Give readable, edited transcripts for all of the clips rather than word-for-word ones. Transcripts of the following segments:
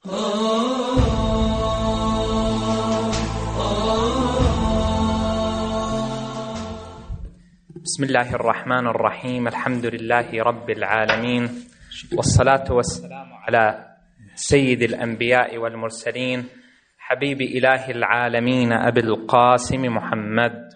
بسم الله الرحمن الرحيم. الحمد لله رب العالمين، والصلاة والسلام على سيد الأنبياء والمرسلين، حبيب إله العالمين أبي القاسم محمد.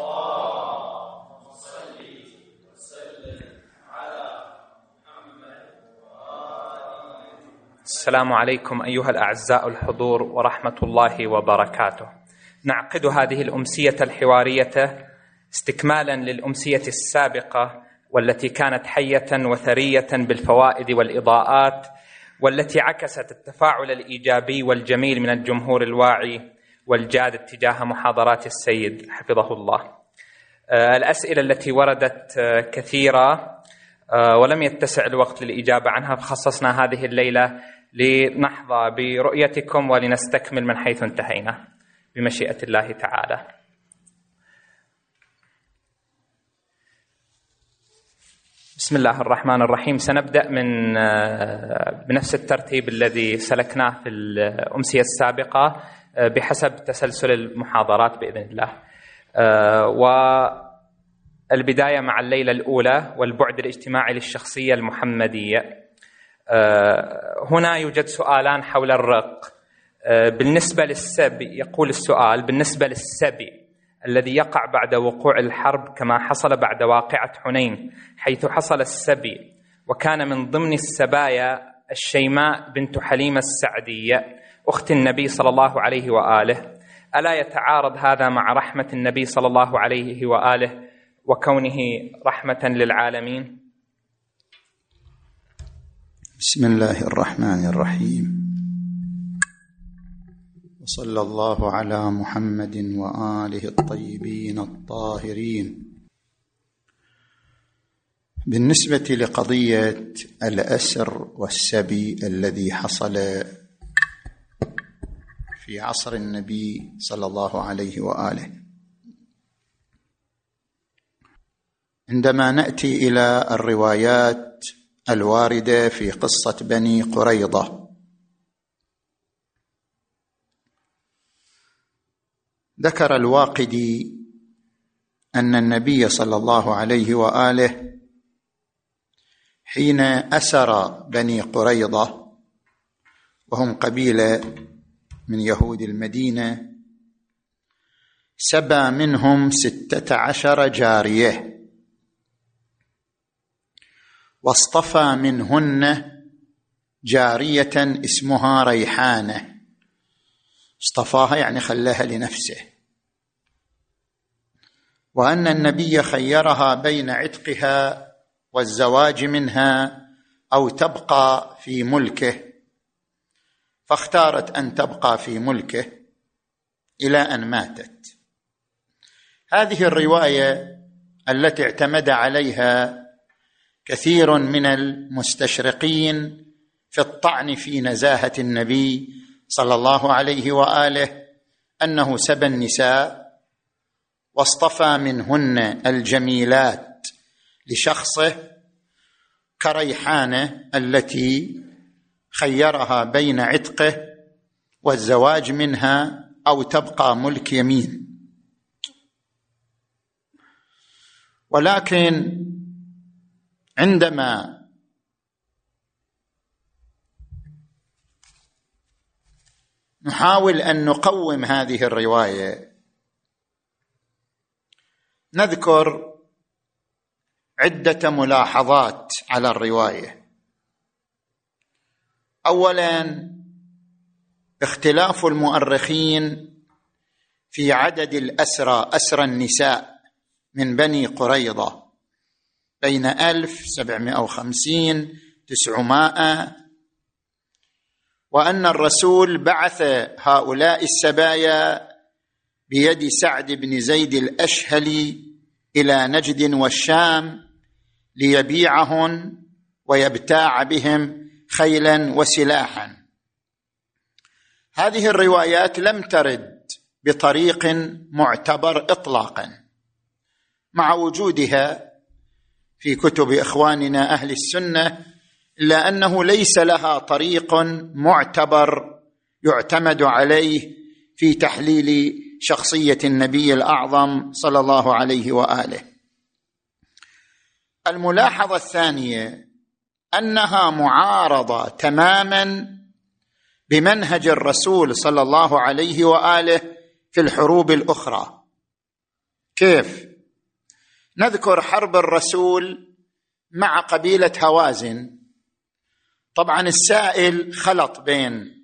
السلام عليكم أيها الأعزاء الحضور ورحمة الله وبركاته. نعقد هذه الأمسية الحوارية استكمالا للأمسية السابقة، والتي كانت حية وثرية بالفوائد والإضاءات، والتي عكست التفاعل الإيجابي والجميل من الجمهور الواعي والجاد اتجاه محاضرات السيد حفظه الله. الأسئلة التي وردت كثيرة ولم يتسع الوقت للإجابة عنها، فخصصنا هذه الليلة لنحظى برؤيتكم ولنستكمل من حيث انتهينا بمشيئة الله تعالى. بسم الله الرحمن الرحيم. سنبدأ بنفس الترتيب الذي سلكناه في الأمسية السابقة بحسب تسلسل المحاضرات بإذن الله. والبداية مع الليلة الأولى والبعد الاجتماعي للشخصية المحمدية. هنا يوجد سؤالان حول الرق. بالنسبة للسبي، يقول السؤال: بالنسبة للسبي الذي يقع بعد وقوع الحرب كما حصل بعد واقعة حنين، حيث حصل السبي وكان من ضمن السبايا الشيماء بنت حليمة السعدية أخت النبي صلى الله عليه وآله، ألا يتعارض هذا مع رحمة النبي صلى الله عليه وآله وكونه رحمة للعالمين؟ بسم الله الرحمن الرحيم، وصلى الله على محمد وآله الطيبين الطاهرين. بالنسبة لقضية الأسر والسبي الذي حصل في عصر النبي صلى الله عليه وآله، عندما نأتي إلى الروايات الواردة في قصة بني قريظة، ذكر الواقدي أن النبي صلى الله عليه وآله حين أسر بني قريظة، وهم قبيلة من يهود المدينة، سبى منهم 16 جارية، واصطفى منهن جارية اسمها ريحانة. اصطفاها يعني خلاها لنفسه، وأن النبي خيرها بين عتقها والزواج منها أو تبقى في ملكه، فاختارت أن تبقى في ملكه إلى أن ماتت. هذه الرواية التي اعتمد عليها كثير من المستشرقين في الطعن في نزاهة النبي صلى الله عليه وآله، أنه سبى النساء واصطفى منهن الجميلات لشخصه، كريحانة التي خيرها بين عتقه والزواج منها أو تبقى ملك يمين. ولكن عندما نحاول أن نقوم هذه الرواية، نذكر عدة ملاحظات على الرواية. أولاً، اختلاف المؤرخين في عدد الأسرى، أسرى النساء من بني قريظة، بين 1750 900، وأن الرسول بعث هؤلاء السبايا بيد سعد بن زيد الأشهلي إلى نجد والشام ليبيعهن ويبتاع بهم خيلا وسلاحا. هذه الروايات لم ترد بطريق معتبر إطلاقا، مع وجودها في كتب إخواننا أهل السنة إلا أنه ليس لها طريق معتبر يعتمد عليه في تحليل شخصية النبي الأعظم صلى الله عليه وآله. الملاحظة الثانية أنها معارضة تماما بمنهج الرسول صلى الله عليه وآله في الحروب الأخرى. كيف؟ نذكر حرب الرسول مع قبيلة هوازن. طبعا السائل خلط بين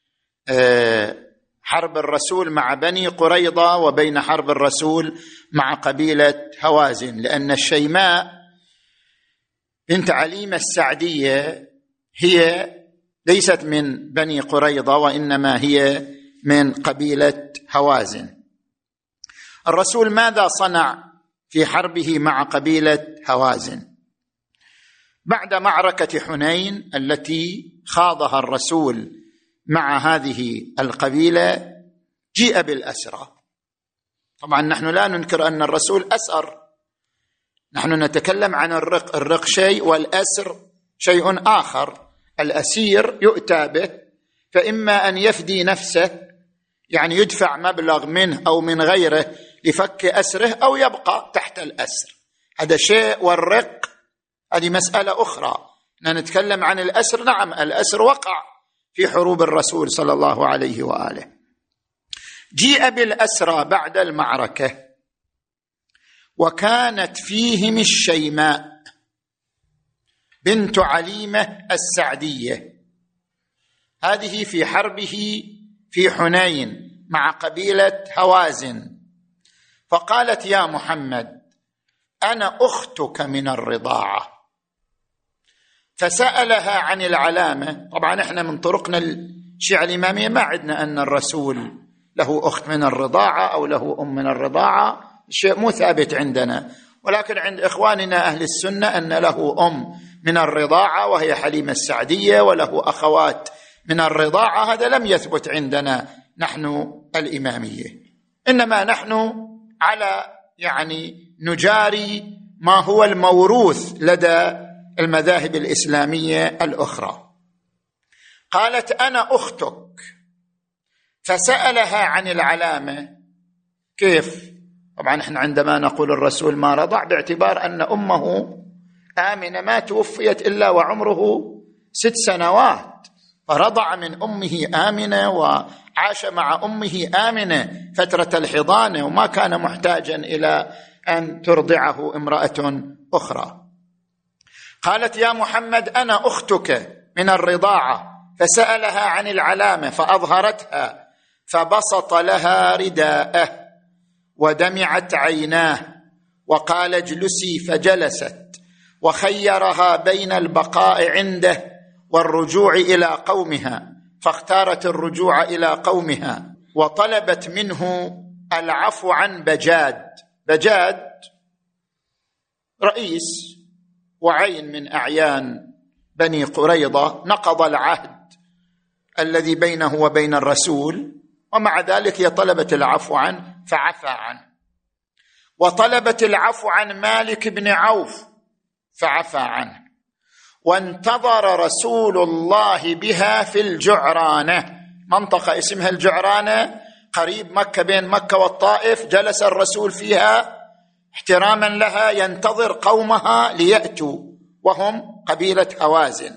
حرب الرسول مع بني قريظة وبين حرب الرسول مع قبيلة هوازن، لأن الشيماء بنت عليمة السعدية هي ليست من بني قريظة وإنما هي من قبيلة هوازن. الرسول ماذا صنع في حربه مع قبيلة هوازن؟ بعد معركة حنين التي خاضها الرسول مع هذه القبيلة جيء بالأسرى. طبعا نحن لا ننكر أن الرسول أسر، نحن نتكلم عن الرق شيء والأسر شيء آخر. الأسير يؤتى به فإما أن يفدي نفسه، يعني يدفع مبلغ منه أو من غيره لفك أسره، أو يبقى تحت الأسر، هذا شيء. والرق هذه مسألة أخرى. نتكلم عن الأسر. نعم الأسر وقع في حروب الرسول صلى الله عليه وآله. جيء بالأسرى بعد المعركة وكانت فيهم الشيماء بنت عليمة السعدية، هذه في حربه في حنين مع قبيلة هوازن. فقالت: يا محمد أنا أختك من الرضاعة. فسألها عن العلامة. طبعا احنا من طرقنا الشيعة الإمامية ما عندنا أن الرسول له أخت من الرضاعة أو له أم من الرضاعة، شيء مو ثابت عندنا. ولكن عند إخواننا أهل السنة أن له أم من الرضاعة وهي حليمة السعدية، وله أخوات من الرضاعة. هذا لم يثبت عندنا نحن الإمامية، إنما نحن على نجاري ما هو الموروث لدى المذاهب الإسلامية الأخرى. قالت: أنا أختك. فسألها عن العلامة. كيف؟ طبعا احنا عندما نقول الرسول ما رضع باعتبار أن أمه آمنة ما توفيت إلا وعمره 6 سنوات، فرضع من أمه آمنة وعاش مع أمه آمنة فترة الحضانة، وما كان محتاجا إلى أن ترضعه امرأة أخرى. قالت: يا محمد أنا أختك من الرضاعة. فسألها عن العلامة فأظهرتها، فبسط لها رداءه ودمعت عيناه وقال: اجلسي. فجلست، وخيرها بين البقاء عنده والرجوع إلى قومها، فاختارت الرجوع إلى قومها. وطلبت منه العفو عن بجاد. بجاد رئيس وعين من أعيان بني قريظة، نقض العهد الذي بينه وبين الرسول، ومع ذلك هي طلبت العفو عنه فعفى عنه. وطلبت العفو عن مالك بن عوف فعفى عنه. وانتظر رسول الله بها في الجعرانة، منطقة اسمها الجعرانة قريب مكة، بين مكة والطائف. جلس الرسول فيها احتراما لها ينتظر قومها ليأتوا، وهم قبيلة هوازن.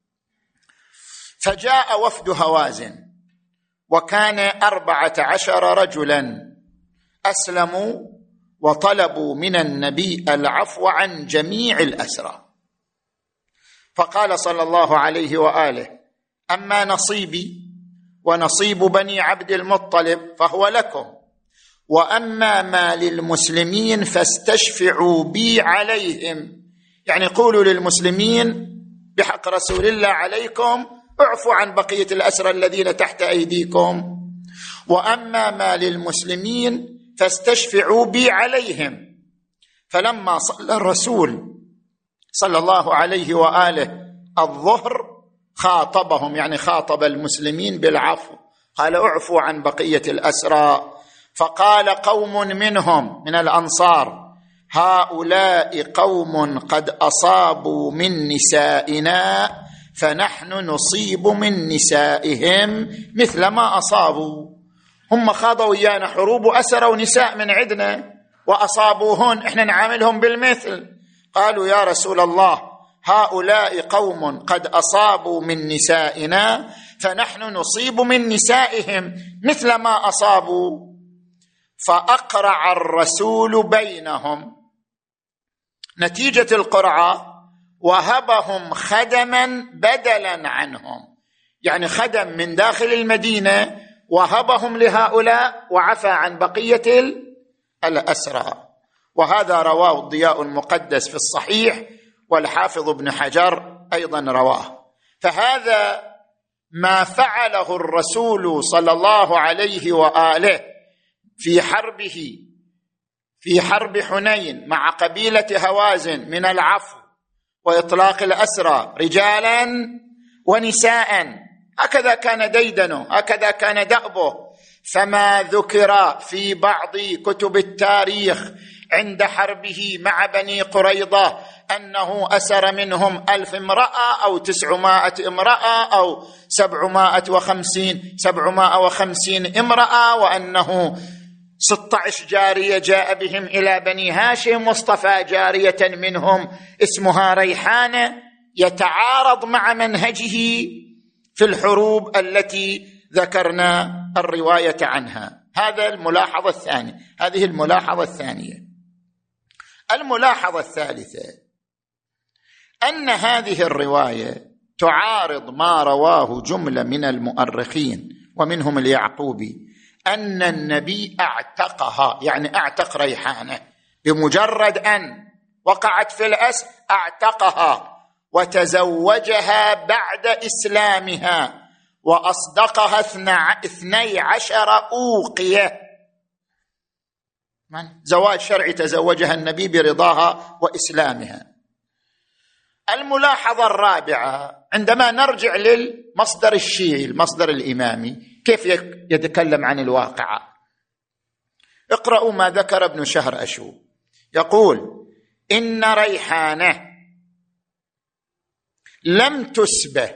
فجاء وفد هوازن وكان 14 رجلا أسلموا وطلبوا من النبي العفو عن جميع الأسرى. فقال صلى الله عليه وآله: أما نصيبي ونصيب بني عبد المطلب فهو لكم، وأما ما للمسلمين فاستشفعوا بي عليهم. يعني قولوا للمسلمين بحق رسول الله عليكم اعفوا عن بقية الأسرى الذين تحت أيديكم، وأما ما للمسلمين فاستشفعوا بي عليهم. فلما صلى الرسول صلى الله عليه وآله الظهر خاطبهم، يعني خاطب المسلمين بالعفو، قال: اعفوا عن بقية الأسرى. فقال قوم منهم من الأنصار: هؤلاء قوم قد أصابوا من نسائنا فنحن نصيب من نسائهم مثل ما أصابوا. هم خاضوا ويانا حروب وأسروا نساء من عندنا وأصابوهن، إحنا نعاملهم بالمثل. قالوا يا رسول الله هؤلاء قوم قد أصابوا من نسائنا فنحن نصيب من نسائهم مثل ما أصابوا. فأقرع الرسول بينهم، نتيجة القرعة وهبهم خدما بدلا عنهم، يعني خدم من داخل المدينة وهبهم لهؤلاء وعفى عن بقية الأسرى. وهذا رواه الضياء المقدس في الصحيح، والحافظ ابن حجر أيضا رواه. فهذا ما فعله الرسول صلى الله عليه وآله في حرب حنين مع قبيلة هوازن من العفو وإطلاق الأسرى رجالا ونساء، هكذا كان ديدنه، هكذا كان دأبه. فما ذكر في بعض كتب التاريخ عند حربه مع بني قريظة أنه أسر منهم 1000 امرأة أو 900 امرأة أو 750 امرأة، وأنه 16 جارية جاء بهم إلى بني هاشم واصطفى جارية منهم اسمها ريحانة، يتعارض مع منهجه في الحروب التي ذكرنا الرواية عنها. هذه الملاحظة الثانية. الملاحظة الثالثة أن هذه الرواية تعارض ما رواه جملة من المؤرخين ومنهم اليعقوبي أن النبي أعتقها، يعني أعتق ريحانة بمجرد أن وقعت في الأسر، أعتقها وتزوجها بعد إسلامها وأصدقها 12 أوقية، زواج شرعي تزوجها النبي برضاها وإسلامها. الملاحظة الرابعة، عندما نرجع للمصدر الشيعي المصدر الإمامي كيف يتكلم عن الواقعة، اقرأوا ما ذكر ابن شهر أشوب، يقول إن ريحانة لم تسبه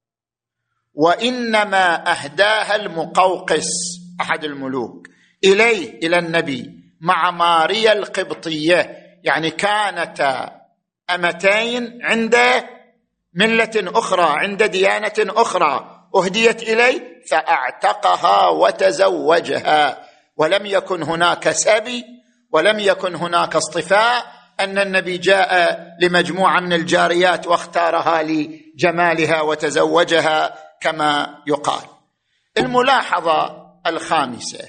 وإنما أهداها المقوقس أحد الملوك إلى النبي مع ماريا القبطية، يعني كانتا أمتين عند ملة أخرى عند ديانة أخرى، أهديت إليه فأعتقها وتزوجها، ولم يكن هناك سبي ولم يكن هناك اصطفاء أن النبي جاء لمجموعة من الجاريات واختارها لجمالها وتزوجها كما يقال. الملاحظة الخامسة،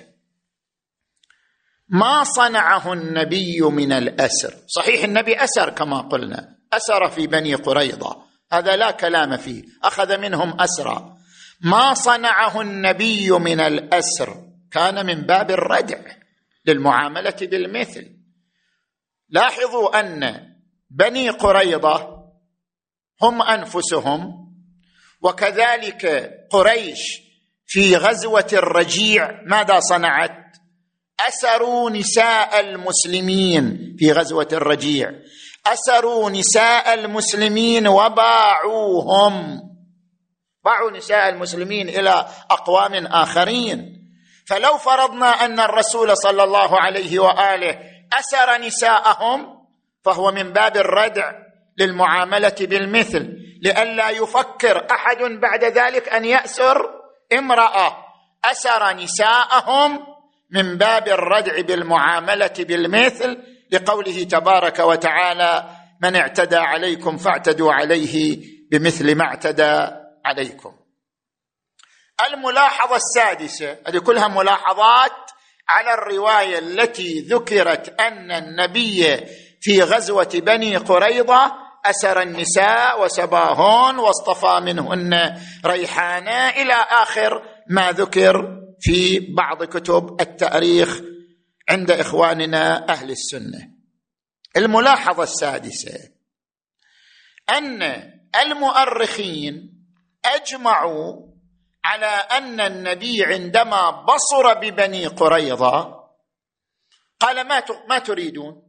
ما صنعه النبي من الأسر. صحيح النبي أسر كما قلنا، أسر في بني قريظة، هذا لا كلام فيه، أخذ منهم أسرى. ما صنعه النبي من الأسر كان من باب الردع للمعاملة بالمثل. لاحظوا أن بني قريظة هم أنفسهم وكذلك قريش في غزوة الرجيع ماذا صنعت؟ أسروا نساء المسلمين في غزوة الرجيع، أسروا نساء المسلمين وباعوهم، باعوا نساء المسلمين إلى أقوام آخرين. فلو فرضنا أن الرسول صلى الله عليه وآله أسر نساءهم فهو من باب الردع للمعاملة بالمثل، لئلا يفكر أحد بعد ذلك أن يأسر امرأة. أسر نساءهم من باب الردع بالمعاملة بالمثل، لقوله تبارك وتعالى من اعتدى عليكم فاعتدوا عليه بمثل ما اعتدى عليكم. الملاحظة السادسة، هذه كلها ملاحظات على الرواية التي ذكرت أن النبي في غزوة بني قريظة أسر النساء وسباهن واصطفى منهن ريحانة إلى آخر ما ذكر في بعض كتب التاريخ عند إخواننا أهل السنة. الملاحظة السادسة أن المؤرخين أجمعوا على أن النبي عندما بصر ببني قريظة قال ما تريدون،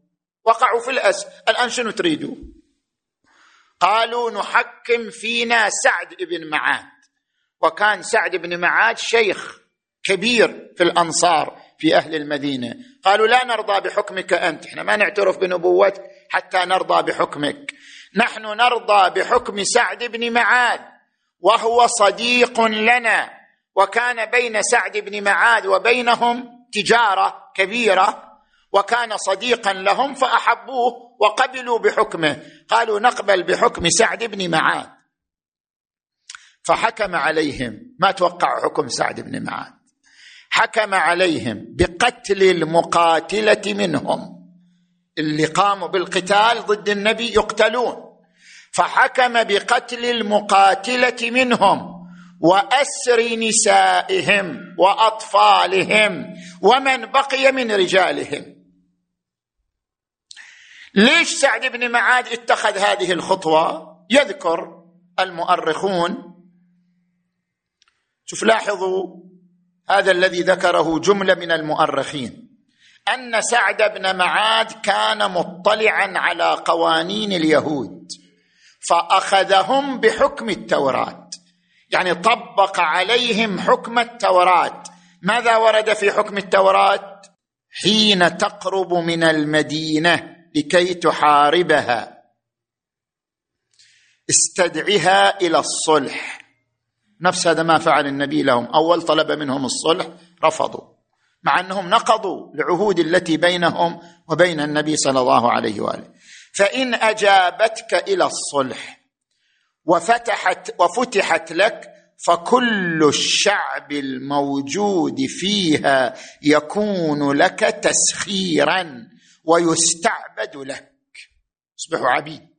وقعوا في الأسر. الآن شنو تريدوا؟ قالوا نحكم فينا سعد بن معاذ، وكان سعد بن معاذ شيخ كبير في الأنصار في أهل المدينة. قالوا لا نرضى بحكمك أنت، احنا ما نعترف بنبوتك حتى نرضى بحكمك، نحن نرضى بحكم سعد بن معاذ، وهو صديق لنا، وكان بين سعد بن معاذ وبينهم تجارة كبيرة، وكان صديقا لهم فأحبوه وقبلوا بحكمه. قالوا نقبل بحكم سعد بن معاذ. فحكم عليهم، ما توقع حكم سعد بن معاذ، حكم عليهم بقتل المقاتلة منهم، اللي قاموا بالقتال ضد النبي يقتلون، فحكم بقتل المقاتلة منهم وأسر نسائهم وأطفالهم ومن بقي من رجالهم. ليش سعد بن معاذ اتخذ هذه الخطوة؟ يذكر المؤرخون، شوف لاحظوا هذا الذي ذكره جملة من المؤرخين، أن سعد بن معاذ كان مطلعا على قوانين اليهود فأخذهم بحكم التوراة، يعني طبق عليهم حكم التوراة. ماذا ورد في حكم التوراة؟ حين تقرب من المدينة لكي تحاربها استدعها إلى الصلح. نفس هذا ما فعل النبي لهم، أول طلب منهم الصلح رفضوا، مع أنهم نقضوا العهود التي بينهم وبين النبي صلى الله عليه وآله. فإن أجابتك إلى الصلح وفتحت لك فكل الشعب الموجود فيها يكون لك تسخيرا ويستعبد لك، اصبحوا عبيد.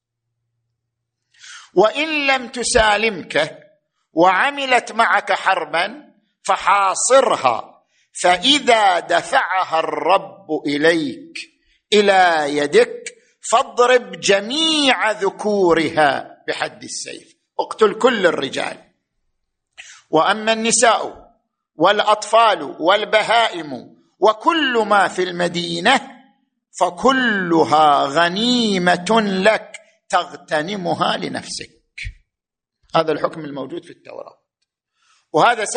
وإن لم تسالمك وعملت معك حربا فحاصرها، فإذا دفعها الرب إليك إلى يدك فاضرب جميع ذكورها بحد السيف، اقتل كل الرجال. وأما النساء والأطفال والبهائم وكل ما في المدينة فكلها غنيمة لك تغتنمها لنفسك. هذا الحكم الموجود في التوراة. وهذا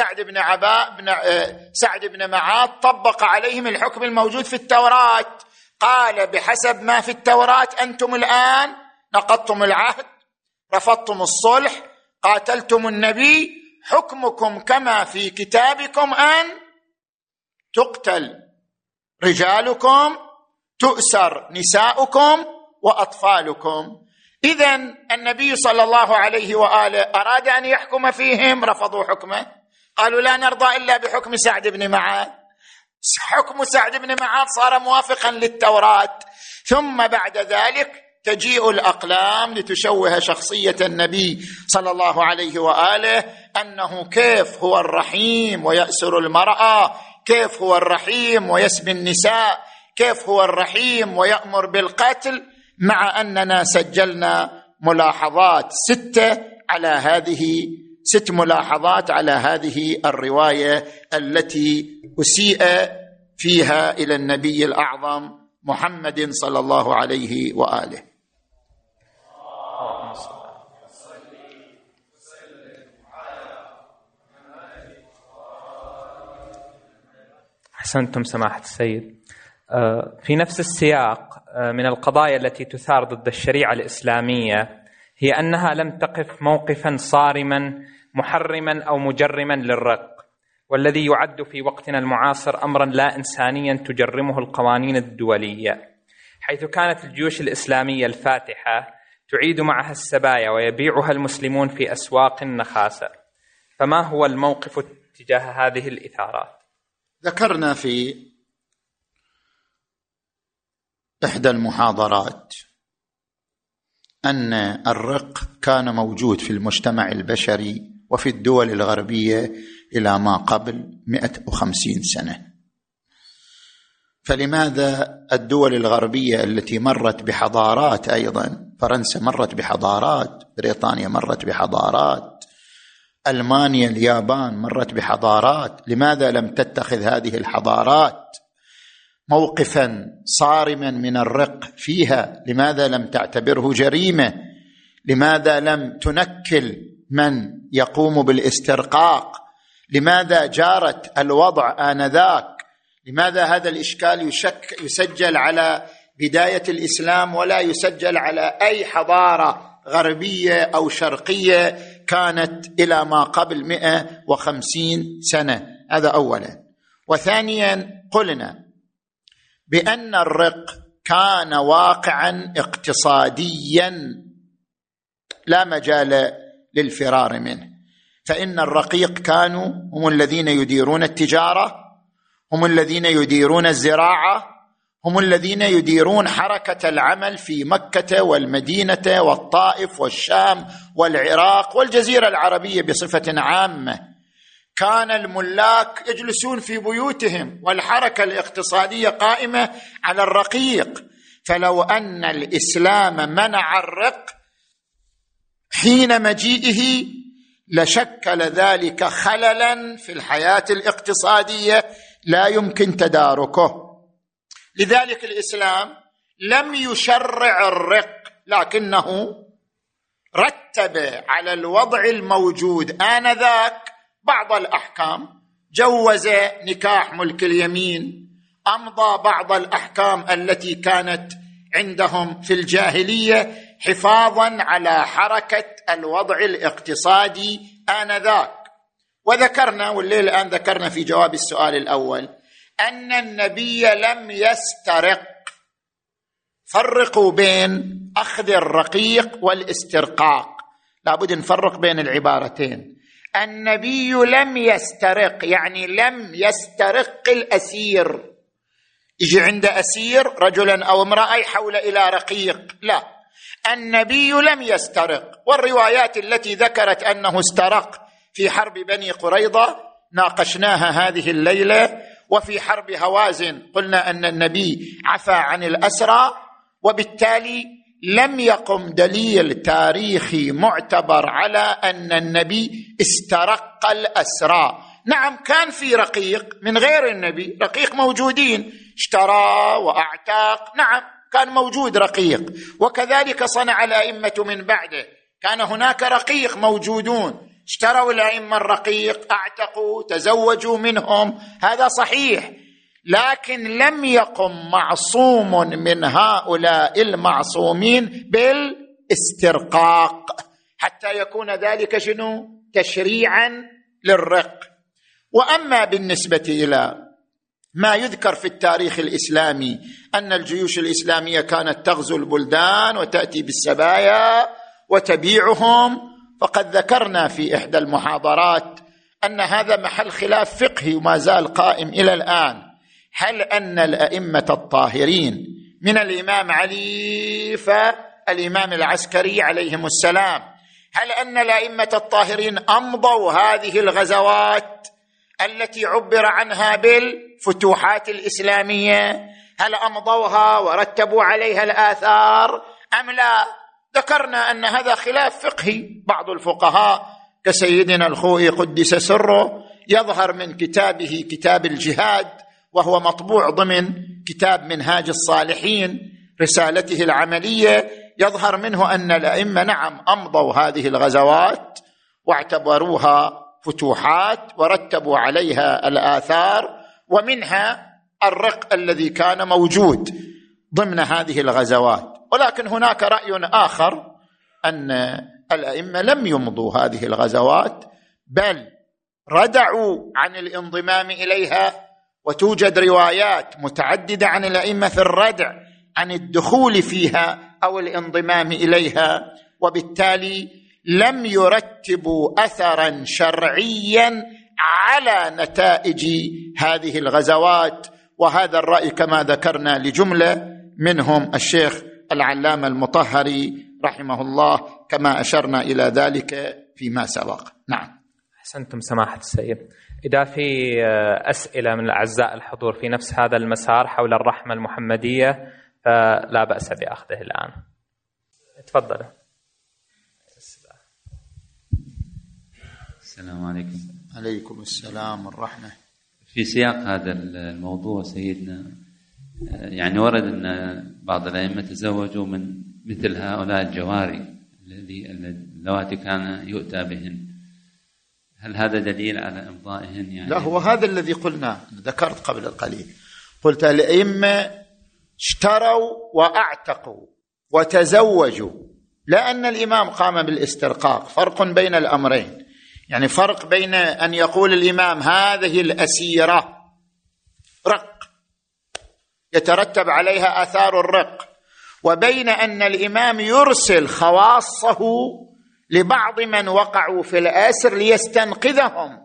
سعد بن معاذ طبق عليهم الحكم الموجود في التوراة. قال بحسب ما في التوراة أنتم الآن نقضتم العهد، رفضتم الصلح، قاتلتم النبي، حكمكم كما في كتابكم أن تقتل رجالكم، تؤسر نساؤكم وأطفالكم. إذن النبي صلى الله عليه وآله أراد أن يحكم فيهم، رفضوا حكمه، قالوا لا نرضى إلا بحكم سعد بن معاذ. حكم سعد بن معاذ صار موافقا للتوراة. ثم بعد ذلك تجيء الأقلام لتشوه شخصية النبي صلى الله عليه وآله، أنه كيف هو الرحيم ويأسر المرأة، كيف هو الرحيم ويسبي النساء، كيف هو الرحيم ويأمر بالقتل، مع أننا سجلنا ملاحظات 6 ملاحظات على هذه الرواية التي أسيء فيها إلى النبي الأعظم محمد صلى الله عليه وآله. أحسنتم سماحة السيد. في نفس السياق من القضايا التي تثار ضد الشريعة الإسلامية هي أنها لم تقف موقفا صارما محرما أو مجرما للرق، والذي يعد في وقتنا المعاصر أمرا لا إنسانيا تجرمه القوانين الدولية، حيث كانت الجيوش الإسلامية الفاتحة تعيد معها السبايا ويبيعها المسلمون في أسواق النخاسة. فما هو الموقف تجاه هذه الإثارات؟ ذكرنا في إحدى المحاضرات أن الرق كان موجود في المجتمع البشري وفي الدول الغربية إلى ما قبل 150 سنة. فلماذا الدول الغربية التي مرت بحضارات، أيضا فرنسا مرت بحضارات، بريطانيا مرت بحضارات، ألمانيا، اليابان مرت بحضارات، لماذا لم تتخذ هذه الحضارات موقفا صارما من الرق فيها؟ لماذا لم تعتبره جريمة؟ لماذا لم تنكل من يقوم بالاسترقاق؟ لماذا جارت الوضع آنذاك؟ لماذا هذا الإشكال يسجل على بداية الإسلام ولا يسجل على أي حضارة غربية أو شرقية كانت إلى ما قبل 150 سنة؟ هذا أولا. وثانيا، قلنا بأن الرق كان واقعا اقتصاديا لا مجال للفرار منه، فإن الرقيق كانوا هم الذين يديرون التجارة، هم الذين يديرون الزراعة، هم الذين يديرون حركة العمل في مكة والمدينة والطائف والشام والعراق والجزيرة العربية بصفة عامة. كان الملاك يجلسون في بيوتهم والحركة الاقتصادية قائمة على الرقيق. فلو أن الإسلام منع الرق حين مجيئه لشكل ذلك خللا في الحياة الاقتصادية لا يمكن تداركه. لذلك الإسلام لم يشرع الرق، لكنه رتب على الوضع الموجود آنذاك بعض الأحكام. جوز نكاح ملك اليمين، أمضى بعض الأحكام التي كانت عندهم في الجاهلية حفاظا على حركة الوضع الاقتصادي آنذاك. وذكرنا، والليلة الآن ذكرنا في جواب السؤال الأول، أن النبي لم يسترق. فرقوا بين أخذ الرقيق والاسترقاق، لابد نفرق بين العبارتين. النبي لم يسترق يعني لم يسترق الأسير، يجي عند أسير رجلا أو امرأة يحول إلى رقيق، لا، النبي لم يسترق. والروايات التي ذكرت أنه استرق في حرب بني قريظة ناقشناها هذه الليلة، وفي حرب هوازن قلنا أن النبي عفى عن الأسرى، وبالتالي لم يقم دليل تاريخي معتبر على أن النبي استرق الأسرى. نعم، كان في رقيق من غير النبي، رقيق موجودين، اشترى وأعتاق، نعم كان موجود رقيق، وكذلك صنع الأئمة من بعده، كان هناك رقيق موجودون، اشتروا الأئمة الرقيق، اعتقوا، تزوجوا منهم، هذا صحيح، لكن لم يقم معصوم من هؤلاء المعصومين بالاسترقاق حتى يكون ذلك شنو؟ تشريعا للرق. وأما بالنسبة إلى ما يذكر في التاريخ الإسلامي أن الجيوش الإسلامية كانت تغزو البلدان وتأتي بالسبايا وتبيعهم، فقد ذكرنا في إحدى المحاضرات أن هذا محل خلاف فقهي وما زال قائم إلى الآن. هل أن الأئمة الطاهرين من الإمام علي فالإمام العسكري عليهم السلام، هل أن الأئمة الطاهرين أمضوا هذه الغزوات التي عبر عنها بالفتوحات الإسلامية؟ هل أمضوها ورتبوا عليها الآثار أم لا؟ ذكرنا أن هذا خلاف فقهي. بعض الفقهاء كسيدنا الخوئي قدس سره يظهر من كتابه كتاب الجهاد، وهو مطبوع ضمن كتاب منهاج الصالحين رسالته العملية، يظهر منه أن الأئمة نعم أمضوا هذه الغزوات واعتبروها فتوحات ورتبوا عليها الآثار، ومنها الرق الذي كان موجود ضمن هذه الغزوات. ولكن هناك رأي آخر أن الأئمة لم يمضوا هذه الغزوات، بل ردعوا عن الانضمام إليها، وتوجد روايات متعددة عن الأئمة في الردع عن الدخول فيها أو الانضمام إليها، وبالتالي لم يرتبوا أثرا شرعيا على نتائج هذه الغزوات. وهذا الرأي كما ذكرنا لجملة منهم الشيخ العلامة المطهري رحمه الله، كما أشرنا إلى ذلك فيما سبق. نعم. أحسنتم سماحة السيد. إذا في أسئلة من الأعزاء الحضور في نفس هذا المسار حول الرحمة المحمدية فلا بأس بأخذه الآن. تفضل. السلام عليكم. عليكم السلام والرحمة. في سياق هذا الموضوع سيدنا، يعني ورد أن بعض الأئمة تزوجوا من مثل هؤلاء الجواري اللواتي كان يؤتى بهن، هل هذا دليل على إمضائهن؟ يعني لا، هو هذا الذي قلنا، ذكرت قبل القليل، قلت الأئمة اشتروا وأعتقوا وتزوجوا، لأن الإمام قام بالاسترقاق. فرق بين الأمرين، يعني فرق بين أن يقول الإمام هذه الأسيرة رق يترتب عليها آثار الرق، وبين أن الإمام يرسل خواصه لبعض من وقعوا في الأسر ليستنقذهم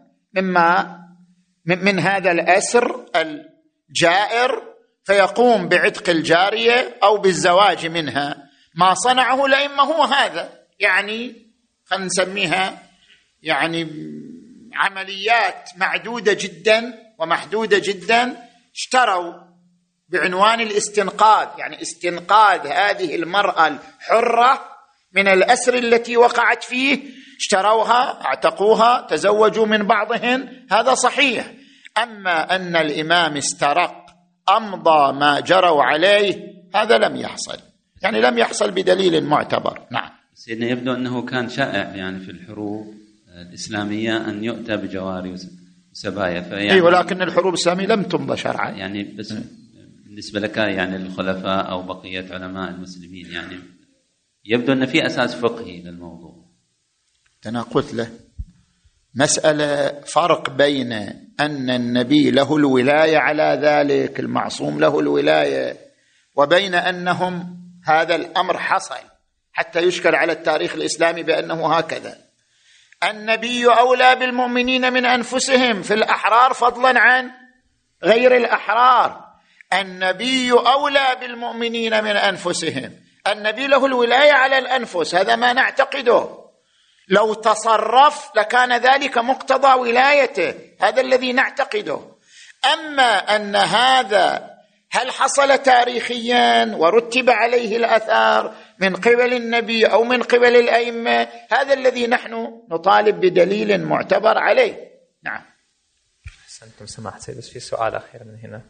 من هذا الأسر الجائر، فيقوم بعتق الجارية أو بالزواج منها. ما صنعه الأئمة هو هذا، يعني خلينا نسميها يعني عمليات معدودة جدا ومحدودة جدا، اشتروا بعنوان الاستنقاذ، يعني استنقاذ هذه المرأة الحرة من الأسر التي وقعت فيه، اشتروها، اعتقوها، تزوجوا من بعضهن، هذا صحيح. أما أن الإمام استرق أمضى ما جروا عليه، هذا لم يحصل، يعني لم يحصل بدليل معتبر. نعم سيدنا، يبدو أنه كان شائع يعني في الحروب الإسلامية أن يؤتى بجواري وسبايا، يعني ولكن الحروب الإسلامية لم تمضى شرعا، يعني بس بالنسبة لك يعني الخلفاء أو بقية علماء المسلمين، يعني يبدو أن في أساس فقهي للموضوع. أنا قلت له مسألة فرق بين أن النبي له الولاية على ذلك، المعصوم له الولاية، وبين أنهم هذا الأمر حصل حتى يشكل على التاريخ الإسلامي بأنه هكذا. النبي أولى بالمؤمنين من أنفسهم في الأحرار فضلا عن غير الأحرار. النبي أولى بالمؤمنين من أنفسهم، النبي له الولاية على الأنفس، هذا ما نعتقده. لو تصرف لكان ذلك مقتضى ولايته، هذا الذي نعتقده. أما أن هذا هل حصل تاريخيا ورتب عليه الأثار من قبل النبي أو من قبل الأئمة، هذا الذي نحن نطالب بدليل معتبر عليه. نعم. أحسنتم سماحة سيد، بس في سؤال أخير من هنا.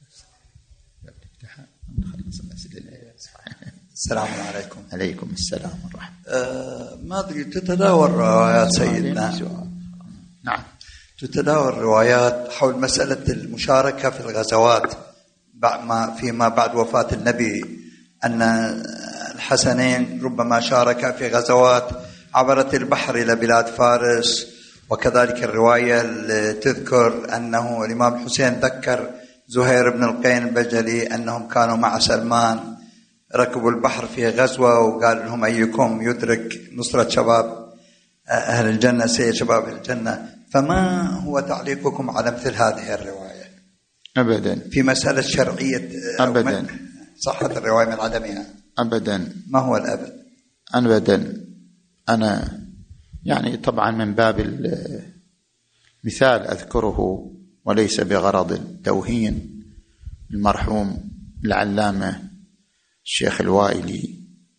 السلام عليكم. عليكم السلام ورحمة الله. ما أدري، تتداول روايات سيدنا، نعم، تتداول روايات حول مسألة المشاركة في الغزوات فيما بعد وفاة النبي، أن الحسنين ربما شاركا في غزوات عبرت البحر إلى بلاد فارس، وكذلك الرواية اللي تذكر أنه الإمام الحسين ذكر زهير بن القين البجلي أنهم كانوا مع سلمان، ركبوا البحر في غزوة، وقال لهم أيكم يدرك نصرة شباب أهل الجنة سيد شباب الجنة. فما هو تعليقكم على مثل هذه الرواية؟ أبدا في مسألة شرعية أبدا صحة الرواية من عدمها؟ أبدا. ما هو الأبد؟ أبدا. أنا يعني طبعا من باب المثال أذكره وليس بغرض التوهين، المرحوم العلامة الشيخ الوائلي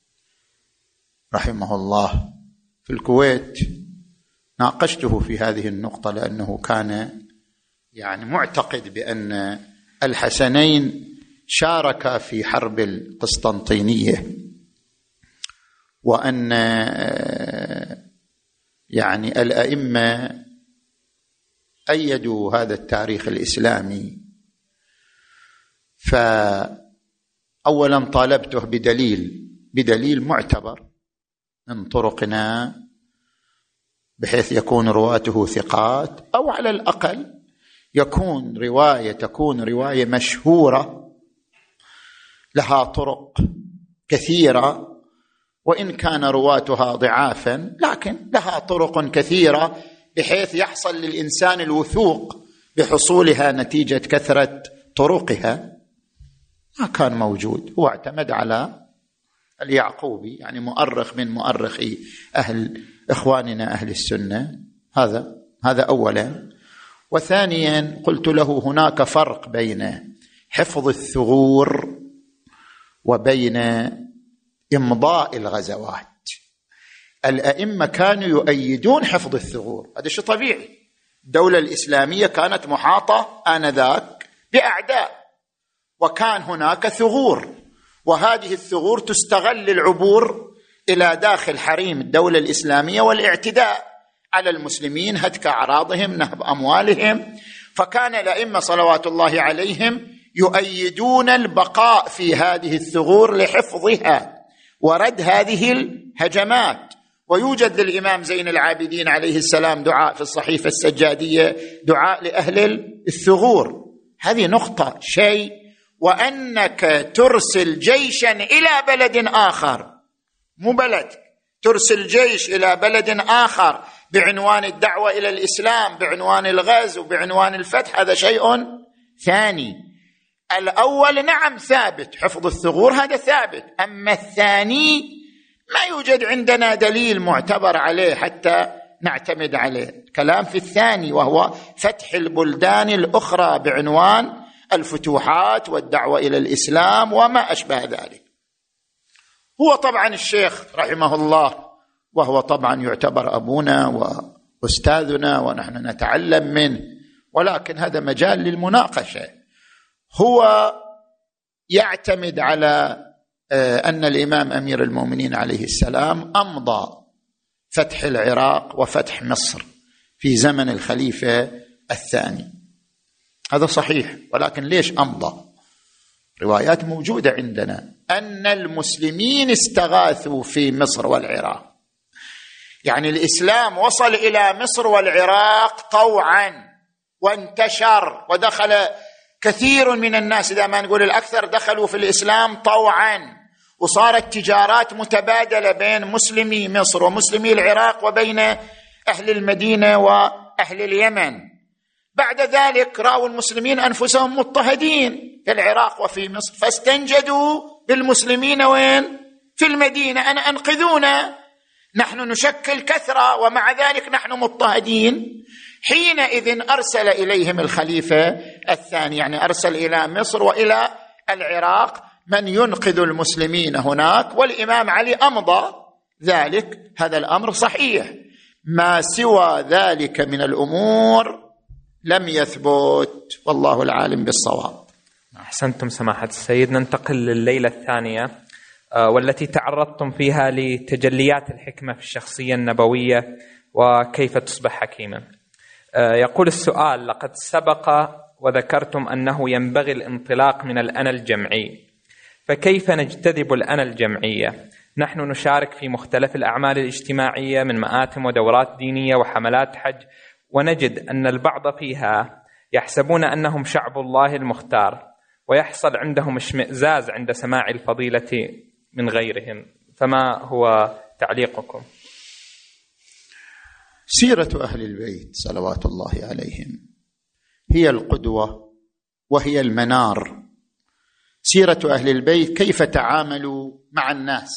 رحمه الله في الكويت، ناقشته في هذه النقطة، لأنه كان يعني معتقد بأن الحسنين شاركا في حرب القسطنطينية، وأن يعني الأئمة أيدوا هذا التاريخ الإسلامي. فأولا طالبته بدليل معتبر من طرقنا، بحيث يكون رواته ثقات، أو على الأقل تكون رواية مشهورة لها طرق كثيرة، وإن كان رواتها ضعافا لكن لها طرق كثيرة، بحيث يحصل للإنسان الوثوق بحصولها نتيجة كثرة طرقها. ما كان موجود. هو اعتمد على اليعقوبي، يعني مؤرخ من مؤرخي إخواننا أهل السنة. هذا أولا. وثانيا قلت له هناك فرق بين حفظ الثغور وبين إمضاء الغزوات. الأئمة كانوا يؤيدون حفظ الثغور، هذا شيء طبيعي. الدولة الإسلامية كانت محاطة آنذاك بأعداء، وكان هناك ثغور، وهذه الثغور تستغل للعبور إلى داخل حريم الدولة الإسلامية والاعتداء على المسلمين، هتك أعراضهم، نهب أموالهم. فكان الأئمة صلوات الله عليهم يؤيدون البقاء في هذه الثغور لحفظها ورد هذه الهجمات. ويوجد للإمام زين العابدين عليه السلام دعاء في الصحيفة السجادية، دعاء لأهل الثغور. هذه نقطة شيء. وأنك ترسل جيشا إلى بلد آخر، مو بلد، ترسل جيش إلى بلد آخر بعنوان الدعوة إلى الإسلام، بعنوان الغزو، بعنوان الفتح، هذا شيء ثاني. الأول نعم ثابت، حفظ الثغور هذا ثابت، أما الثاني ما يوجد عندنا دليل معتبر عليه حتى نعتمد عليه. الكلام في الثاني وهو فتح البلدان الأخرى بعنوان الفتوحات والدعوة إلى الإسلام وما أشبه ذلك. هو طبعا الشيخ رحمه الله، وهو طبعا يعتبر أبونا وأستاذنا ونحن نتعلم منه، ولكن هذا مجال للمناقشة. هو يعتمد على أن الإمام أمير المؤمنين عليه السلام أمضى فتح العراق وفتح مصر في زمن الخليفة الثاني. هذا صحيح، ولكن ليش أمضى؟ روايات موجودة عندنا أن المسلمين استغاثوا في مصر والعراق، يعني الإسلام وصل إلى مصر والعراق طوعا وانتشر، ودخل كثير من الناس، إذا ما نقول الأكثر، دخلوا في الإسلام طوعا، وصارت تجارات متبادلة بين مسلمي مصر ومسلمي العراق وبين أهل المدينة وأهل اليمن. بعد ذلك رأوا المسلمين أنفسهم مضطهدين في العراق وفي مصر، فاستنجدوا بالمسلمين وين؟ في المدينة، أن أنقذونا، نحن نشكل كثرة ومع ذلك نحن مضطهدين. حينئذ أرسل إليهم الخليفة الثاني، يعني أرسل إلى مصر وإلى العراق من ينقذ المسلمين هناك، والإمام علي أمضى ذلك. هذا الأمر صحيح، ما سوى ذلك من الأمور لم يثبت، والله العالم بالصواب. أحسنتم سماحة السيد. ننتقل لليلة الثانية والتي تعرضتم فيها لتجليات الحكمة في الشخصية النبوية وكيف تصبح حكيما. يقول السؤال: لقد سبق وذكرتم أنه ينبغي الانطلاق من الأنا الجمعي، فكيف نجتذب الأنا الجمعية؟ نحن نشارك في مختلف الأعمال الاجتماعية من مآتم ودورات دينية وحملات حج، ونجد أن البعض فيها يحسبون أنهم شعب الله المختار، ويحصل عندهم اشمئزاز عند سماع الفضيلة من غيرهم، فما هو تعليقكم؟ سيرة أهل البيت صلوات الله عليهم هي القدوة وهي المنار. سيرة أهل البيت كيف تعاملوا مع الناس.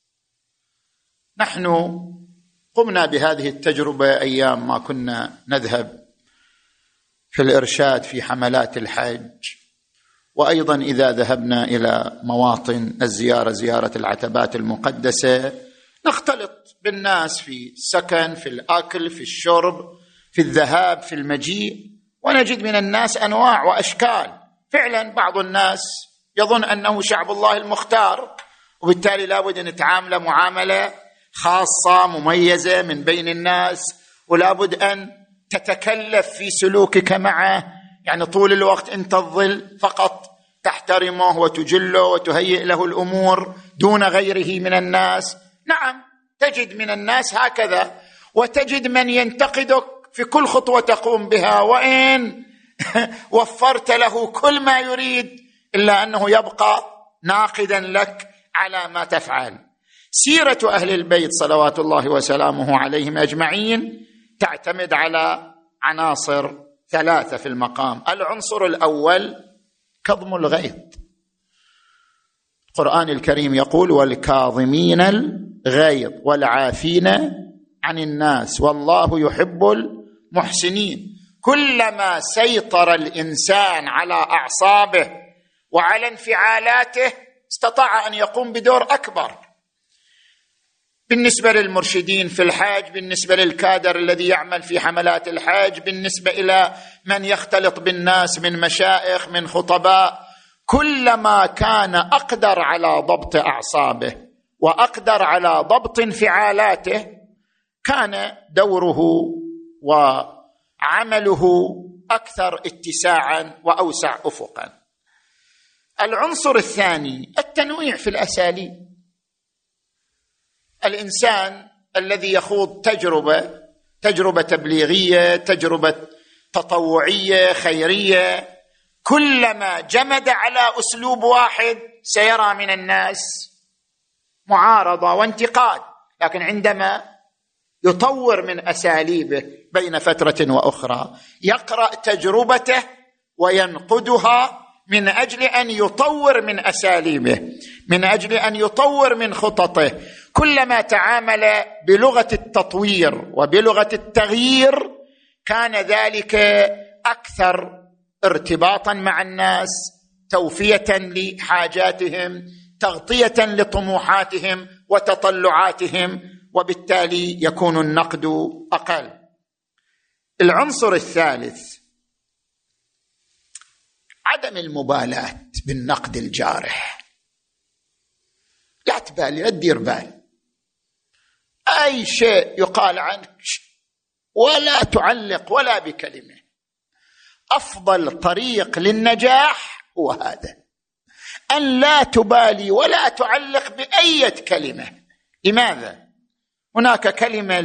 نحن قمنا بهذه التجربة أيام ما كنا نذهب في الإرشاد في حملات الحج، وأيضا إذا ذهبنا إلى مواطن الزيارة، زيارة العتبات المقدسة، نختلط بالناس في السكن، في الأكل، في الشرب، في الذهاب، في المجيء، ونجد من الناس أنواع وأشكال. فعلا بعض الناس يظن أنه شعب الله المختار، وبالتالي لابد أن نتعامل معاملة خاصة مميزة من بين الناس، ولابد أن تتكلف في سلوكك معه، يعني طول الوقت أنت الظل فقط تحترمه وتجله وتهيئ له الأمور دون غيره من الناس. نعم، تجد من الناس هكذا، وتجد من ينتقدك في كل خطوة تقوم بها، وإن وفرت له كل ما يريد إلا أنه يبقى ناقدا لك على ما تفعل. سيرة أهل البيت صلوات الله وسلامه عليهم أجمعين تعتمد على عناصر ثلاثة في المقام. العنصر الأول كظم الغيظ. القرآن الكريم يقول: والكاظمين الغيظ والعافين عن الناس والله يحب المحسنين. كلما سيطر الإنسان على أعصابه وعلى انفعالاته استطاع أن يقوم بدور أكبر، بالنسبة للمرشدين في الحج، بالنسبة للكادر الذي يعمل في حملات الحج، بالنسبة إلى من يختلط بالناس من مشايخ، من خطباء. كلما كان أقدر على ضبط أعصابه وأقدر على ضبط انفعالاته كان دوره وعمله أكثر اتساعا وأوسع أفقا. العنصر الثاني التنويع في الأساليب. الإنسان الذي يخوض تجربة تبليغية، تجربة تطوعية خيرية، كلما جمد على أسلوب واحد سيرى من الناس معارضة وانتقاد، لكن عندما يطور من أساليبه بين فترة وأخرى، يقرأ تجربته وينقدها من أجل أن يطور من أساليبه، من أجل أن يطور من خططه، كلما تعامل بلغة التطوير وبلغة التغيير كان ذلك أكثر ارتباطا مع الناس، توفية لحاجاتهم، تغطية لطموحاتهم وتطلعاتهم، وبالتالي يكون النقد أقل. العنصر الثالث عدم المبالاة بالنقد الجارح. لا تبالي، لا تدير بال، أي شيء يقال عنك ولا تعلق ولا بكلمة. أفضل طريق للنجاح هو هذا، أن لا تبالي ولا تعلق بأي كلمة. لماذا؟ هناك كلمة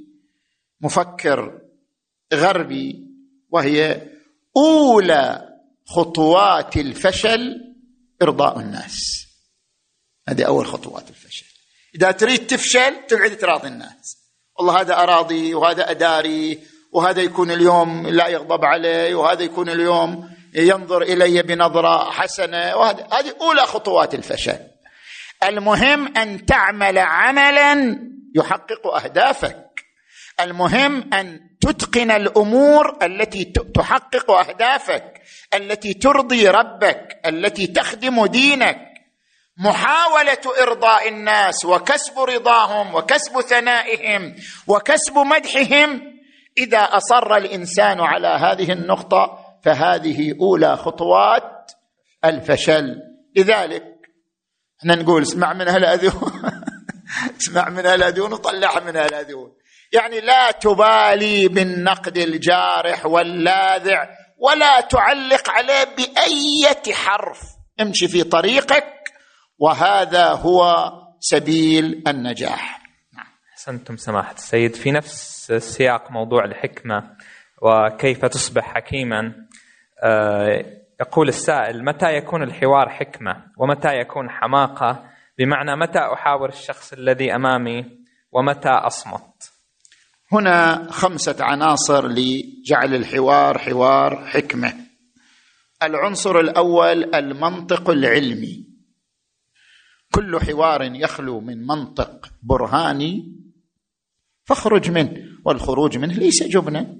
لمفكر غربي وهي: أولى خطوات الفشل إرضاء الناس. هذه أول خطوات الفشل. إذا تريد تفشل تبعد تراضي الناس، والله هذا أراضي وهذا أداري، وهذا يكون اليوم لا يغضب علي، وهذا يكون اليوم ينظر إلي بنظرة حسنة، هذه أولى خطوات الفشل. المهم أن تعمل عملا يحقق أهدافك، المهم أن تتقن الأمور التي تحقق أهدافك، التي ترضي ربك، التي تخدم دينك. محاولة إرضاء الناس وكسب رضاهم وكسب ثنائهم وكسب مدحهم، إذا أصر الإنسان على هذه النقطة فهذه أولى خطوات الفشل. لذلك احنا نقول اسمع من هالأذون اسمع من هالأذون وطلع من هالأذون، يعني لا تبالي بالنقد الجارح واللاذع ولا تعلق عليه بأي حرف، امشي في طريقك، وهذا هو سبيل النجاح. أحسنتم سماحة السيد. في نفس سياق موضوع الحكمة وكيف تصبح حكيما، يقول السائل: متى يكون الحوار حكمة ومتى يكون حماقة؟ بمعنى متى أحاور الشخص الذي أمامي ومتى أصمت؟ هنا 5 عناصر لجعل الحوار حوار حكمة. العنصر الأول المنطق العلمي. كل حوار يخلو من منطق برهاني فاخرج منه، والخروج منه ليس جبنا.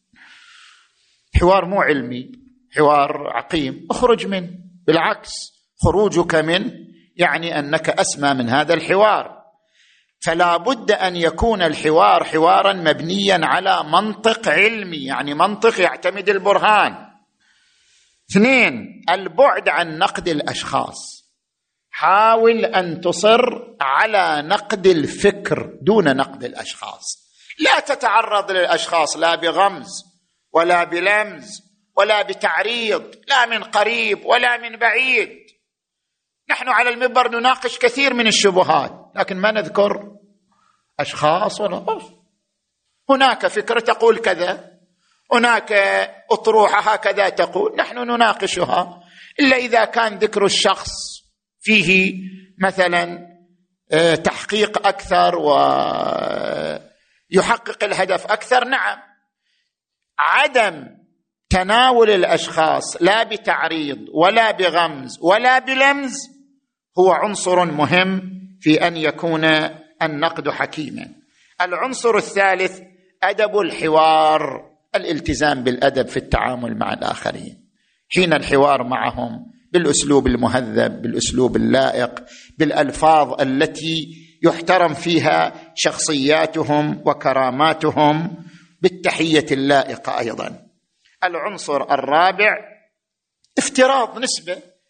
حوار مو علمي، حوار عقيم، اخرج منه، بالعكس خروجك منه يعني أنك أسمى من هذا الحوار. فلا بد أن يكون الحوار حوارا مبنيا على منطق علمي، يعني منطق يعتمد البرهان. 2 البعد عن نقد الأشخاص. حاول أن تصر على نقد الفكر دون نقد الأشخاص. لا تتعرض للأشخاص لا بغمز ولا بلمز ولا بتعريض، لا من قريب ولا من بعيد. نحن على المنبر نناقش كثير من الشبهات، لكن ما نذكر أشخاص ولا هناك فكرة تقول كذا، هناك أطروحة هكذا تقول، نحن نناقشها، إلا إذا كان ذكر الشخص فيه مثلا تحقيق أكثر ويحقق الهدف أكثر. نعم، عدم تناول الأشخاص لا بتعريض ولا بغمز ولا بلمز هو عنصر مهم في أن يكون النقد حكيما. العنصر الثالث أدب الحوار، الالتزام بالأدب في التعامل مع الآخرين، حين الحوار معهم بالأسلوب المهذب، بالأسلوب اللائق، بالألفاظ التي يحترم فيها شخصياتهم وكراماتهم، بالتحية اللائقة أيضا. العنصر الرابع افتراض نسبة.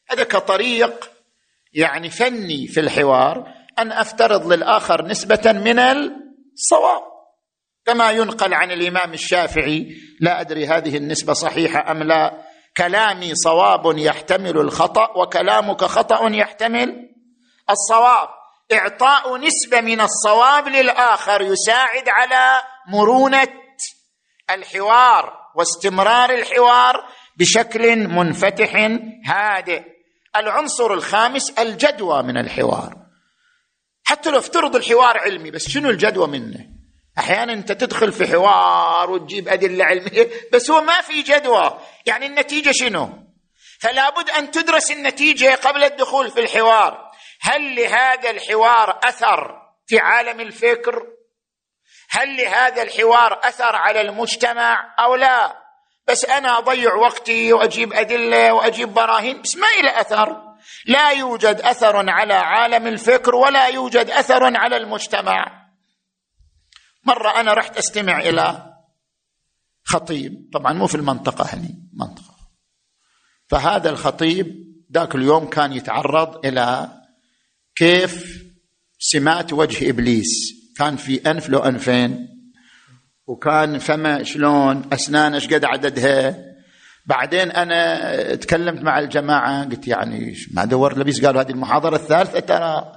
هذا كطريق يعني فني في الحوار، أن أفترض للآخر نسبة من الصواب، كما ينقل عن الإمام الشافعي، لا أدري هذه النسبة صحيحة أم لا: كلامي صواب يحتمل الخطأ، وكلامك خطأ يحتمل الصواب. إعطاء نسبة من الصواب للآخر يساعد على مرونة الحوار واستمرار الحوار بشكل منفتح هادئ. العنصر الخامس الجدوى من الحوار. حتى لو افترض الحوار علمي، بس شنو الجدوى منه؟ أحيانا أنت تدخل في حوار وتجيب أدلة علمية بس هو ما في جدوى، يعني النتيجة شنو؟ فلا بد أن تدرس النتيجة قبل الدخول في الحوار. هل لهذا الحوار أثر في عالم الفكر؟ هل لهذا الحوار أثر على المجتمع أو لا؟ بس أنا أضيع وقتي وأجيب أدلة وأجيب براهين بس ما إلى أثر. لا يوجد أثر على عالم الفكر ولا يوجد أثر على المجتمع. مرة أنا رحت أستمع إلى خطيب، طبعا مو في المنطقة هني منطقة، فهذا الخطيب ذاك اليوم كان يتعرض إلى كيف سمات وجه إبليس. كان في أنف له أنفين، وكان فمه شلون، أسنانه ايش قد عددها. بعدين أنا تكلمت مع الجماعة قلت يعني ما دور لبيس، قالوا هذه المحاضرة الثالثة ترى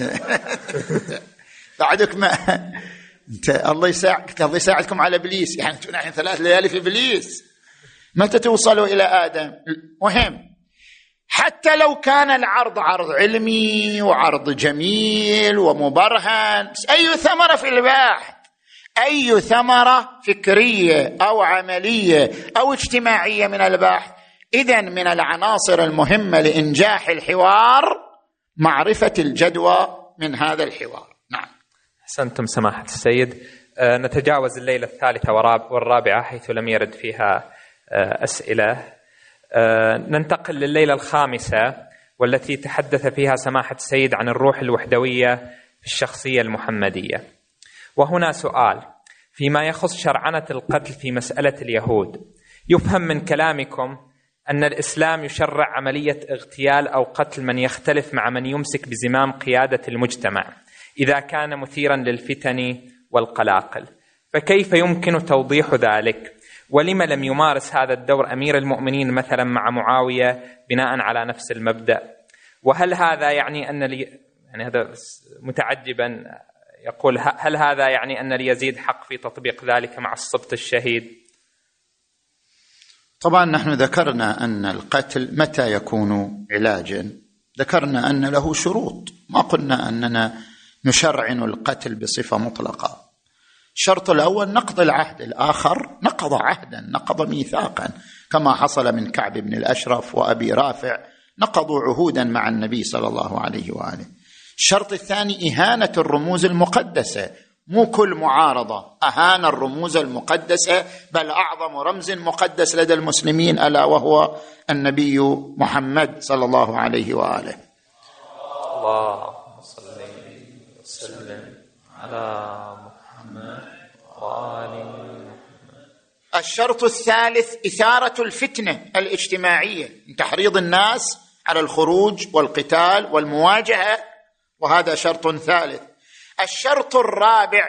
بعدك ما انت الله يساعدك، الله يساعدكم على إبليس، يعني انتم الحين 3 ليالي في إبليس، متى توصلوا إلى آدم؟ مهم. حتى لو كان العرض عرض علمي وعرض جميل ومبرهن، بس أي ثمرة في البحث، أي ثمرة فكرية أو عملية أو اجتماعية من البحث؟ إذن من العناصر المهمة لإنجاح الحوار معرفة الجدوى من هذا الحوار. نعم. أحسنتم سماحة السيد. نتجاوز الليلة الثالثة والرابعة حيث لم يرد فيها أسئلة. ننتقل لليلة الخامسة والتي تحدث فيها سماحة السيد عن الروح الوحدوية في الشخصية المحمدية. وهنا سؤال فيما يخص شرعنة القتل في مسألة اليهود. يفهم من كلامكم أن الإسلام يشرع عملية اغتيال أو قتل من يختلف مع من يمسك بزمام قيادة المجتمع إذا كان مثيرا للفتن والقلاقل، فكيف يمكن توضيح ذلك؟ ولما لم يمارس هذا الدور أمير المؤمنين مثلا مع معاوية بناء على نفس المبدأ؟ وهل هذا يعني أن يعني هذا متعجبا يقول هل هذا يعني أن ليزيد حق في تطبيق ذلك مع السبط الشهيد؟ طبعا نحن ذكرنا أن القتل متى يكون علاجا، ذكرنا أن له شروط، ما قلنا أننا نشرعن القتل بصفة مطلقة. الشرط الأول نقض العهد، الآخر نقض عهدا، نقض ميثاقا، كما حصل من كعب بن الأشرف وأبي رافع، نقضوا عهودا مع النبي صلى الله عليه وآله. الشرط الثاني إهانة الرموز المقدسة، مو كل معارضة أهان الرموز المقدسة، بل أعظم رمز مقدس لدى المسلمين ألا وهو النبي محمد صلى الله عليه وآله. اللهم صل وسلم على محمد وآل محمد. الشرط الثالث إثارة الفتنة الاجتماعية، تحريض الناس على الخروج والقتال والمواجهة، وهذا شرط ثالث. الشرط الرابع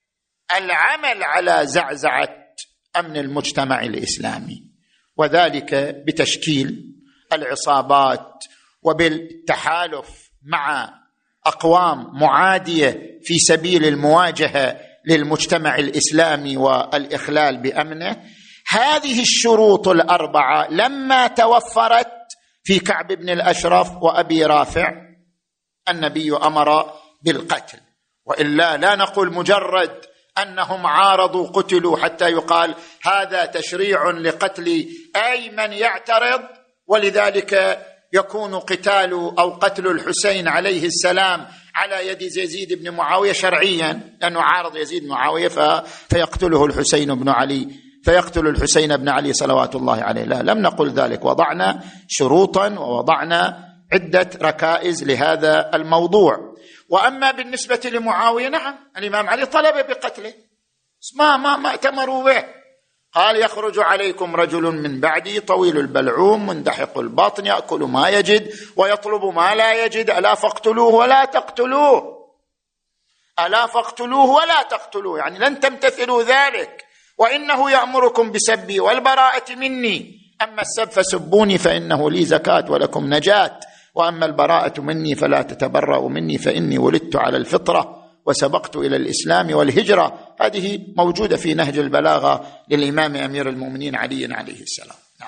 العمل على زعزعة أمن المجتمع الإسلامي، وذلك بتشكيل العصابات وبالتحالف مع أقوام معادية في سبيل المواجهة للمجتمع الإسلامي والإخلال بأمنه. هذه الشروط الأربعة لما توفرت في كعب بن الأشرف وأبي رافع النبي أمر بالقتل، وإلا لا نقول مجرد أنهم عارضوا قتلوا حتى يقال هذا تشريع لقتل أي من يعترض. ولذلك يكون قتال أو قتل الحسين عليه السلام على يد يزيد بن معاوية شرعيا، لأنه عارض يزيد بن معاوية فيقتله الحسين بن علي، فيقتل الحسين بن علي صلوات الله عليه. لا، لم نقل ذلك، وضعنا شروطا ووضعنا عدة ركائز لهذا الموضوع. وأما بالنسبة لمعاوية، نعم الإمام علي طلب بقتله، ما ائتمروا به، قال يخرج عليكم رجل من بعدي طويل البلعوم مندحق البطن يأكل ما يجد ويطلب ما لا يجد ألا فاقتلوه ولا تقتلوه، ألا فاقتلوه ولا تقتلوه، يعني لن تمتثلوا ذلك، وإنه يأمركم بسبي والبراءة مني، أما السب فسبوني فإنه لي زكاة ولكم نجاة، وأما البراءة مني فلا تتبرأوا مني فإني ولدت على الفطرة وسبقت إلى الإسلام والهجرة. هذه موجودة في نهج البلاغة للإمام أمير المؤمنين علي عليه السلام. نعم.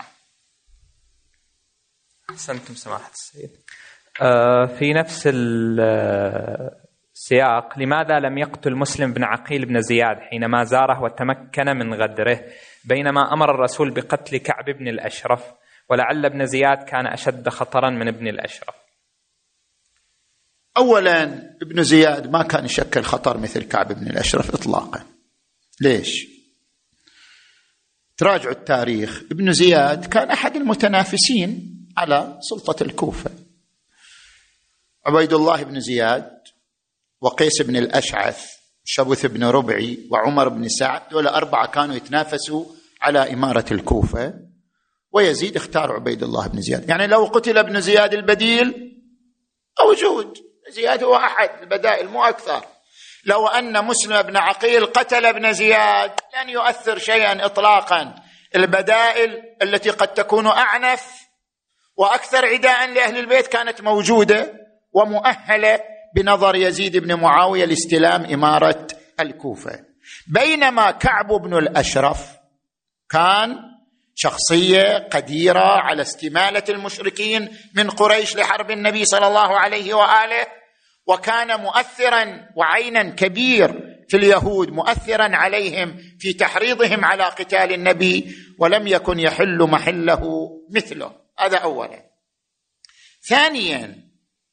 أحسنتم سماحة السيد. في نفس السياق، لماذا لم يقتل مسلم بن عقيل بن زياد حينما زاره وتمكن من غدره، بينما أمر الرسول بقتل كعب بن الأشرف، ولعل ابن زياد كان أشد خطرا من ابن الأشرف؟ أولا ابن زياد ما كان يشكل خطر مثل كعب بن الأشرف إطلاقا. ليش؟ تراجعوا التاريخ، ابن زياد كان أحد المتنافسين على سلطة الكوفة. عبيد الله بن زياد وقيس بن الأشعث شبث بن ربعي وعمر بن سعد، دول 4 كانوا يتنافسوا على إمارة الكوفة، ويزيد اختار عبيد الله بن زياد. يعني لو قتل ابن زياد البديل موجود، زياد هو أحد البدائل مو أكثر. لو أن مسلم بن عقيل قتل ابن زياد لن يؤثر شيئا إطلاقا. البدائل التي قد تكون أعنف وأكثر عداء لأهل البيت كانت موجودة ومؤهلة بنظر يزيد بن معاوية لاستلام إمارة الكوفة، بينما كعب بن الأشرف كان شخصية قديرة على استمالة المشركين من قريش لحرب النبي صلى الله عليه وآله، وكان مؤثرا وعينا كبير في اليهود، مؤثرا عليهم في تحريضهم على قتال النبي، ولم يكن يحل محله مثله. هذا أولا. ثانيا،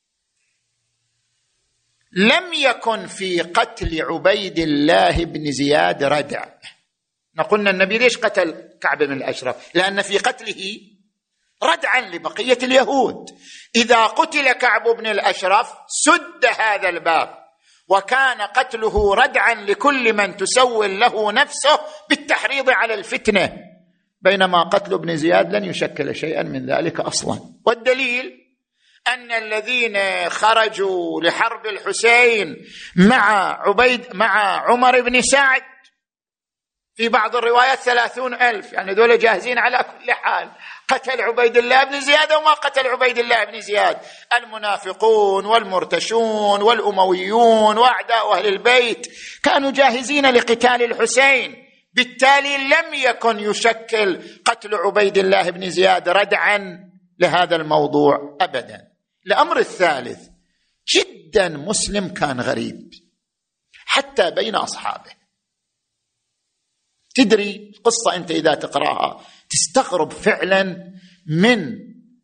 لم يكن في قتل عبيد الله بن زياد ردع. نقولنا النبي ليش قتل كعب بن الأشرف؟ لأن في قتله ردعا لبقية اليهود. إذا قتل كعب بن الأشرف سد هذا الباب، وكان قتله ردعا لكل من تسول له نفسه بالتحريض على الفتنة، بينما قتل ابن زياد لن يشكل شيئا من ذلك أصلا. والدليل أن الذين خرجوا لحرب الحسين مع عمر بن سعد في بعض الروايات 30,000، يعني دول جاهزين على كل حال. قتل عبيد الله بن زياد وما قتل عبيد الله بن زياد المنافقون والمرتشون والأمويون وأعداء أهل البيت كانوا جاهزين لقتال الحسين، بالتالي لم يكن يشكل قتل عبيد الله بن زياد ردعا لهذا الموضوع أبدا. الأمر الثالث، جدا مسلم كان غريب حتى بين أصحابه. تدري القصة أنت إذا تقرأها تستغرب فعلا من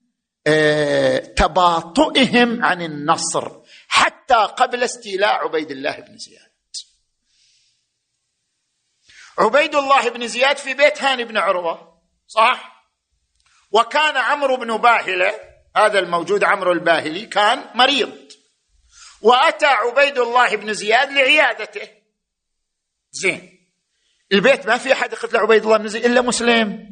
تباطؤهم عن النصر حتى قبل استيلاء عبيد الله بن زياد. عبيد الله بن زياد في بيت هاني بن عروة، صح؟ وكان عمرو بن باهلة، هذا الموجود عمرو الباهلي، كان مريض، وأتى عبيد الله بن زياد لعيادته. زين، البيت ما في أحد يقتل عبيد الله بن زياد إلا مسلم.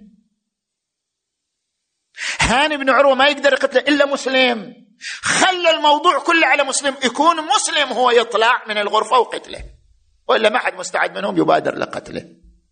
هاني بن عروة ما يقدر يقتله إلا مسلم. خلى الموضوع كله على مسلم، يكون مسلم هو يطلع من الغرفة وقتله، وإلا ما حد مستعد منهم يبادر لقتله.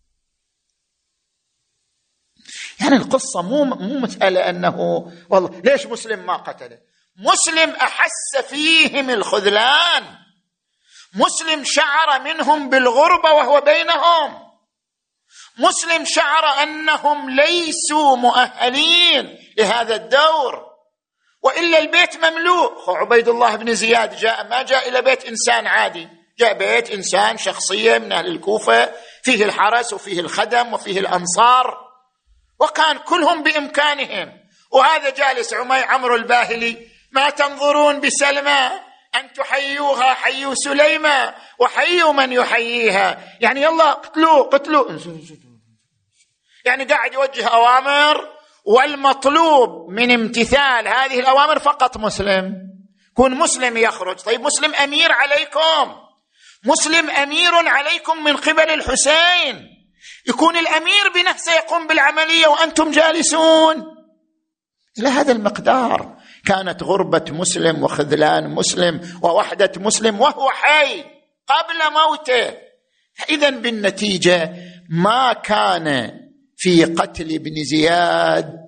يعني القصة مو مسألة أنه والله ليش مسلم ما قتله. مسلم أحس فيهم الخذلان، مسلم شعر منهم بالغربة وهو بينهم، مسلم شعر أنهم ليسوا مؤهلين لهذا الدور، وإلا البيت مملوء. عبيد الله بن زياد ما جاء إلى بيت إنسان عادي، جاء بيت إنسان شخصية من أهل الكوفة، فيه الحرس وفيه الخدم وفيه الأنصار، وكان كلهم بإمكانهم. وهذا جالس عمرو الباهلي، ما تنظرون بسلمى أن تحيوها حيوا سليمة وحيوا من يحييها، يعني يلا قتلوا. يعني قاعد يوجه أوامر، والمطلوب من امتثال هذه الأوامر فقط مسلم. كون مسلم يخرج. طيب مسلم أمير عليكم، مسلم أمير عليكم من قبل الحسين، يكون الأمير بنفسه يقوم بالعملية وأنتم جالسون. إلى هذا المقدار كانت غربة مسلم وخذلان مسلم ووحدة مسلم وهو حي قبل موته. إذن بالنتيجة ما كان في قتل ابن زياد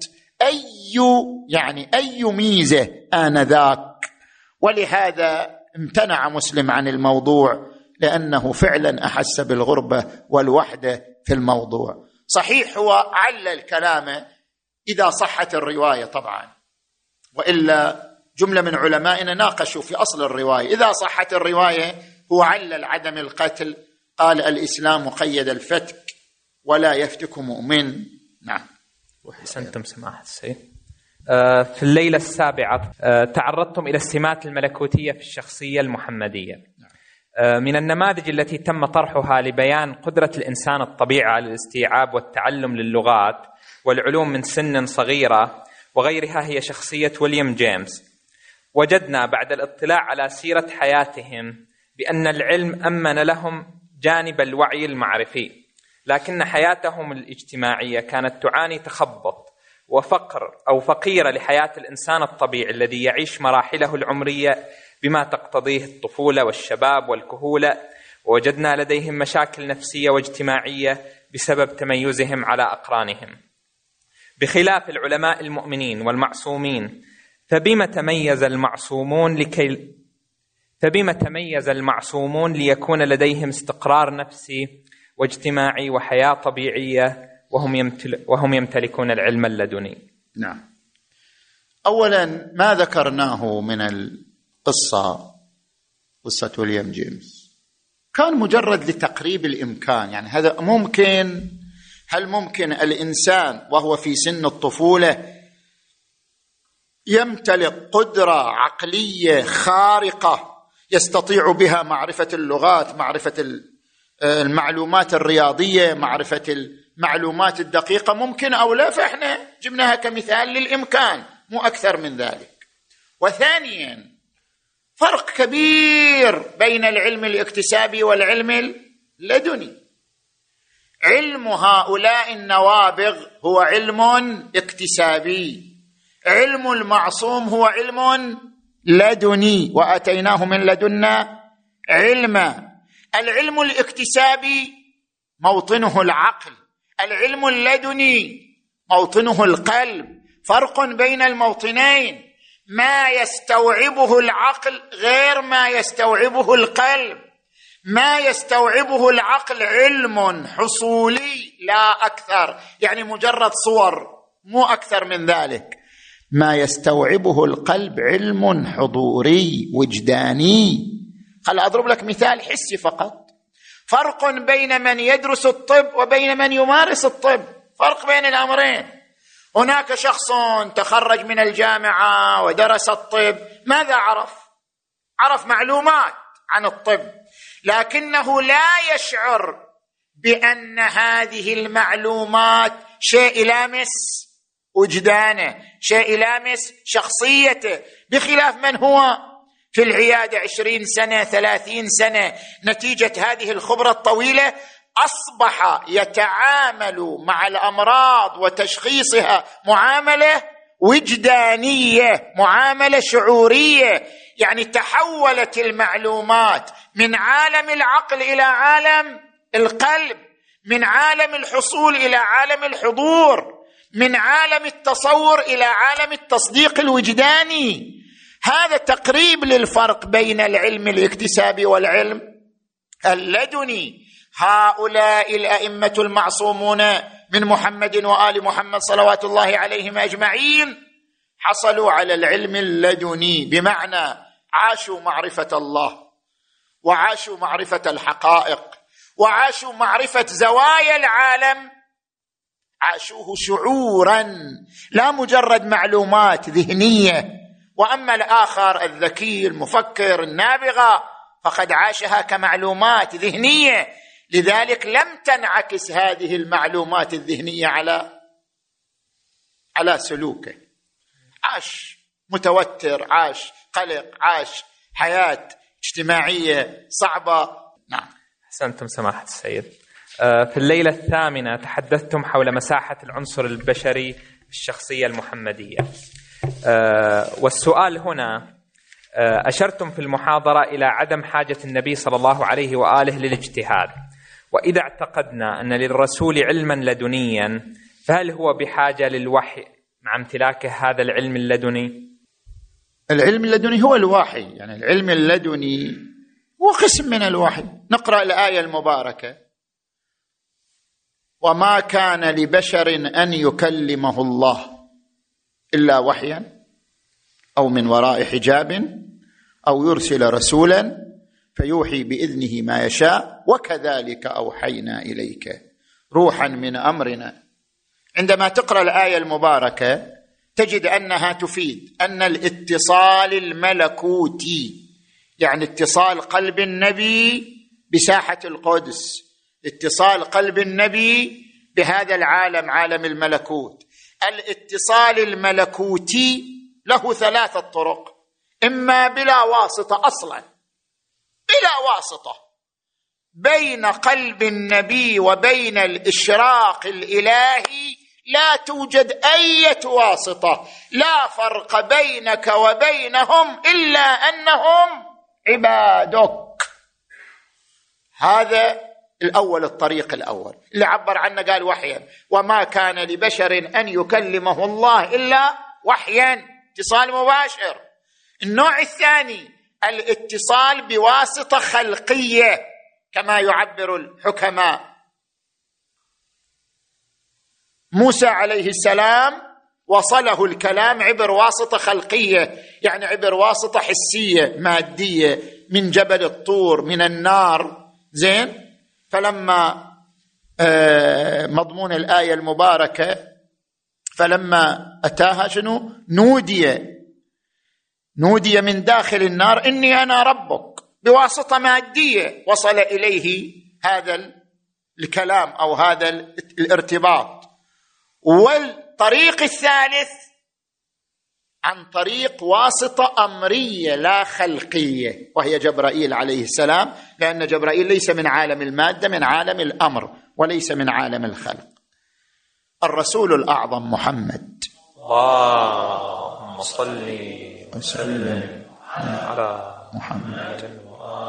أي ميزة آنذاك، ولهذا امتنع مسلم عن الموضوع لأنه فعلا أحس بالغربة والوحدة في الموضوع. صحيح هو علل كلامه إذا صحت الرواية طبعا، وإلا جملة من علمائنا ناقشوا في أصل الرواية. إذا صحت الرواية هو علل عدم القتل، قال الإسلام قيد الفتك ولا يفتك مؤمن. نعم. وحسنتم سماحة السيد. في الليلة السابعة تعرضتم إلى السمات الملكوتية في الشخصية المحمدية. من النماذج التي تم طرحها لبيان قدرة الإنسان الطبيعي على الاستيعاب والتعلم للغات والعلوم من سن صغيرة وغيرها هي شخصية ويليام جيمس. وجدنا بعد الاطلاع على سيرة حياتهم بأن العلم أمن لهم جانب الوعي المعرفي، لكن حياتهم الاجتماعية كانت تعاني تخبط وفقر أو فقيرة لحياة الإنسان الطبيعي الذي يعيش مراحله العمرية بما تقتضيه الطفولة والشباب والكهولة. ووجدنا لديهم مشاكل نفسية واجتماعية بسبب تميزهم على أقرانهم. بخلاف العلماء المؤمنين والمعصومين، فبما تميز المعصومون ليكون لديهم استقرار نفسي واجتماعي وحياة طبيعية وهم يمتلكون العلم اللدني؟ نعم. أولا ما ذكرناه من قصة ويليام جيمس كان مجرد لتقريب الإمكان. يعني هذا ممكن، هل ممكن الإنسان وهو في سن الطفولة يمتلك قدرة عقلية خارقة يستطيع بها معرفة اللغات، معرفة المعلومات الرياضية، معرفة المعلومات الدقيقة؟ ممكن أو لا، فإحنا جبناها كمثال للإمكان مو أكثر من ذلك. وثانيا فرق كبير بين العلم الاكتسابي والعلم اللدني. علم هؤلاء النوابغ هو علم اكتسابي، علم المعصوم هو علم لدني، وآتيناه من لدنا علما. العلم الاكتسابي موطنه العقل، العلم اللدني موطنه القلب. فرق بين الموطنين، ما يستوعبه العقل غير ما يستوعبه القلب. ما يستوعبه العقل علم حصولي لا أكثر، يعني مجرد صور مو أكثر من ذلك. ما يستوعبه القلب علم حضوري وجداني. خل أضرب لك مثال حسي فقط. فرق بين من يدرس الطب وبين من يمارس الطب، فرق بين الأمرين. هناك شخص تخرج من الجامعة ودرس الطب، ماذا عرف؟ عرف معلومات عن الطب، لكنه لا يشعر بأن هذه المعلومات شيء يلامس وجدانه، شيء يلامس شخصيته، بخلاف من هو في العيادة 20 سنة 30 سنة نتيجة هذه الخبرة الطويلة أصبح يتعامل مع الأمراض وتشخيصها معاملة وجدانية، معاملة شعورية. يعني تحولت المعلومات من عالم العقل إلى عالم القلب، من عالم الحصول إلى عالم الحضور، من عالم التصور إلى عالم التصديق الوجداني. هذا تقريب للفرق بين العلم الاكتسابي والعلم اللدني. هؤلاء الأئمة المعصومون من محمد وآل محمد صلوات الله عليهم أجمعين حصلوا على العلم اللدني، بمعنى عاشوا معرفة الله، وعاشوا معرفة الحقائق، وعاشوا معرفة زوايا العالم، عاشوه شعورا لا مجرد معلومات ذهنية. وأما الآخر الذكي المفكر النابغة فقد عاشها كمعلومات ذهنية، لذلك لم تنعكس هذه المعلومات الذهنية على سلوكه. عاش متوتر، عاش قلق، عاش حياة اجتماعية صعبة. نعم. أحسنتم سماحة السيد. في الليلة الثامنة تحدثتم حول مساحة العنصر البشري في الشخصية المحمدية، والسؤال هنا أشرتم في المحاضرة إلى عدم حاجة النبي صلى الله عليه وآله للاجتهاد، وإذا اعتقدنا أن للرسول علما لدنيا فهل هو بحاجة للوحي مع امتلاكه هذا العلم اللدني؟ العلم اللدني هو الوحي، يعني العلم اللدني هو قسم من الوحي. نقرأ الآية المباركة: وما كان لبشر أن يكلمه الله إلا وحيا أو من وراء حجاب أو يرسل رسولا فيوحي بإذنه ما يشاء وكذلك أوحينا إليك روحا من أمرنا. عندما تقرأ الآية المباركة تجد أنها تفيد أن الاتصال الملكوتي، يعني اتصال قلب النبي بساحة القدس، اتصال قلب النبي بهذا العالم، عالم الملكوت، الاتصال الملكوتي له 3 طرق: إما بلا واسطة أصلا، بلا واسطة بين قلب النبي وبين الإشراق الإلهي لا توجد أي واسطة، لا فرق بينك وبينهم إلا أنهم عبادك. هذا الأول، الطريق الأول اللي عبر عنه قال وحيا، وما كان لبشر أن يكلمه الله إلا وحيا، اتصال مباشر. النوع الثاني الاتصال بواسطة خلقية كما يعبر الحكماء. موسى عليه السلام وصله الكلام عبر واسطة خلقية، يعني عبر واسطة حسية مادية من جبل الطور، من النار. زين، فلما مضمون الآية المباركة فلما أتاها شنو؟ نودي من داخل النار إني أنا ربك، بواسطة مادية وصل إليه هذا الكلام أو هذا الارتباط. والطريق الثالث عن طريق واسطة أمرية لا خلقية، وهي جبرائيل عليه السلام، لأن جبرائيل ليس من عالم المادة، من عالم الأمر وليس من عالم الخلق. الرسول الأعظم محمد، اللهم صل وسلم على محمد،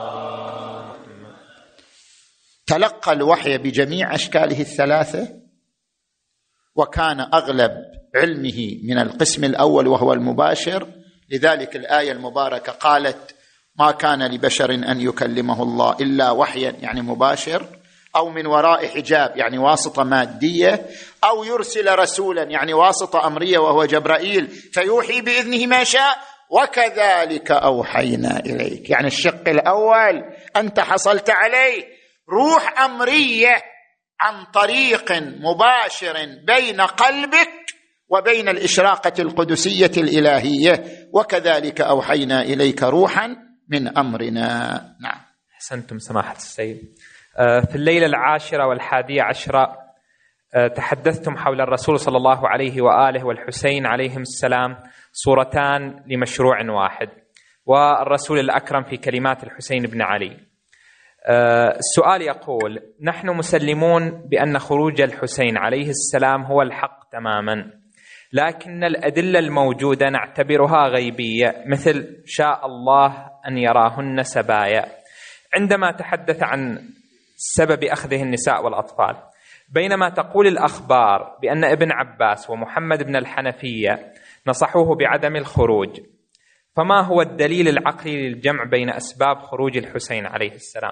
تلقى الوحي بجميع أشكاله ال3، وكان أغلب علمه من القسم الأول وهو المباشر. لذلك الآية المباركة قالت: ما كان لبشر أن يكلمه الله إلا وحيا، يعني مباشر، أو من وراء حجاب، يعني واسطة مادية، أو يرسل رسولا، يعني واسطة أمرية وهو جبرائيل، فيوحي بإذنه ما شاء وكذلك أوحينا إليك. يعني الشق الأول أنت حصلت عليه روح أمرية عن طريق مباشر بين قلبك وبين الإشراقة القدسية الإلهية، وكذلك أوحينا إليك روحا من أمرنا. نعم، أحسنتم سماحة السيد. في الليلة 10 و11 تحدثتم حول الرسول صلى الله عليه وآله والحسين عليهم السلام صورتان لمشروع واحد، والرسول الأكرم في كلمات الحسين بن علي. السؤال يقول: نحن مسلمون بأن خروج الحسين عليه السلام هو الحق تماما، لكن الأدلة الموجودة نعتبرها غيبية، مثل شاء الله أن يراهن سبايا، عندما تحدث عن سبب أخذه النساء والأطفال، بينما تقول الأخبار بأن ابن عباس ومحمد بن الحنفية نصحوه بعدم الخروج. فما هو الدليل العقلي للجمع بين أسباب خروج الحسين عليه السلام؟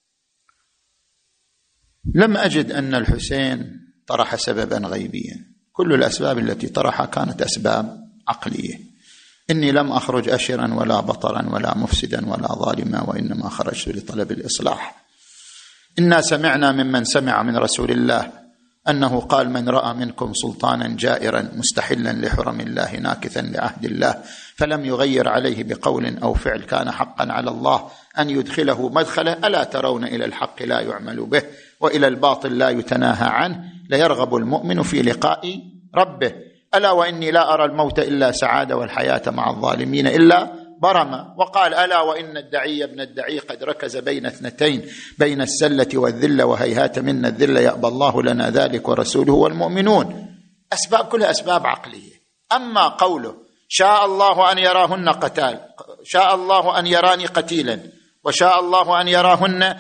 لم أجد أن الحسين طرح سببا غيبيا، كل الأسباب التي طرحها كانت أسباب عقلية. إني لم أخرج أشرا ولا بطرا ولا مفسدا ولا ظالما، وإنما خرجت لطلب الإصلاح. إنا سمعنا ممن سمع من رسول الله أنه قال: من رأى منكم سلطانا جائرا مستحلا لحرم الله ناكثا لعهد الله فلم يغير عليه بقول أو فعل كان حقا على الله أن يدخله مدخله، ألا ترون إلى الحق لا يعمل به وإلى الباطل لا يتناهى عنه، ليرغب المؤمن في لقاء ربه، ألا وإني لا أرى الموت إلا سعادة والحياة مع الظالمين إلا برمة وقال: ألا وإن الدعي ابن الدعي قد ركز بين اثنتين، بين السلة والذلة، وهيهات منا الذلة، يأبى الله لنا ذلك ورسوله والمؤمنون. أسباب كلها أسباب عقلية. أما قوله: شاء الله أن يراهن قتال، شاء الله أن يراني قتيلا، وشاء الله أن يراهن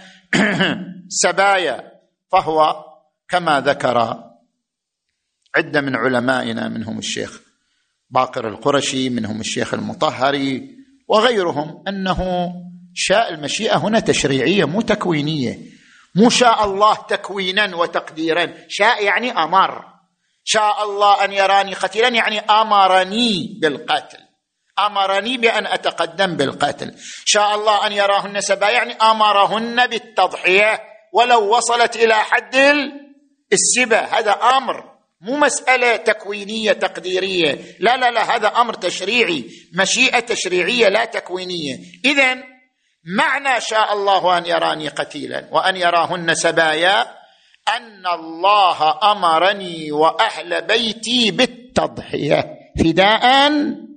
سبايا، فهو كما ذكر عدة من علمائنا، منهم الشيخ باقر القرشي، منهم الشيخ المطهري وغيرهم، أنه شاء المشيئة هنا تشريعية مو تكوينية. مو شاء الله تكوينا وتقديرا، شاء يعني أمر. شاء الله أن يراني قتيلا يعني أمرني بالقتل، أمرني بأن أتقدم بالقتل. شاء الله أن يراهن سبايا يعني أمرهن بالتضحية ولو وصلت إلى حد السبا. هذا أمر، مو مسألة تكوينية تقديرية، لا لا لا، هذا أمر تشريعي، مشيئة تشريعية لا تكوينية. إذن معنى شاء الله أن يراني قتيلا وأن يراهن سبايا أن الله أمرني وأهل بيتي بالتضحية فداء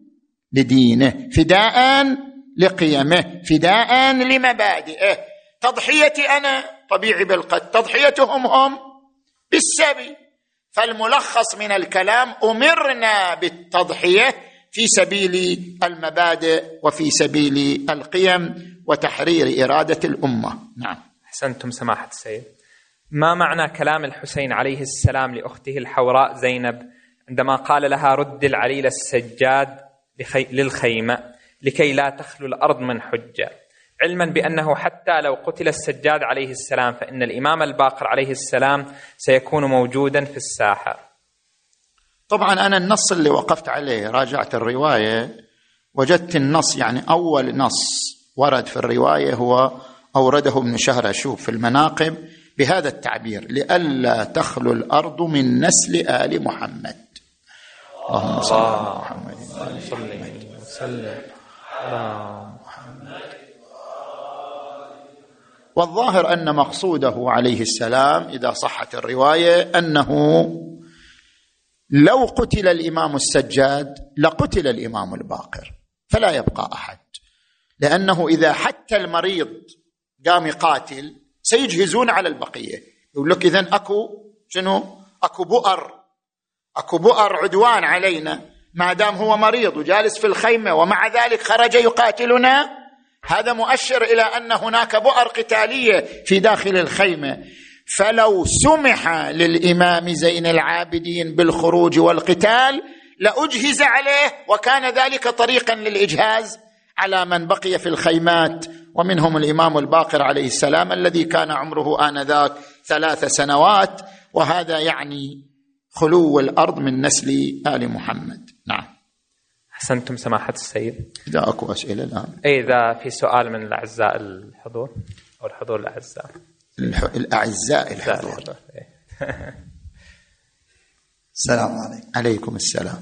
لدينه، فداء لقيمه، فداء لمبادئه. تضحيتي أنا طبيعي بالقتل، تضحيتهم هم بالسبي. فالملخص من الكلام: أمرنا بالتضحية في سبيل المبادئ وفي سبيل القيم وتحرير إرادة الأمة. نعم. أحسنتم سماحة السيد. ما معنى كلام الحسين عليه السلام لأخته الحوراء زينب عندما قال لها: رد العليل السجاد للخيمة لكي لا تخلو الأرض من حجة، علما بأنه حتى لو قتل السجاد عليه السلام فإن الإمام الباقر عليه السلام سيكون موجودا في الساحة؟ طبعا أنا النص اللي وقفت عليه راجعت الرواية، وجدت النص، يعني أول نص ورد في الرواية هو أورده ابن شهرشوب في المناقب بهذا التعبير: لئلا تخلو الأرض من نسل آل محمد. اللهم صل على محمد وسلم على محمد. والظاهر أن مقصوده عليه السلام إذا صحت الرواية أنه لو قتل الإمام السجاد لقتل الإمام الباقر، فلا يبقى أحد، لأنه إذا حتى المريض قام يقاتل سيجهزون على البقية. يقول لك إذن أكو بؤر عدوان علينا ما دام هو مريض وجالس في الخيمة ومع ذلك خرج يقاتلنا. هذا مؤشر إلى أن هناك بؤر قتالية في داخل الخيمة. فلو سمح للإمام زين العابدين بالخروج والقتال لأجهز عليه، وكان ذلك طريقا للإجهاز على من بقي في الخيمات، ومنهم الإمام الباقر عليه السلام الذي كان عمره آنذاك 3 سنوات، وهذا يعني خلو الأرض من نسل آل محمد. نعم. أحسنتم سماحة السيد. إذا أكو أسئلة الآن. إذا في سؤال من الأعزاء الحضور أو الحضور الأعزاء. الأعزاء الحضور. السلام عليكم. عليكم السلام.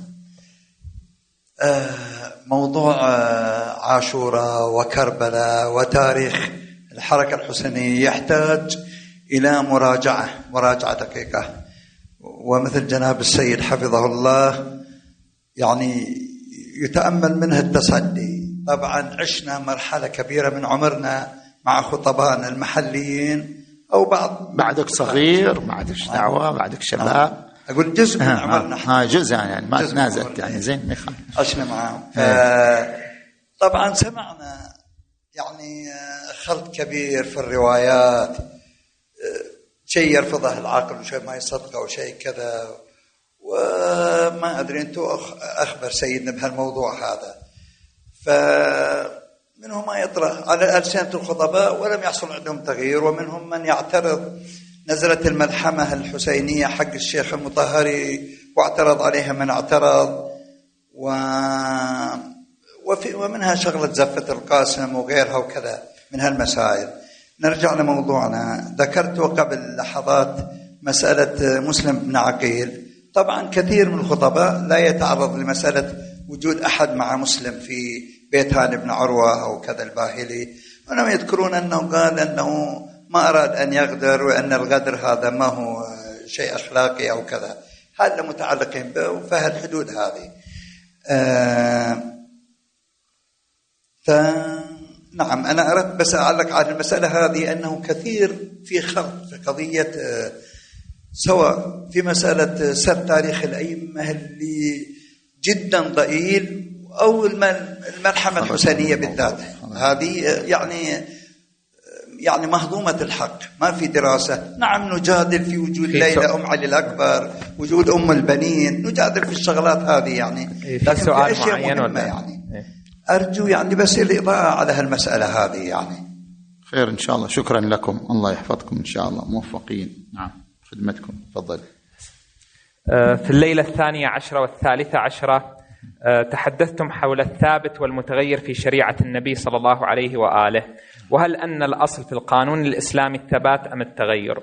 موضوع عاشوراء وكربلاء وتاريخ الحركة الحسينية يحتاج إلى مراجعة دقيقة، ومثل جناب السيد حفظه الله يعني يتأمل منه التصدي. طبعا عشنا مرحلة كبيرة من عمرنا مع خطبائنا المحليين أو بعدك صغير، بعدك دعوة، بعدك شباب. أقول جزء من عمرنا. جزء يعني ما تنازلت يعني زين عشنا معهم. طبعا سمعنا يعني خلط كبير في الروايات، شيء يرفضه العقل وشيء ما يصدقه وشيء كذا، وما أدري أنتوا أخبر سيدنا بهالموضوع هذا. فمنهم ما يطرح على ألسنة الخطباء ولم يحصل عندهم تغيير، ومنهم من يعترض. نزلت الملحمة الحسينية حق الشيخ المطهري واعترض عليها من اعترض، ومنها شغلة زفة القاسم وغيرها وكذا من هالمسائل. نرجع لموضوعنا. ذكرت قبل لحظات مسألة مسلم بن عقيل. طبعا كثير من الخطباء لا يتعرض لمسألة وجود أحد مع مسلم في بيت هاني بن عروة أو كذا الباهلي، وأنهم يذكرون أنه قال أنه ما أراد أن يغدر، وأن الغدر هذا ما هو شيء أخلاقي أو كذا. هذا متعلقين به، فهالحدود هذه. نعم، أنا أردت بس أعلق على المسألة هذه، أنه كثير في خلط في قضية، سواء في مسألة سرد تاريخ الأئمة اللي جدا ضئيل، أو الملحمة الحسينية بالذات، هذه يعني مهضومة الحق، ما في دراسة. نعم نجادل في وجود ليلى أم علي الأكبر، وجود أم البنين، نجادل في الشغلات هذه يعني، لكن في أشياء مهمة يعني أرجو يعني بس الإضاءة على هالمسألة هذه يعني. خير إن شاء الله، شكرا لكم، الله يحفظكم إن شاء الله، موفقين. نعم خدمتكم، تفضل. في الليلة 12 و13 تحدثتم حول الثابت والمتغير في شريعة النبي صلى الله عليه وآله، وهل أن الأصل في القانون الإسلامي الثبات أم التغير؟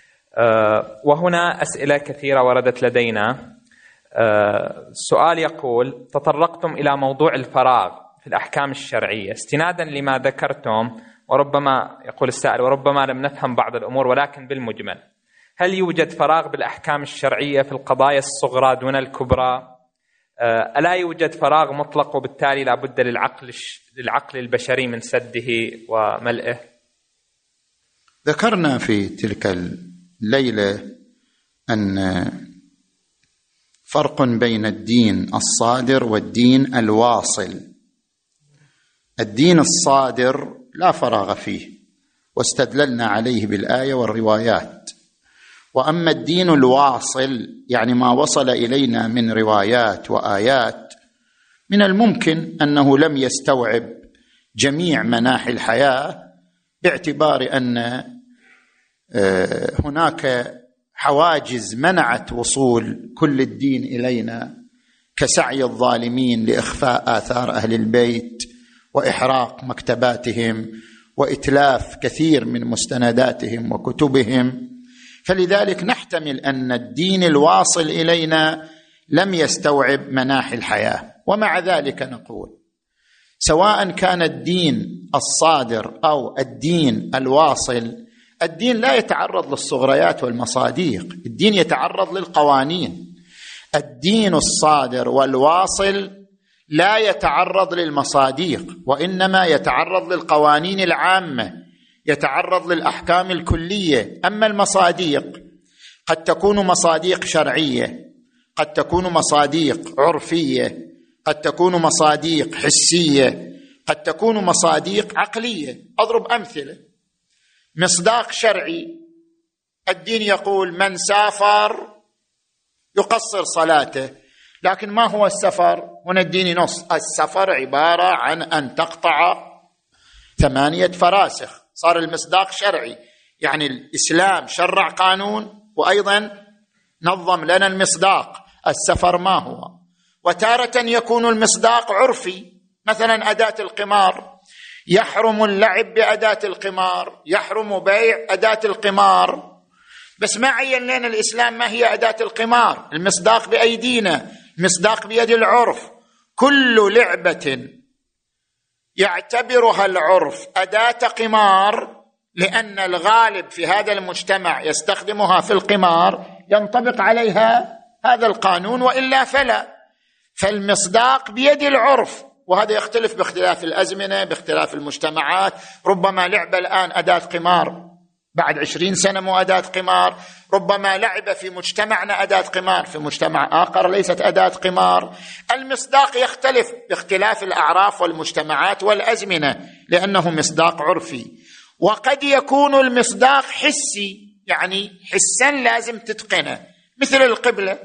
وهنا أسئلة كثيرة وردت لدينا. السؤال يقول: تطرقتم إلى موضوع الفراغ في الأحكام الشرعية استنادا لما ذكرتم، وربما يقول السائل وربما لم نفهم بعض الأمور ولكن بالمجمل، هل يوجد فراغ بالأحكام الشرعية في القضايا الصغرى دون الكبرى؟ ألا يوجد فراغ مطلق وبالتالي لا بد للعقل البشري من سده وملئه؟ ذكرنا في تلك الليلة أن فرق بين الدين الصادر والدين الواصل. الدين الصادر لا فراغ فيه، واستدللنا عليه بالآية والروايات. وأما الدين الواصل يعني ما وصل إلينا من روايات وآيات، من الممكن أنه لم يستوعب جميع مناحي الحياة، باعتبار أن هناك حواجز منعت وصول كل الدين إلينا، كسعي الظالمين لإخفاء آثار أهل البيت، وإحراق مكتباتهم، وإتلاف كثير من مستنداتهم وكتبهم. فلذلك نحتمل أن الدين الواصل إلينا لم يستوعب مناحي الحياة. ومع ذلك نقول سواء كان الدين الصادر أو الدين الواصل، الدين لا يتعرض للصغريات والمصاديق، الدين يتعرض للقوانين. الدين الصادر والواصل لا يتعرض للمصاديق، وإنما يتعرض للقوانين العامة، يتعرض للأحكام الكلية. أما المصاديق قد تكون مصاديق شرعية، قد تكون مصاديق عرفية، قد تكون مصاديق حسية، قد تكون مصاديق عقلية. أضرب أمثلة. مصداق شرعي، الدين يقول من سافر يقصر صلاته، لكن ما هو السفر؟ هنا الدين نص: السفر عبارة عن أن تقطع 8 فراسخ. صار المصداق شرعي، يعني الإسلام شرع قانون وأيضا نظم لنا المصداق. السفر ما هو؟ وتارة يكون المصداق عرفي، مثلا أداة القمار، يحرم اللعب بأداة القمار، يحرم بيع أداة القمار، بس ما عين لنا الإسلام ما هي أداة القمار. المصداق بأيدينا، المصداق بيد العرف. كل لعبة يعتبرها العرف أداة قمار، لأن الغالب في هذا المجتمع يستخدمها في القمار، ينطبق عليها هذا القانون، وإلا فلا. فالمصداق بيد العرف، وهذا يختلف باختلاف الأزمنة، باختلاف المجتمعات. ربما لعب الآن أداة قمار، بعد 20 سنة مو أداة قمار. ربما لعب في مجتمعنا أداة قمار، في مجتمع آخر ليست أداة قمار. المصداق يختلف باختلاف الأعراف والمجتمعات والأزمنة، لأنه مصداق عرفي. وقد يكون المصداق حسي، يعني حسا لازم تتقنه، مثل القبلة.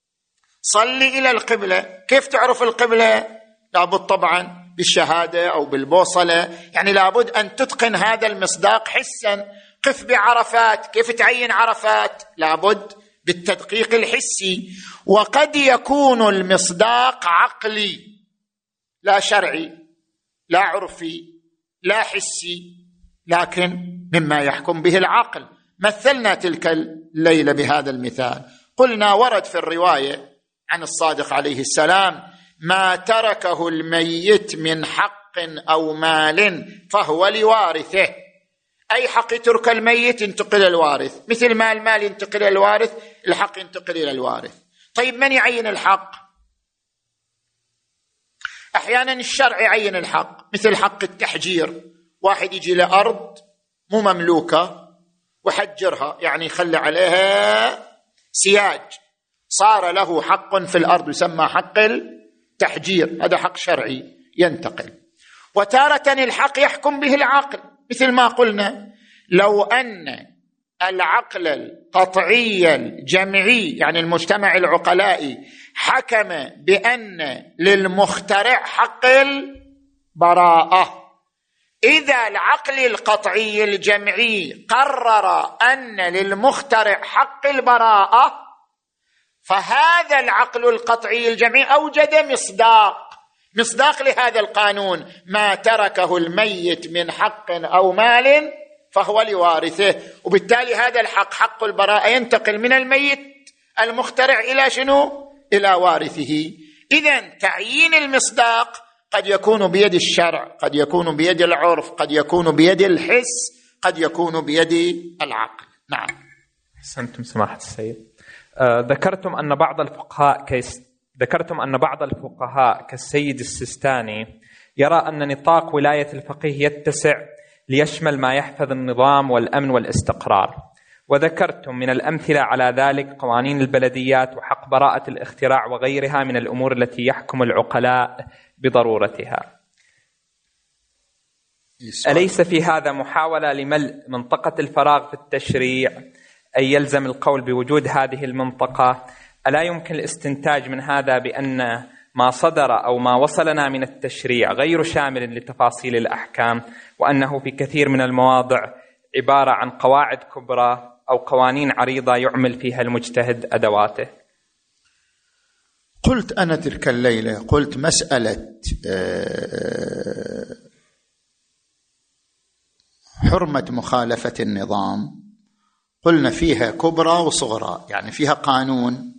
صلي إلى القبلة، كيف تعرف القبلة؟ لابد طبعا بالشهادة أو بالبوصلة، يعني لابد أن تتقن هذا المصداق حسا. قف بعرفات، كيف تعين عرفات؟ لابد بالتدقيق الحسي. وقد يكون المصداق عقلي، لا شرعي، لا عرفي، لا حسي، لكن مما يحكم به العقل. مثلنا تلك الليلة بهذا المثال، قلنا ورد في الرواية عن الصادق عليه السلام: ما تركه الميت من حق أو مال فهو لوارثه. أي حق يترك الميت ينتقل الوارث، مثل ما المال ينتقل الوارث، الحق ينتقل إلى الوارث. طيب من يعين الحق؟ أحيانا الشرع يعين الحق، مثل حق التحجير، واحد يجي لأرض مو مملوكة وحجرها، يعني يخلي عليها سياج، صار له حق في الأرض يسمى حق التحجير، هذا حق شرعي ينتقل. وتارة الحق يحكم به العقل، مثل ما قلنا لو أن العقل القطعي الجمعي يعني المجتمع العقلائي حكم بأن للمخترع حق البراءة، إذا العقل القطعي الجمعي قرر أن للمخترع حق البراءة، فهذا العقل القطعي الجمعي أوجد مصداق لهذا القانون، ما تركه الميت من حق أو مال فهو لوارثه، وبالتالي هذا الحق حق البراءة ينتقل من الميت المخترع إلى شنو؟ إلى وارثه. إذن تعيين المصداق قد يكون بيد الشرع، قد يكون بيد العرف، قد يكون بيد الحس، قد يكون بيد العقل. نعم. أحسنتم سماحة السيد. ذكرتم أن بعض الفقهاء كالسيد السيستاني يرى أن نطاق ولاية الفقيه يتسع ليشمل ما يحفظ النظام والأمن والاستقرار، وذكرتم من الأمثلة على ذلك قوانين البلديات وحق براءة الاختراع وغيرها من الأمور التي يحكم العقلاء بضرورتها. أليس في هذا محاولة لملء منطقة الفراغ في التشريع أي يلزم القول بوجود هذه المنطقة؟ ألا يمكن الاستنتاج من هذا بأن ما صدر أو ما وصلنا من التشريع غير شامل لتفاصيل الأحكام، وأنه في كثير من المواضع عبارة عن قواعد كبرى أو قوانين عريضة يعمل فيها المجتهد أدواته؟ قلت أنا تلك الليلة، قلت مسألة حرمة مخالفة النظام قلنا فيها كبرى وصغرى، يعني فيها قانون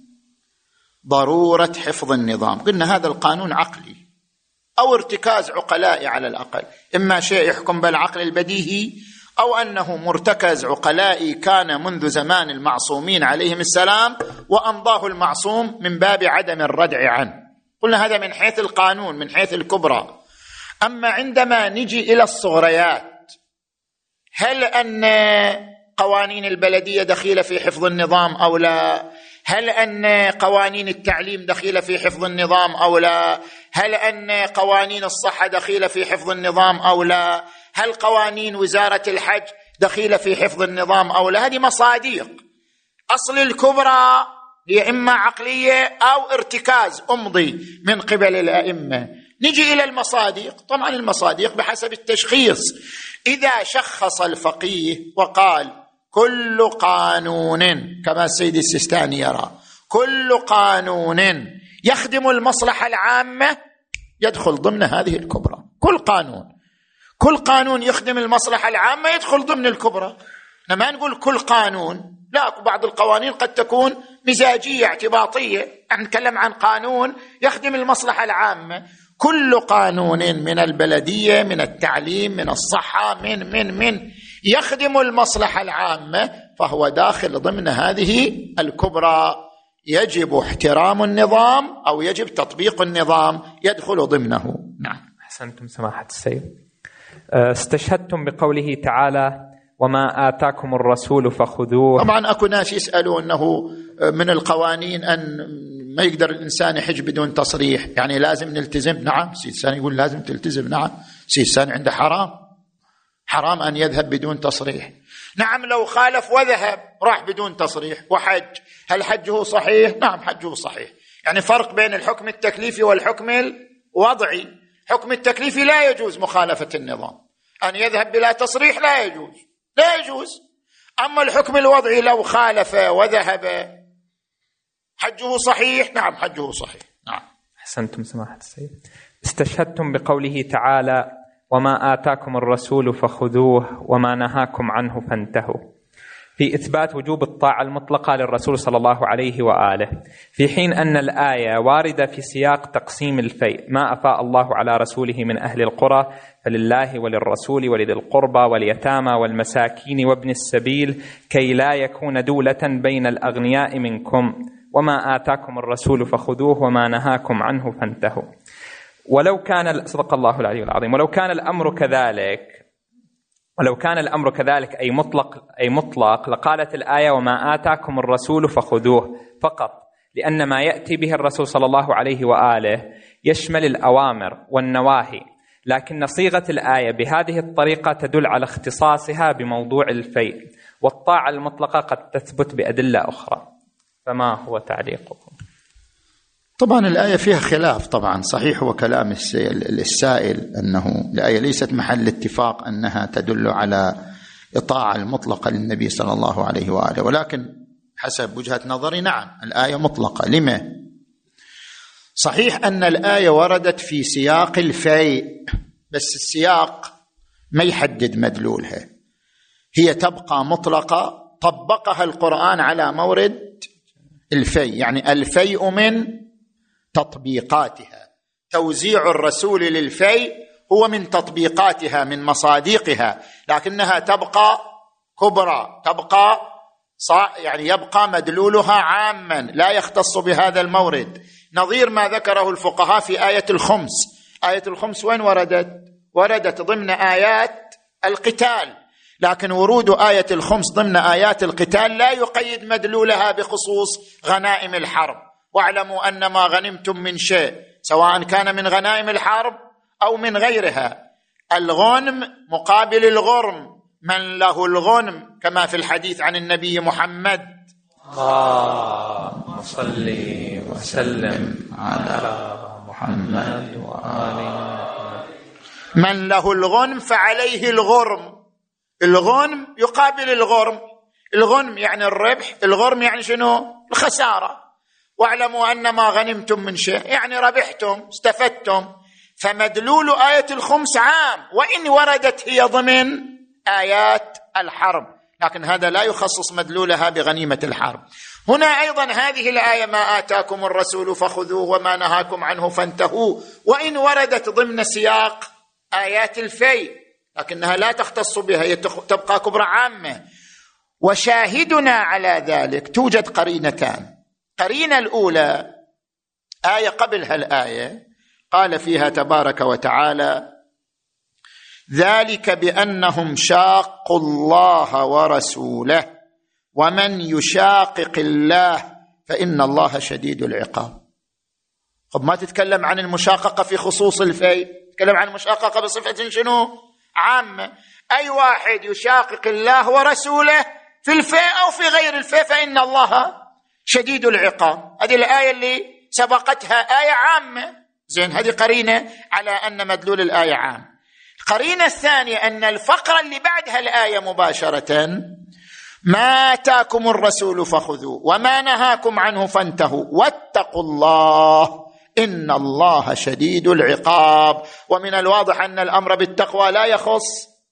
ضرورة حفظ النظام، قلنا هذا القانون عقلي أو ارتكاز عقلائي على الأقل، إما شيء يحكم بالعقل البديهي أو أنه مرتكز عقلائي كان منذ زمان المعصومين عليهم السلام وأمضاه المعصوم من باب عدم الردع عنه. قلنا هذا من حيث القانون، من حيث الكبرى. أما عندما نجي إلى الصغريات، هل أن قوانين البلدية دخيلة في حفظ النظام أو لا؟ هل أن قوانين التعليم دخيلة في حفظ النظام أو لا؟ هل أن قوانين الصحة دخيلة في حفظ النظام أو لا؟ هل قوانين وزارة الحج دخيلة في حفظ النظام أو لا؟ هذه مصادق. أصل الكبرى هي إما عقلية أو ارتكاز أمضي من قبل الأئمة. نجي إلى المصادق، طبعا المصادق بحسب التشخيص. إذا شخص الفقيه وقال كل قانون، كما السيد السيستاني يرى، كل قانون يخدم المصلحة العامة يدخل ضمن هذه الكبرى. كل قانون يخدم المصلحة العامة يدخل ضمن الكبرى. ما نقول كل قانون، لا، بعض القوانين قد تكون مزاجية اعتباطية، نتكلم عن قانون يخدم المصلحة العامة. كل قانون من البلدية، من التعليم، من الصحة، من يخدم المصلحة العامة فهو داخل ضمن هذه الكبرى، يجب احترام النظام أو يجب تطبيق النظام، يدخل ضمنه. نعم. أحسنتم سماحة السيد. استشهدتم بقوله تعالى وما آتاكم الرسول فخذوه. طبعا أكو ناس يسألوا أنه من القوانين أن ما يقدر الإنسان يحج بدون تصريح، يعني لازم نلتزم. نعم، سيد سان يقول لازم تلتزم. نعم، سيد سان عنده حرام أن يذهب بدون تصريح. نعم، لو خالف وذهب راح بدون تصريح وحج، هل حجه صحيح؟ نعم، حجه صحيح. يعني فرق بين الحكم التكليفي والحكم الوضعي. حكم التكليفي لا يجوز مخالفة النظام، أن يذهب بلا تصريح لا يجوز. أما الحكم الوضعي لو خالف وذهب حجه صحيح. نعم، حجه صحيح. نعم. أحسنتم سماحة السيد. استشهدتم بقوله تعالى وما آتاكم الرسول فخذوه وما نهاكم عنه فانتهوا في إثبات وجوب الطاعة المطلقة للرسول صلى الله عليه وآله، في حين أن الآية واردة في سياق تقسيم الفيء: ما أفاء الله على رسوله من أهل القرى فلله وللرسول ولذي القربى واليتامى والمساكين وابن السبيل كي لا يكون دولة بين الأغنياء منكم وما آتاكم الرسول فخذوه وما نهاكم عنه فانتهوا. صدق الله العلي العظيم. ولو كان الأمر كذلك أي مطلق لقالت الآية وما آتاكم الرسول فخذوه فقط، لأن ما يأتي به الرسول صلى الله عليه وآله يشمل الأوامر والنواهي، لكن صيغة الآية بهذه الطريقة تدل على اختصاصها بموضوع الفيء، والطاعة المطلقة قد تثبت بأدلة أخرى. فما هو تعليقكم؟ طبعا الآية فيها خلاف، طبعا صحيح هو كلام السائل أنه الآية ليست محل اتفاق أنها تدل على الطاعة المطلقة للنبي صلى الله عليه وآله، ولكن حسب وجهة نظري نعم الآية مطلقة. لما؟ صحيح أن الآية وردت في سياق الفيء، بس السياق ما يحدد مدلولها، هي تبقى مطلقة، طبقها القرآن على مورد الفيء، يعني الفيء من تطبيقاتها، توزيع الرسول للفيء هو من تطبيقاتها من مصادقها، لكنها تبقى كبرى، تبقى يعني يبقى مدلولها عاما لا يختص بهذا المورد، نظير ما ذكره الفقهاء في آية الخمس. آية الخمس وين وردت ضمن آيات القتال، لكن ورود آية الخمس ضمن آيات القتال لا يقيد مدلولها بخصوص غنائم الحرب. واعلموا أن ما غنمتم من شيء سواء كان من غنائم الحرب أو من غيرها، الغنم مقابل الغرم، من له الغنم كما في الحديث عن النبي محمد اللهم صل وسلم على محمد وآل من له الغنم فعليه الغرم. الغنم يقابل الغرم، الغنم يعني الربح، الغرم يعني شنو؟ الخسارة. واعلموا أن ما غنمتم من شيء يعني ربحتم استفدتم. فمدلول آية الخمس عام، وإن وردت هي ضمن آيات الحرب، لكن هذا لا يخصص مدلولها بغنيمة الحرب. هنا أيضا هذه الآية ما آتاكم الرسول فخذوه وما نهاكم عنه فانتهوا، وإن وردت ضمن سياق آيات الفيء لكنها لا تختص بها، هي تبقى كبرى عامة. وشاهدنا على ذلك توجد قرينتان. قرينة الأولى آية قبلها الآية قال فيها تبارك وتعالى ذلك بأنهم شاقوا الله ورسوله ومن يشاقق الله فإن الله شديد العقاب. طب ما تتكلم عن المشاققة في خصوص الفيء، تتكلم عن المشاققة بصفة شنو؟ عامة. أي واحد يشاقق الله ورسوله في الفيء أو في غير الفيء فإن الله شديد العقاب. هذه الآية اللي سبقتها آية عامة، زين، هذه قرينة على أن مدلول الآية عام. القرينة الثانية أن الفقرة اللي بعدها الآية مباشرة ما آتاكم الرسول فخذوه وما نهاكم عنه فانتهوا واتقوا الله إن الله شديد العقاب. ومن الواضح أن الأمر بالتقوى لا يخص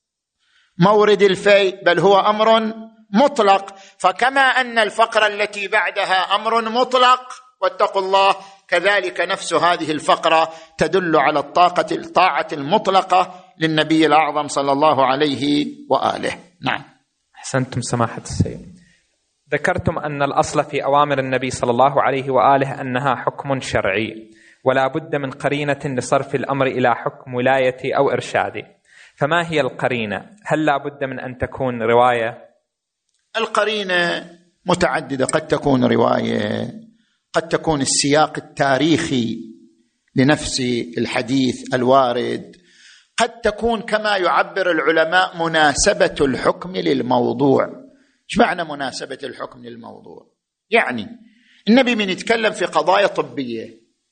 مورد الفيء بل هو أمر مطلق، فكما أن الفقرة التي بعدها أمر مطلق واتقوا الله، كذلك نفس هذه الفقرة تدل على الطاعة المطلقة للنبي الأعظم صلى الله عليه وآله. نعم. أحسنتم سماحة السيد. ذكرتم أن الأصل في أوامر النبي صلى الله عليه وآله أنها حكم شرعي، ولا بد من قرينة لصرف الأمر إلى حكم ولاية أو إرشادي، فما هي القرينة؟ هل لا بد من أن تكون رواية؟ القرينة متعددة، قد تكون رواية، قد تكون السياق التاريخي لنفس الحديث الوارد، قد تكون كما يعبر العلماء مناسبة الحكم للموضوع. ايش معنى مناسبة الحكم للموضوع؟ يعني النبي من يتكلم في قضايا طبية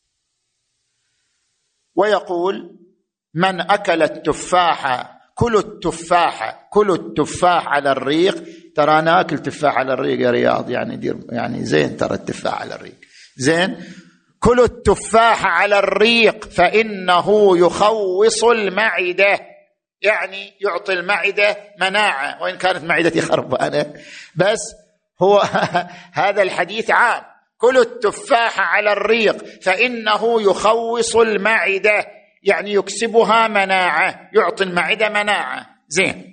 ويقول من أكل التفاحة كلوا التفاح على الريق. ترى أنا أكل تفاح على الريق يا رياض، يعني زين، ترى التفاح على الريق زين. كلوا التفاح على الريق فإنه يخوص المعدة، يعني يعطي المعدة مناعة، وإن كانت معدتي خربانة بس هو هذا الحديث عام. كلوا التفاح على الريق فإنه يخوص المعدة، يعني يكسبها مناعة، يعطي المعدة مناعة. زين،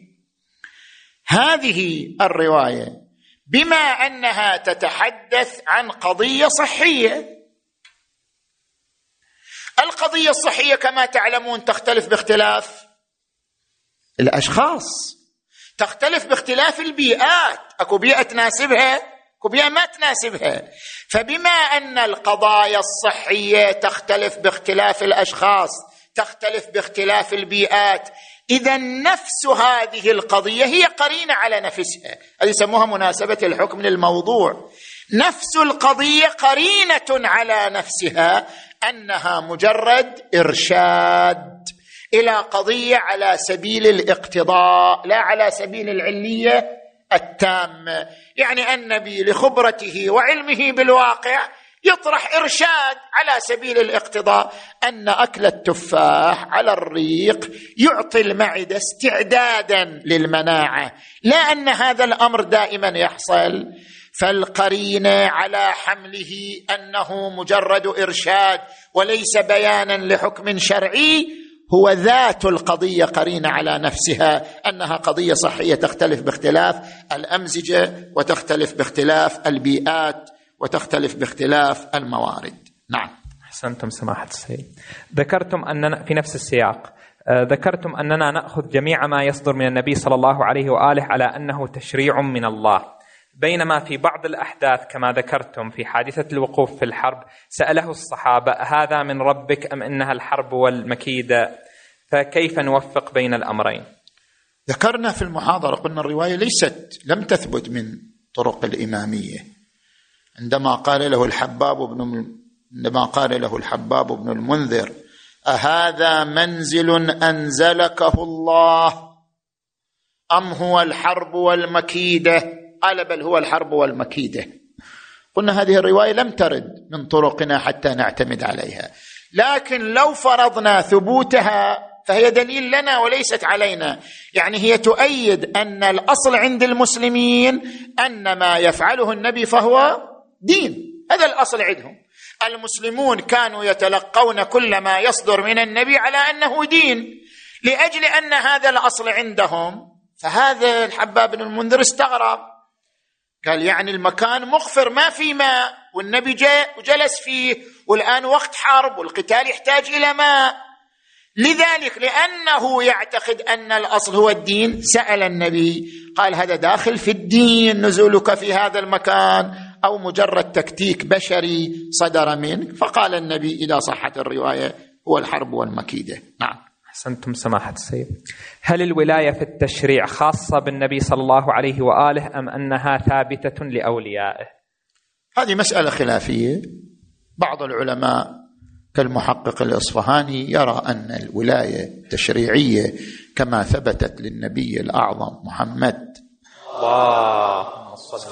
هذه الرواية بما أنها تتحدث عن قضية صحية، القضية الصحية كما تعلمون تختلف باختلاف الأشخاص، تختلف باختلاف البيئات، أكو بيئة تناسبها أكو بيئة ما تناسبها. فبما أن القضايا الصحية تختلف باختلاف الأشخاص، تختلف باختلاف البيئات، إذا نفس هذه القضية هي قرينة على نفسها، هذه يسموها مناسبة الحكم للموضوع. نفس القضية قرينة على نفسها، أنها مجرد إرشاد إلى قضية على سبيل الاقتضاء لا على سبيل العلية التامة. يعني النبي لخبرته وعلمه بالواقع يطرح إرشاد على سبيل الاقتضاء أن أكل التفاح على الريق يعطي المعدة استعدادا للمناعة، لا أن هذا الأمر دائما يحصل. فالقرينة على حمله أنه مجرد إرشاد وليس بيانا لحكم شرعي هو ذات القضية قرينة على نفسها، أنها قضية صحية تختلف باختلاف الأمزجة وتختلف باختلاف البيئات وتختلف باختلاف الموارد. نعم. أحسنتم سماحة السيد. ذكرتم أننا في نفس السياق ذكرتم أننا نأخذ جميع ما يصدر من النبي صلى الله عليه وآله على أنه تشريع من الله، بينما في بعض الأحداث كما ذكرتم في حادثة الوقوف في الحرب سأله الصحابة هذا من ربك أم إنها الحرب والمكيدة، فكيف نوفق بين الأمرين؟ ذكرنا في المحاضرة قلنا الرواية لم تثبت من طرق الإمامية. عندما قال له الحباب بن المنذر أهذا منزل أنزلكه الله أم هو الحرب والمكيدة؟ قال بل هو الحرب والمكيدة. قلنا هذه الرواية لم ترد من طرقنا حتى نعتمد عليها، لكن لو فرضنا ثبوتها فهي دليل لنا وليست علينا. يعني هي تؤيد أن الأصل عند المسلمين أن ما يفعله النبي فهو دين، هذا الأصل عندهم. المسلمون كانوا يتلقون كل ما يصدر من النبي على أنه دين، لأجل أن هذا الأصل عندهم. فهذا الحباب بن المنذر استغرب، قال يعني المكان مغفر ما في ماء والنبي جاء وجلس فيه، والآن وقت حرب والقتال يحتاج إلى ماء. لذلك لأنه يعتقد أن الأصل هو الدين سأل النبي، قال هذا داخل في الدين نزولك في هذا المكان أو مجرد تكتيك بشري صدر منك؟ فقال النبي إذا صحت الرواية هو الحرب والمكيدة. نعم. أحسنتم سماحة السيد. هل الولاية في التشريع خاصة بالنبي صلى الله عليه وآله أم أنها ثابتة لأوليائه؟ هذه مسألة خلافية. بعض العلماء كالمحقق الإصفهاني يرى أن الولاية التشريعية كما ثبتت للنبي الأعظم محمد اللهم صل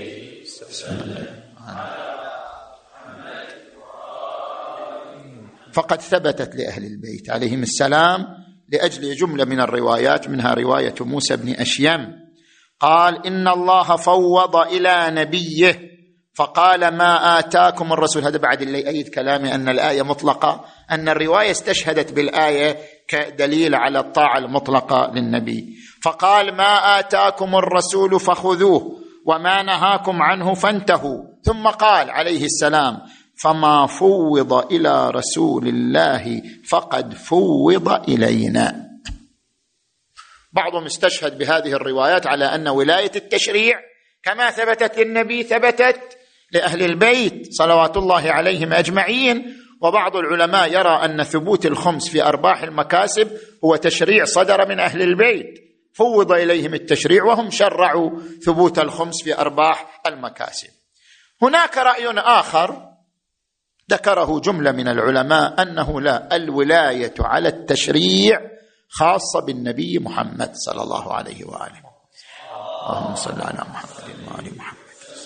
فقد ثبتت لأهل البيت عليهم السلام لأجل جملة من الروايات، منها رواية موسى بن أشيم قال إن الله فوض إلى نبيه فقال ما آتاكم الرسول. هذا بعد اللي يؤيد كلامي أن الآية مطلقة، أن الرواية استشهدت بالآية كدليل على الطاعة المطلقة للنبي. فقال ما آتاكم الرسول فخذوه وما نهاكم عنه فانتهوا. ثم قال عليه السلام فما فوض إلى رسول الله فقد فوض إلينا. بعضهم استشهد بهذه الروايات على أن ولاية التشريع كما ثبتت للنبي ثبتت لأهل البيت صلوات الله عليهم أجمعين. وبعض العلماء يرى أن ثبوت الخمس في أرباح المكاسب هو تشريع صدر من أهل البيت، فوض إليهم التشريع وهم شرعوا ثبوت الخمس في أرباح المكاسب. هناك رأي آخر ذكره جملة من العلماء أنه لا، الولاية على التشريع خاصة بالنبي محمد صلى الله عليه وآله. اللهم صل على محمد وآل محمد.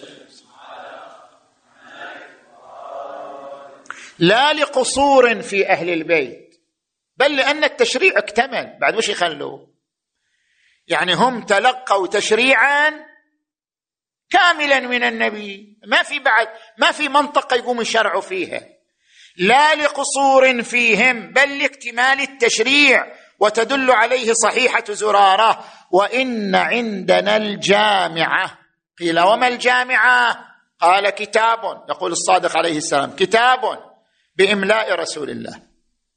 لا لقصور في أهل البيت، بل لأن التشريع اكتمل، بعد وش يخلوا؟ يعني هم تلقوا تشريعا كاملا من النبي، ما في منطقة يقوم يشرعوا فيها. لا لقصور فيهم بل لاكتمال التشريع، وتدل عليه صحيحة زرارة وإن عندنا الجامعة. قيل وما الجامعة؟ قال كتاب، يقول الصادق عليه السلام كتاب بإملاء رسول الله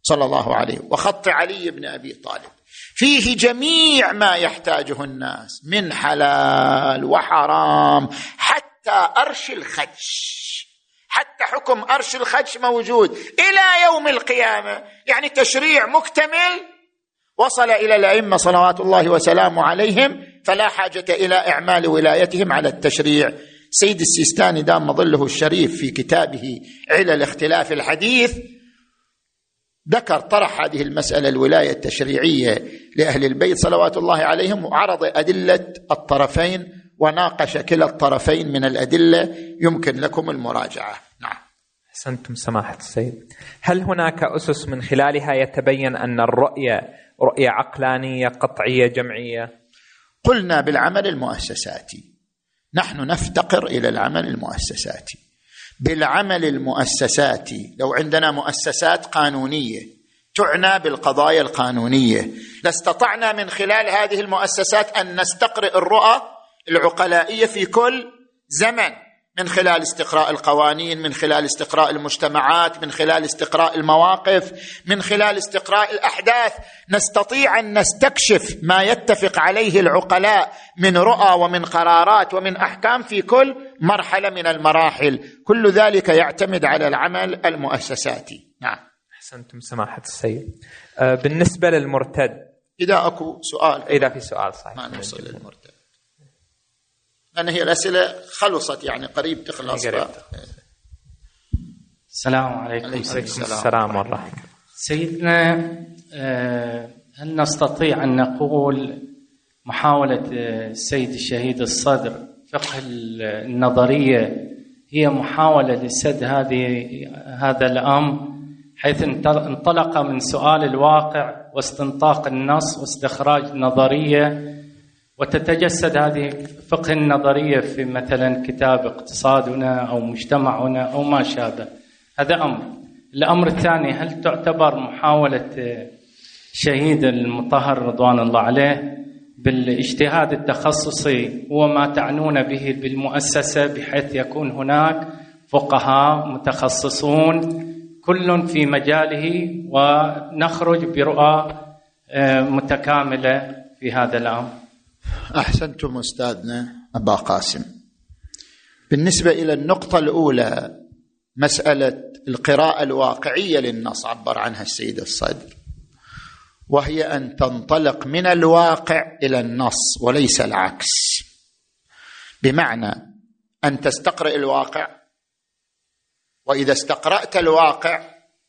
صلى الله عليه، وخط علي بن أبي طالب فيه جميع ما يحتاجه الناس من حلال وحرام، حتى أرش الخدش، حتى حكم أرش الخدش موجود إلى يوم القيامة، يعني تشريع مكتمل وصل إلى الأئمة صلوات الله وسلامه عليهم، فلا حاجة إلى إعمال ولايتهم على التشريع. سيد السيستاني دام ظله الشريف في كتابه علل اختلاف الحديث ذكر طرح هذه المسألة الولاية التشريعية لأهل البيت صلوات الله عليهم، وعرض أدلة الطرفين وناقش كلا الطرفين من الأدلة، يمكن لكم المراجعة. نعم. أحسنتم سماحة السيد. هل هناك أسس من خلالها يتبين أن الرؤية رؤية عقلانية قطعية جمعية؟ قلنا بالعمل المؤسساتي، نحن نفتقر إلى العمل المؤسساتي. بالعمل المؤسساتي لو عندنا مؤسسات قانونية تعنى بالقضايا القانونية لاستطعنا من خلال هذه المؤسسات أن نستقرئ الرؤى العقلائية في كل زمن، من خلال استقراء القوانين، من خلال استقراء المجتمعات، من خلال استقراء المواقف، من خلال استقراء الأحداث، نستطيع أن نستكشف ما يتفق عليه العقلاء من رؤى ومن قرارات ومن أحكام في كل مرحلة من المراحل. كل ذلك يعتمد على العمل المؤسساتي. نعم. أحسنتم سماحة السيد. بالنسبة للمرتد، إذا أكو سؤال، إذا في سؤال صحيح ما نوصل للمرتد، لأن هي الأسئلة خلصت، يعني قريب تخلص. السلام عليكم. عليكم السلام والرحمة. سيدنا، هل نستطيع أن نقول محاولة السيد الشهيد الصدر فقه النظرية هي محاولة لسد هذا الأمر، حيث انطلق من سؤال الواقع واستنطاق النص واستخراج نظرية، وتتجسد هذه فقه النظرية في مثلا كتاب اقتصادنا أو مجتمعنا أو ما شابه؟ هذا أمر. الأمر الثاني، هل تعتبر محاولة شهيد المطهر رضوان الله عليه بالاجتهاد التخصصي هو ما تعنون به بالمؤسسة، بحيث يكون هناك فقهاء متخصصون كل في مجاله ونخرج برؤى متكاملة في هذا الأمر؟ أحسنتم أستاذنا أبا قاسم. بالنسبة إلى النقطة الأولى، مسألة القراءة الواقعية للنص عبر عنها السيد الصدر، وهي أن تنطلق من الواقع إلى النص وليس العكس، بمعنى أن تستقرئ الواقع، وإذا استقرأت الواقع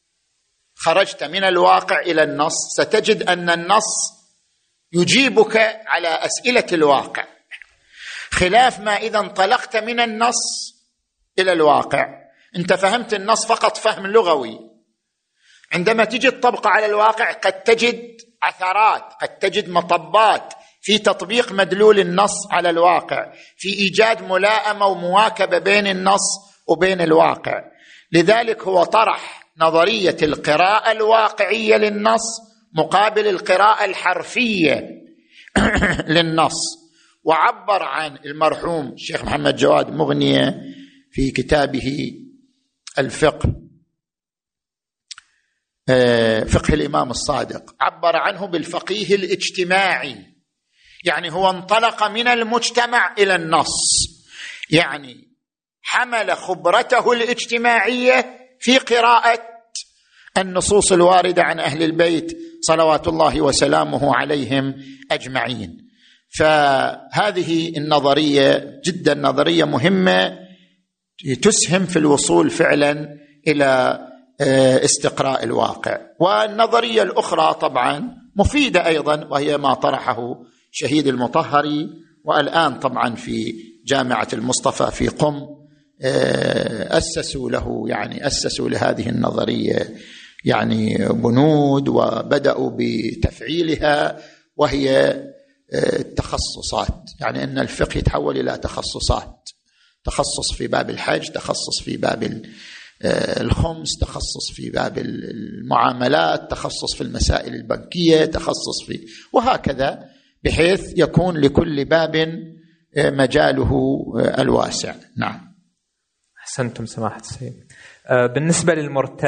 خرجت من الواقع إلى النص، ستجد أن النص يجيبك على أسئلة الواقع، خلاف ما إذا انطلقت من النص إلى الواقع. أنت فهمت النص فقط فهم لغوي، عندما تجي الطبق على الواقع قد تجد عثرات، قد تجد مطبات في تطبيق مدلول النص على الواقع، في إيجاد ملائمة ومواكبة بين النص وبين الواقع. لذلك هو طرح نظرية القراءة الواقعية للنص مقابل القراءة الحرفية للنص، وعبر عن المرحوم الشيخ محمد جواد مغنية في كتابه الفقه، فقه الإمام الصادق، عبر عنه بالفقيه الاجتماعي، يعني هو انطلق من المجتمع إلى النص، يعني حمل خبرته الاجتماعية في قراءة النصوص الواردة عن أهل البيت صلوات الله وسلامه عليهم أجمعين. فهذه النظرية جدا نظرية مهمة تسهم في الوصول فعلا إلى استقراء الواقع. والنظرية الأخرى طبعا مفيدة أيضا، وهي ما طرحه شهيد المطهري، والآن طبعا في جامعة المصطفى في قم أسسوا له، يعني أسسوا لهذه النظرية يعني بنود وبدأوا بتفعيلها، وهي التخصصات، يعني أن الفقه يتحول إلى تخصصات، تخصص في باب الحج، تخصص في باب الخمس، تخصص في باب المعاملات، تخصص في المسائل البنكية، تخصص في، وهكذا، بحيث يكون لكل باب مجاله الواسع. نعم. أحسنتم سماحة السيد. بالنسبة للمرتد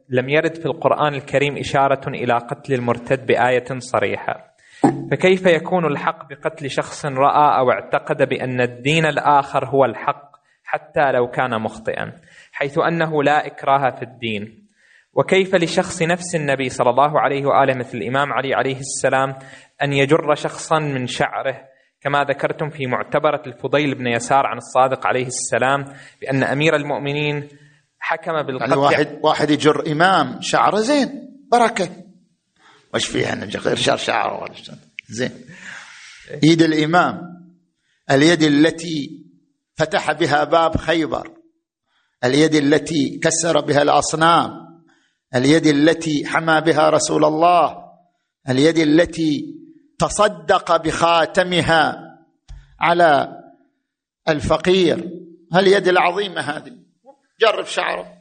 لم يرد في القرآن الكريم إشارة إلى قتل المرتد بآية صريحة، فكيف يكون الحق بقتل شخص رأى أو اعتقد بأن الدين الآخر هو الحق حتى لو كان مخطئا، حيث أنه لا إكراه في الدين؟ وكيف لشخص نفس النبي صلى الله عليه وآله مثل الإمام علي عليه السلام أن يجر شخصا من شعره، كما ذكرتم في معتبرة الفضيل بن يسار عن الصادق عليه السلام بأن أمير المؤمنين حكم بالقتل؟ يعني واحد يجر إمام شعره زين بركة، وش فيها أنا غير شعره زين. يد الإمام، اليد التي فتح بها باب خيبر، اليد التي كسر بها الأصنام، اليد التي حمى بها رسول الله، اليد التي تصدق بخاتمها على الفقير، هاليد العظيمة هذه جرب شعره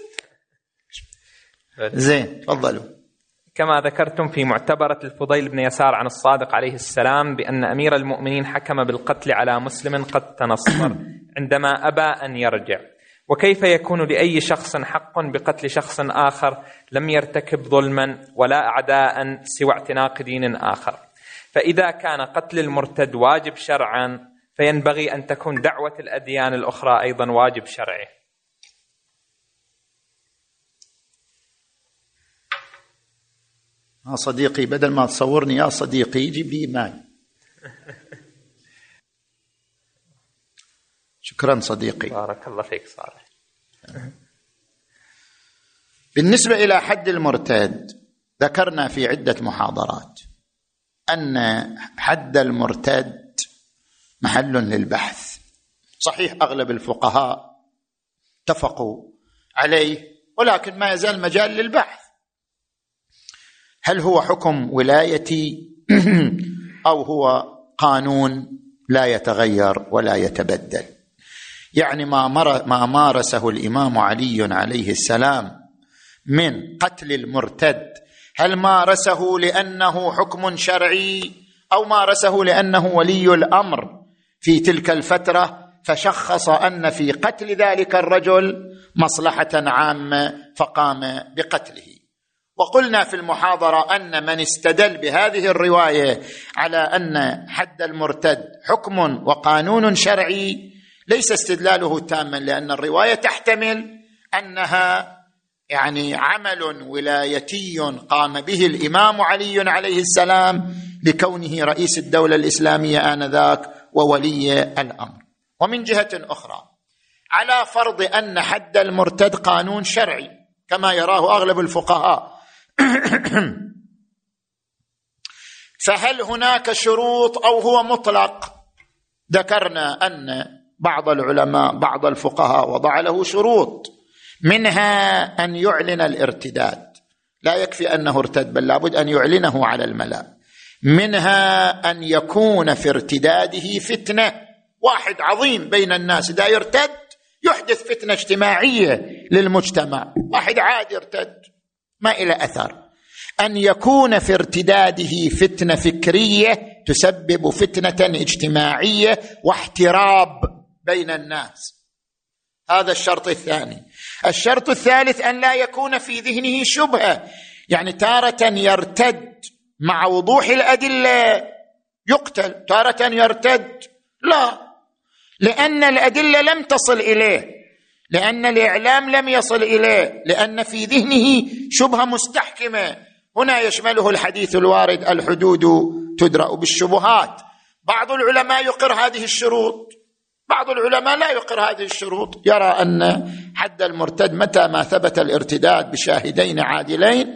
زين. تفضلوا. كما ذكرتم في معتبرة الفضيل بن يسار عن الصادق عليه السلام بأن أمير المؤمنين حكم بالقتل على مسلم قد تنصر عندما أبى أن يرجع، وكيف يكون لأي شخص حق بقتل شخص آخر لم يرتكب ظلما ولا أعداء سوى اعتناق دين آخر؟ فإذا كان قتل المرتد واجب شرعا فينبغي أن تكون دعوة الأديان الأخرى أيضا واجب شرعي. صديقي بدل ما تصورني يا صديقي جيب لي ماي. شكرا صديقي، بارك الله فيك صالح. بالنسبة إلى حد المرتد ذكرنا في عدة محاضرات أن حد المرتد محل للبحث. صحيح أغلب الفقهاء اتفقوا عليه، ولكن ما يزال مجال للبحث. هل هو حكم ولايتي أو هو قانون لا يتغير ولا يتبدل؟ يعني ما مارسه الإمام علي عليه السلام من قتل المرتد، هل مارسه لأنه حكم شرعي أو مارسه لأنه ولي الأمر في تلك الفترة فشخص أن في قتل ذلك الرجل مصلحة عامة فقام بقتله؟ وقلنا في المحاضرة أن من استدل بهذه الرواية على أن حد المرتد حكم وقانون شرعي ليس استدلاله تاما، لأن الرواية تحتمل أنها يعني عمل ولايتي قام به الإمام علي عليه السلام لكونه رئيس الدولة الإسلامية آنذاك وولي الأمر. ومن جهة أخرى، على فرض أن حد المرتد قانون شرعي كما يراه أغلب الفقهاء، فهل هناك شروط أو هو مطلق؟ ذكرنا أن بعض العلماء بعض الفقهاء وضع له شروط، منها أن يعلن الارتداد، لا يكفي أنه ارتد بل لابد أن يعلنه على الملأ. منها أن يكون في ارتداده فتنة، واحد عظيم بين الناس إذا يرتد يحدث فتنة اجتماعية للمجتمع، واحد عادي ارتد ما إلى أثر. أن يكون في ارتداده فتنة فكرية تسبب فتنة اجتماعية واحتراب بين الناس، هذا الشرط الثاني. الشرط الثالث أن لا يكون في ذهنه شبهة، يعني تارة يرتد مع وضوح الأدلة يقتل، تارة يرتد لا، لأن الأدلة لم تصل إليه، لأن الإعلام لم يصل إليه، لأن في ذهنه شبهة مستحكمة. هنا يشمله الحديث الوارد الحدود تدرأ بالشبهات. بعض العلماء يقر هذه الشروط، بعض العلماء لا يقر هذه الشروط، يرى أن حد المرتد متى ما ثبت الارتداد بشاهدين عادلين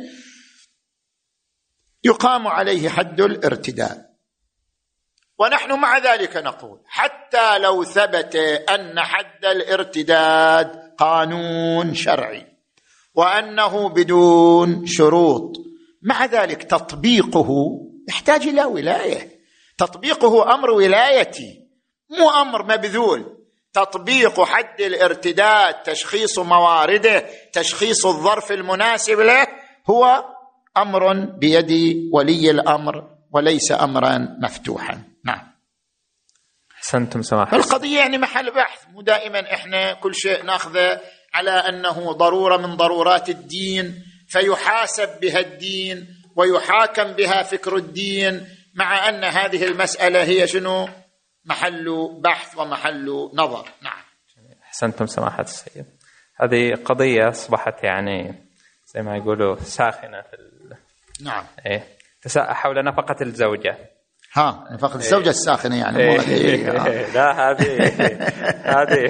يقام عليه حد الارتداد. ونحن مع ذلك نقول حتى لو ثبت أن حد الارتداد قانون شرعي وأنه بدون شروط، مع ذلك تطبيقه يحتاج إلى ولاية، تطبيقه أمر ولايتي مو أمر مبذول. تطبيق حد الارتداد، تشخيص موارده، تشخيص الظرف المناسب له، هو أمر بيد ولي الأمر وليس أمرا مفتوحا. نعم. أحسنتم سماحة. القضية يعني محل بحث، مو دائما إحنا كل شيء ناخذه على أنه ضرورة من ضرورات الدين فيحاسب بها الدين ويحاكم بها فكر الدين، مع أن هذه المسألة هي شنو؟ محل بحث ومحل نظر. نعم. أحسنتم سماحة السيد. هذه قضية أصبحت يعني زي ما يقولوا ساخنة في نعم. حول نفقة الزوجة. نفقة الزوجة الساخنة يعني. لا هذه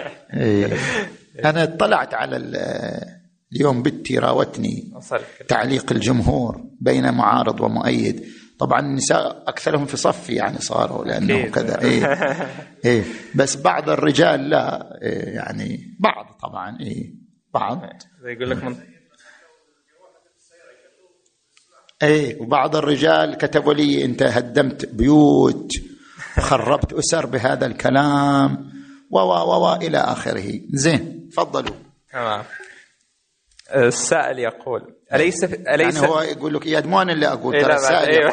أنا اطلعت على اليوم بنتي راوتني تعليق الجمهور بين معارض ومؤيد. طبعا النساء أكثرهم في صفي يعني صاروا لأنه كذا. بس بعض الرجال لا يعني بعض طبعا بعض يقول لك وبعض الرجال كتبوا لي أنت هدمت بيوت وخربت أسر بهذا الكلام إلى آخره. زين تفضلوا. تمام. السائل يقول أليس يعني هو يقول لك يا دمون اللي أقول ترى السائل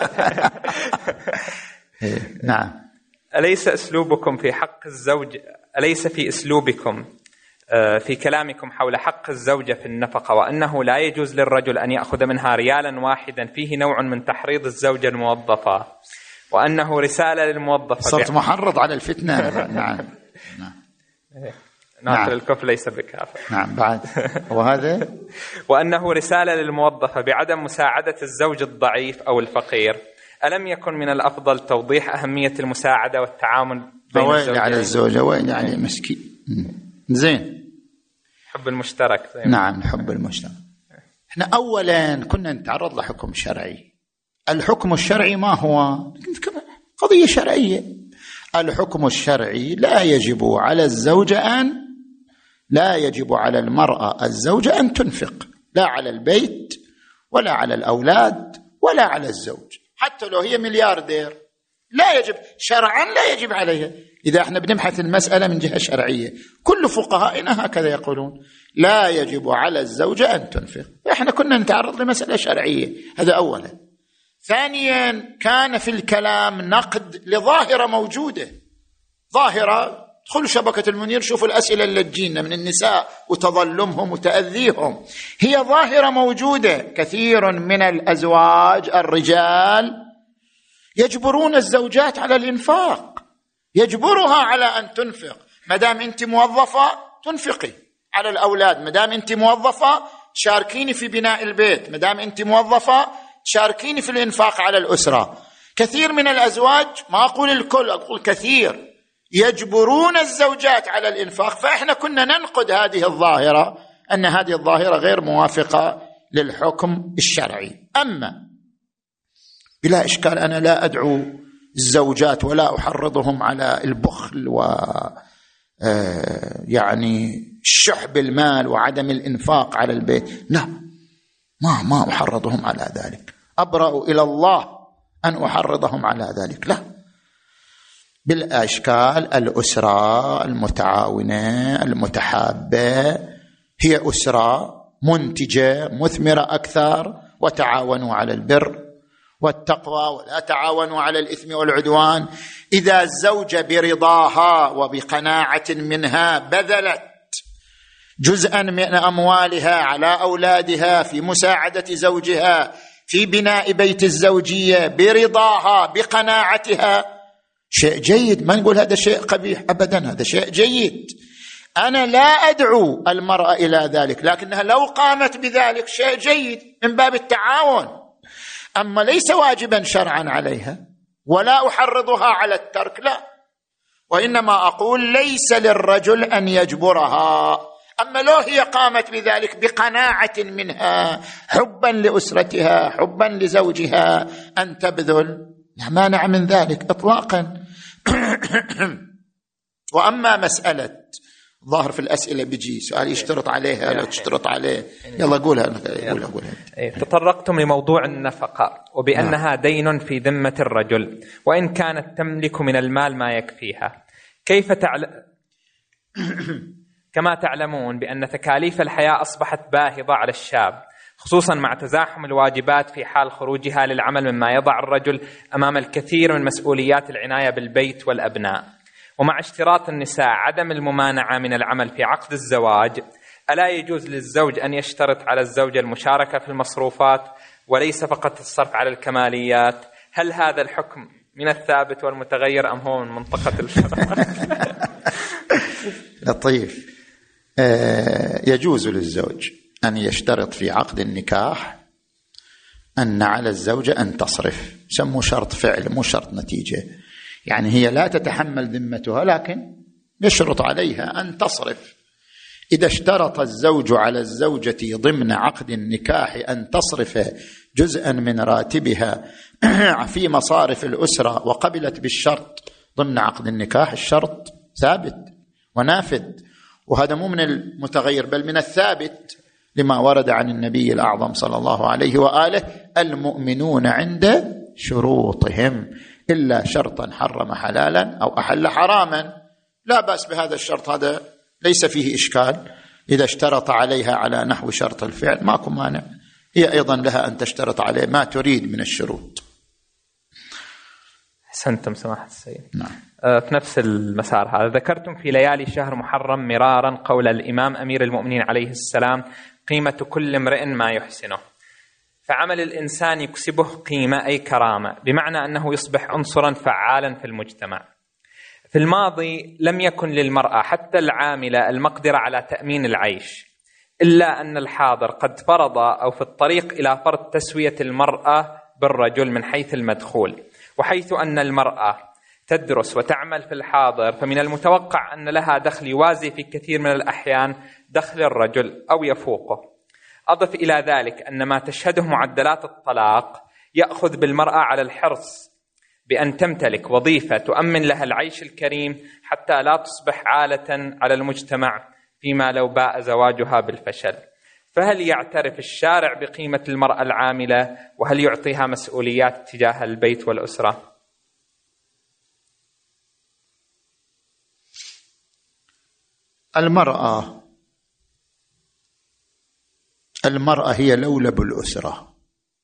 نعم. أليس أسلوبكم في حق الزوج، أليس في أسلوبكم في كلامكم حول حق الزوجة في النفقة وأنه لا يجوز للرجل أن يأخذ منها ريالا واحدا فيه نوع من تحريض الزوجة الموظفة، وأنه رسالة للموظفة؟ صرت محرض على الفتنة. نعم. ناصر الكف ليس بكافر. نعم بعد وهذا وأنه رسالة للموظفة بعدم مساعدة الزوج الضعيف أو الفقير. ألم يكن من الأفضل توضيح أهمية المساعدة والتعاون بين الزوجين؟ على الزوجة وين يعني مسكين. زين. حب المشترك. نعم حب المشترك. احنا أولا كنا نتعرض لحكم شرعي. الحكم الشرعي ما هو؟ قضية شرعية. الحكم الشرعي لا يجب على الزوجة لا يجب على المرأة الزوجة أن تنفق، لا على البيت ولا على الأولاد ولا على الزوج، حتى لو هي ملياردير لا يجب شرعا، لا يجب عليها. إذا احنا بنبحث المسألة من جهة شرعية كل فقهائنا هكذا يقولون، لا يجب على الزوجة أن تنفق. احنا كنا نتعرض لمسألة شرعية، هذا أولا. ثانيا كان في الكلام نقد لظاهرة موجودة، ظاهرة ادخلوا شبكة المنير شوفوا الأسئلة اللي تجينا من النساء وتظلمهم وتأذيهم، هي ظاهرة موجودة. كثير من الأزواج الرجال يجبرون الزوجات على الإنفاق، يجبرها على أن تنفق. مدام أنت موظفة تنفقي على الأولاد، مدام أنت موظفة تشاركيني في بناء البيت، مدام أنت موظفة تشاركيني في الإنفاق على الأسرة. كثير من الأزواج، ما أقول الكل، أقول كثير، يجبرون الزوجات على الإنفاق. فإحنا كنا ننقد هذه الظاهرة، أن هذه الظاهرة غير موافقة للحكم الشرعي. أما بلا إشكال أنا لا أدعو الزوجات ولا أحرضهم على البخل يعني الشح بالمال وعدم الإنفاق على البيت، لا، ما أحرضهم على ذلك. أبرأ إلى الله أن أحرضهم على ذلك، لا. بالأشكال الأسرة المتعاونة المتحابة هي أسرة منتجة مثمرة أكثر، وتعاونوا على البر والتقوى ولا تعاونوا على الإثم والعدوان. إذا الزوجة برضاها وبقناعة منها بذلت جزءا من أموالها على أولادها في مساعدة زوجها في بناء بيت الزوجية برضاها بقناعتها، شيء جيد، ما نقول هذا شيء قبيح أبدا، هذا شيء جيد. أنا لا أدعو المرأة إلى ذلك، لكنها لو قامت بذلك شيء جيد من باب التعاون، أما ليس واجبا شرعا عليها، ولا أحرضها على الترك، لا، وإنما أقول ليس للرجل أن يجبرها. أما لو هي قامت بذلك بقناعة منها، حبا لأسرتها، حبا لزوجها، أن تبذل، لا مانع من ذلك إطلاقا. وأما مسألة ظاهر في الأسئلة بيجي سؤال يشترط عليها لا تشترط عليه، يلا قولها. تطرقتم لموضوع النفقة وبأنها دين في ذمة الرجل وإن كانت تملك من المال ما يكفيها. كما تعلمون بأن تكاليف الحياة أصبحت باهظة على الشاب، خصوصا مع تزاحم الواجبات في حال خروجها للعمل، مما يضع الرجل أمام الكثير من مسؤوليات العناية بالبيت والأبناء. ومع اشتراط النساء عدم الممانعة من العمل في عقد الزواج، ألا يجوز للزوج أن يشترط على الزوجة المشاركة في المصروفات وليس فقط الصرف على الكماليات؟ هل هذا الحكم من الثابت والمتغير أم هو من منطقة الشرع؟ لطيف. يجوز للزوج أن يشترط في عقد النكاح أن على الزوجة أن تصرف، سموه شرط فعل مو شرط نتيجة، يعني هي لا تتحمل ذمتها لكن يشرط عليها أن تصرف. إذا اشترط الزوج على الزوجة ضمن عقد النكاح أن تصرف جزءا من راتبها في مصارف الأسرة وقبلت بالشرط ضمن عقد النكاح، الشرط ثابت ونافذ، وهذا مو من المتغير بل من الثابت لما ورد عن النبي الأعظم صلى الله عليه وآله: المؤمنون عند شروطهم إلا شرطا حرم حلالا أو أحل حراما. لا بأس بهذا الشرط، هذا ليس فيه إشكال. إذا اشترط عليها على نحو شرط الفعل ماكو مانع، هي أيضا لها أن تشترط عليه ما تريد من الشروط. أحسنتم سماحة السيد. نعم. في نفس المسار هذا، ذكرتم في ليالي شهر محرم مرارا قول الإمام أمير المؤمنين عليه السلام: قيمة كل امرئ ما يحسنه. فعمل الإنسان يكسبه قيمة أي كرامة، بمعنى أنه يصبح عنصرا فعالا في المجتمع. في الماضي لم يكن للمرأة حتى العاملة المقدرة على تأمين العيش، إلا أن الحاضر قد فرض أو في الطريق إلى فرض تسوية المرأة بالرجل من حيث المدخول، وحيث أن المرأة تدرس وتعمل في الحاضر فمن المتوقع أن لها دخل يوازي في كثير من الأحيان دخل الرجل أو يفوقه. أضف إلى ذلك أن ما تشهده معدلات الطلاق يأخذ بالمرأة على الحرص بأن تمتلك وظيفة تؤمن لها العيش الكريم حتى لا تصبح عالة على المجتمع فيما لو باء زواجها بالفشل. فهل يعترف الشارع بقيمة المرأة العاملة، وهل يعطيها مسؤوليات تجاه البيت والأسرة؟ المرأة هي لولب الأسرة.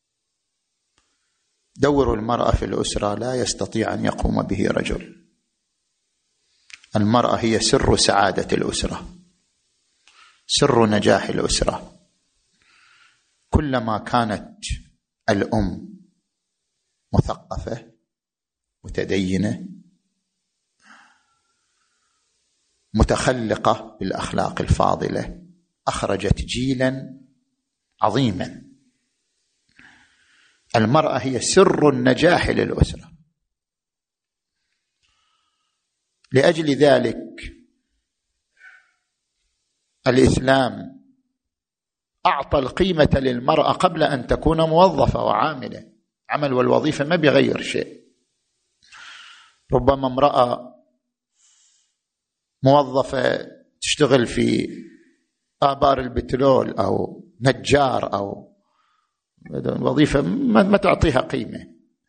دور المرأة في الأسرة لا يستطيع أن يقوم به رجل. المرأة هي سر سعادة الأسرة، سر نجاح الأسرة. كلما كانت الأم مثقفة متدينة متخلقة بالأخلاق الفاضلة أخرجت جيلا عظيما. المرأة هي سر النجاح للأسرة. لأجل ذلك الإسلام أعطى القيمة للمرأة قبل أن تكون موظفة وعاملة. عمل والوظيفة ما بيغير شيء. ربما امرأة موظفة تشتغل في آبار البترول أو نجار أو الوظيفة ما تعطيها قيمة.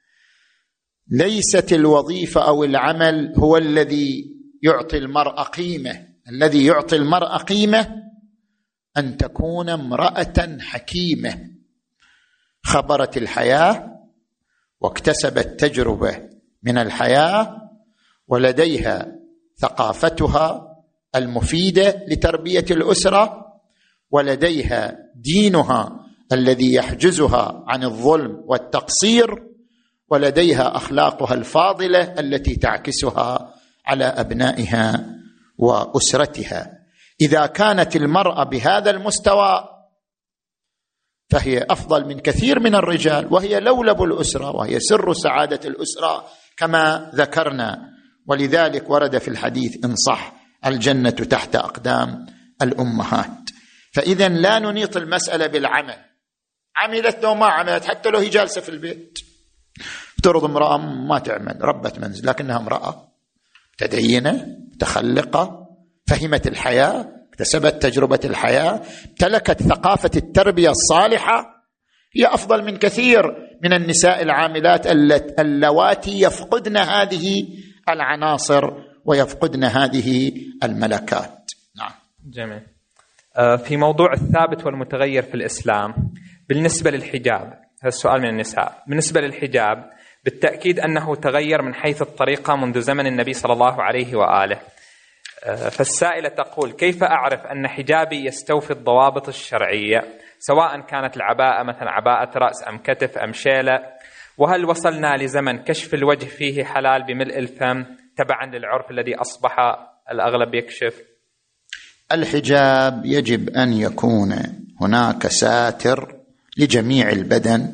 ليست الوظيفة أو العمل هو الذي يعطي المرأة قيمة. الذي يعطي المرأة قيمة أن تكون امرأة حكيمة خبرت الحياة واكتسبت تجربة من الحياة ولديها ثقافتها المفيدة لتربية الأسرة ولديها دينها الذي يحجزها عن الظلم والتقصير ولديها أخلاقها الفاضلة التي تعكسها على أبنائها وأسرتها. إذا كانت المرأة بهذا المستوى فهي أفضل من كثير من الرجال، وهي لولب الأسرة وهي سر سعادة الأسرة كما ذكرنا. ولذلك ورد في الحديث إن صح: الجنة تحت أقدام الأمهات. فإذا لا ننيط المسألة بالعمل، عملت لو ما عملت، حتى لو هي جالسة في البيت. افترض امرأة ما تعمل، ربة منزل، لكنها امرأة تدينة متخلقة فهمت الحياة، اكتسبت تجربة الحياة، امتلكت ثقافة التربية الصالحة، هي أفضل من كثير من النساء العاملات اللواتي يفقدن هذه العناصر ويفقدن هذه الملكات. نعم. جميل. في موضوع الثابت والمتغير في الإسلام بالنسبة للحجاب، هذا السؤال من النساء. بالنسبة للحجاب بالتأكيد أنه تغير من حيث الطريقة منذ زمن النبي صلى الله عليه وآله. فالسائلة تقول: كيف أعرف أن حجابي يستوفي الضوابط الشرعية، سواء كانت العباءة مثلا عباءة رأس أم كتف أم شيلة؟ وهل وصلنا لزمن كشف الوجه فيه حلال بملء الفم تبعا للعرف الذي أصبح الأغلب يكشف؟ الحجاب يجب أن يكون هناك ساتر لجميع البدن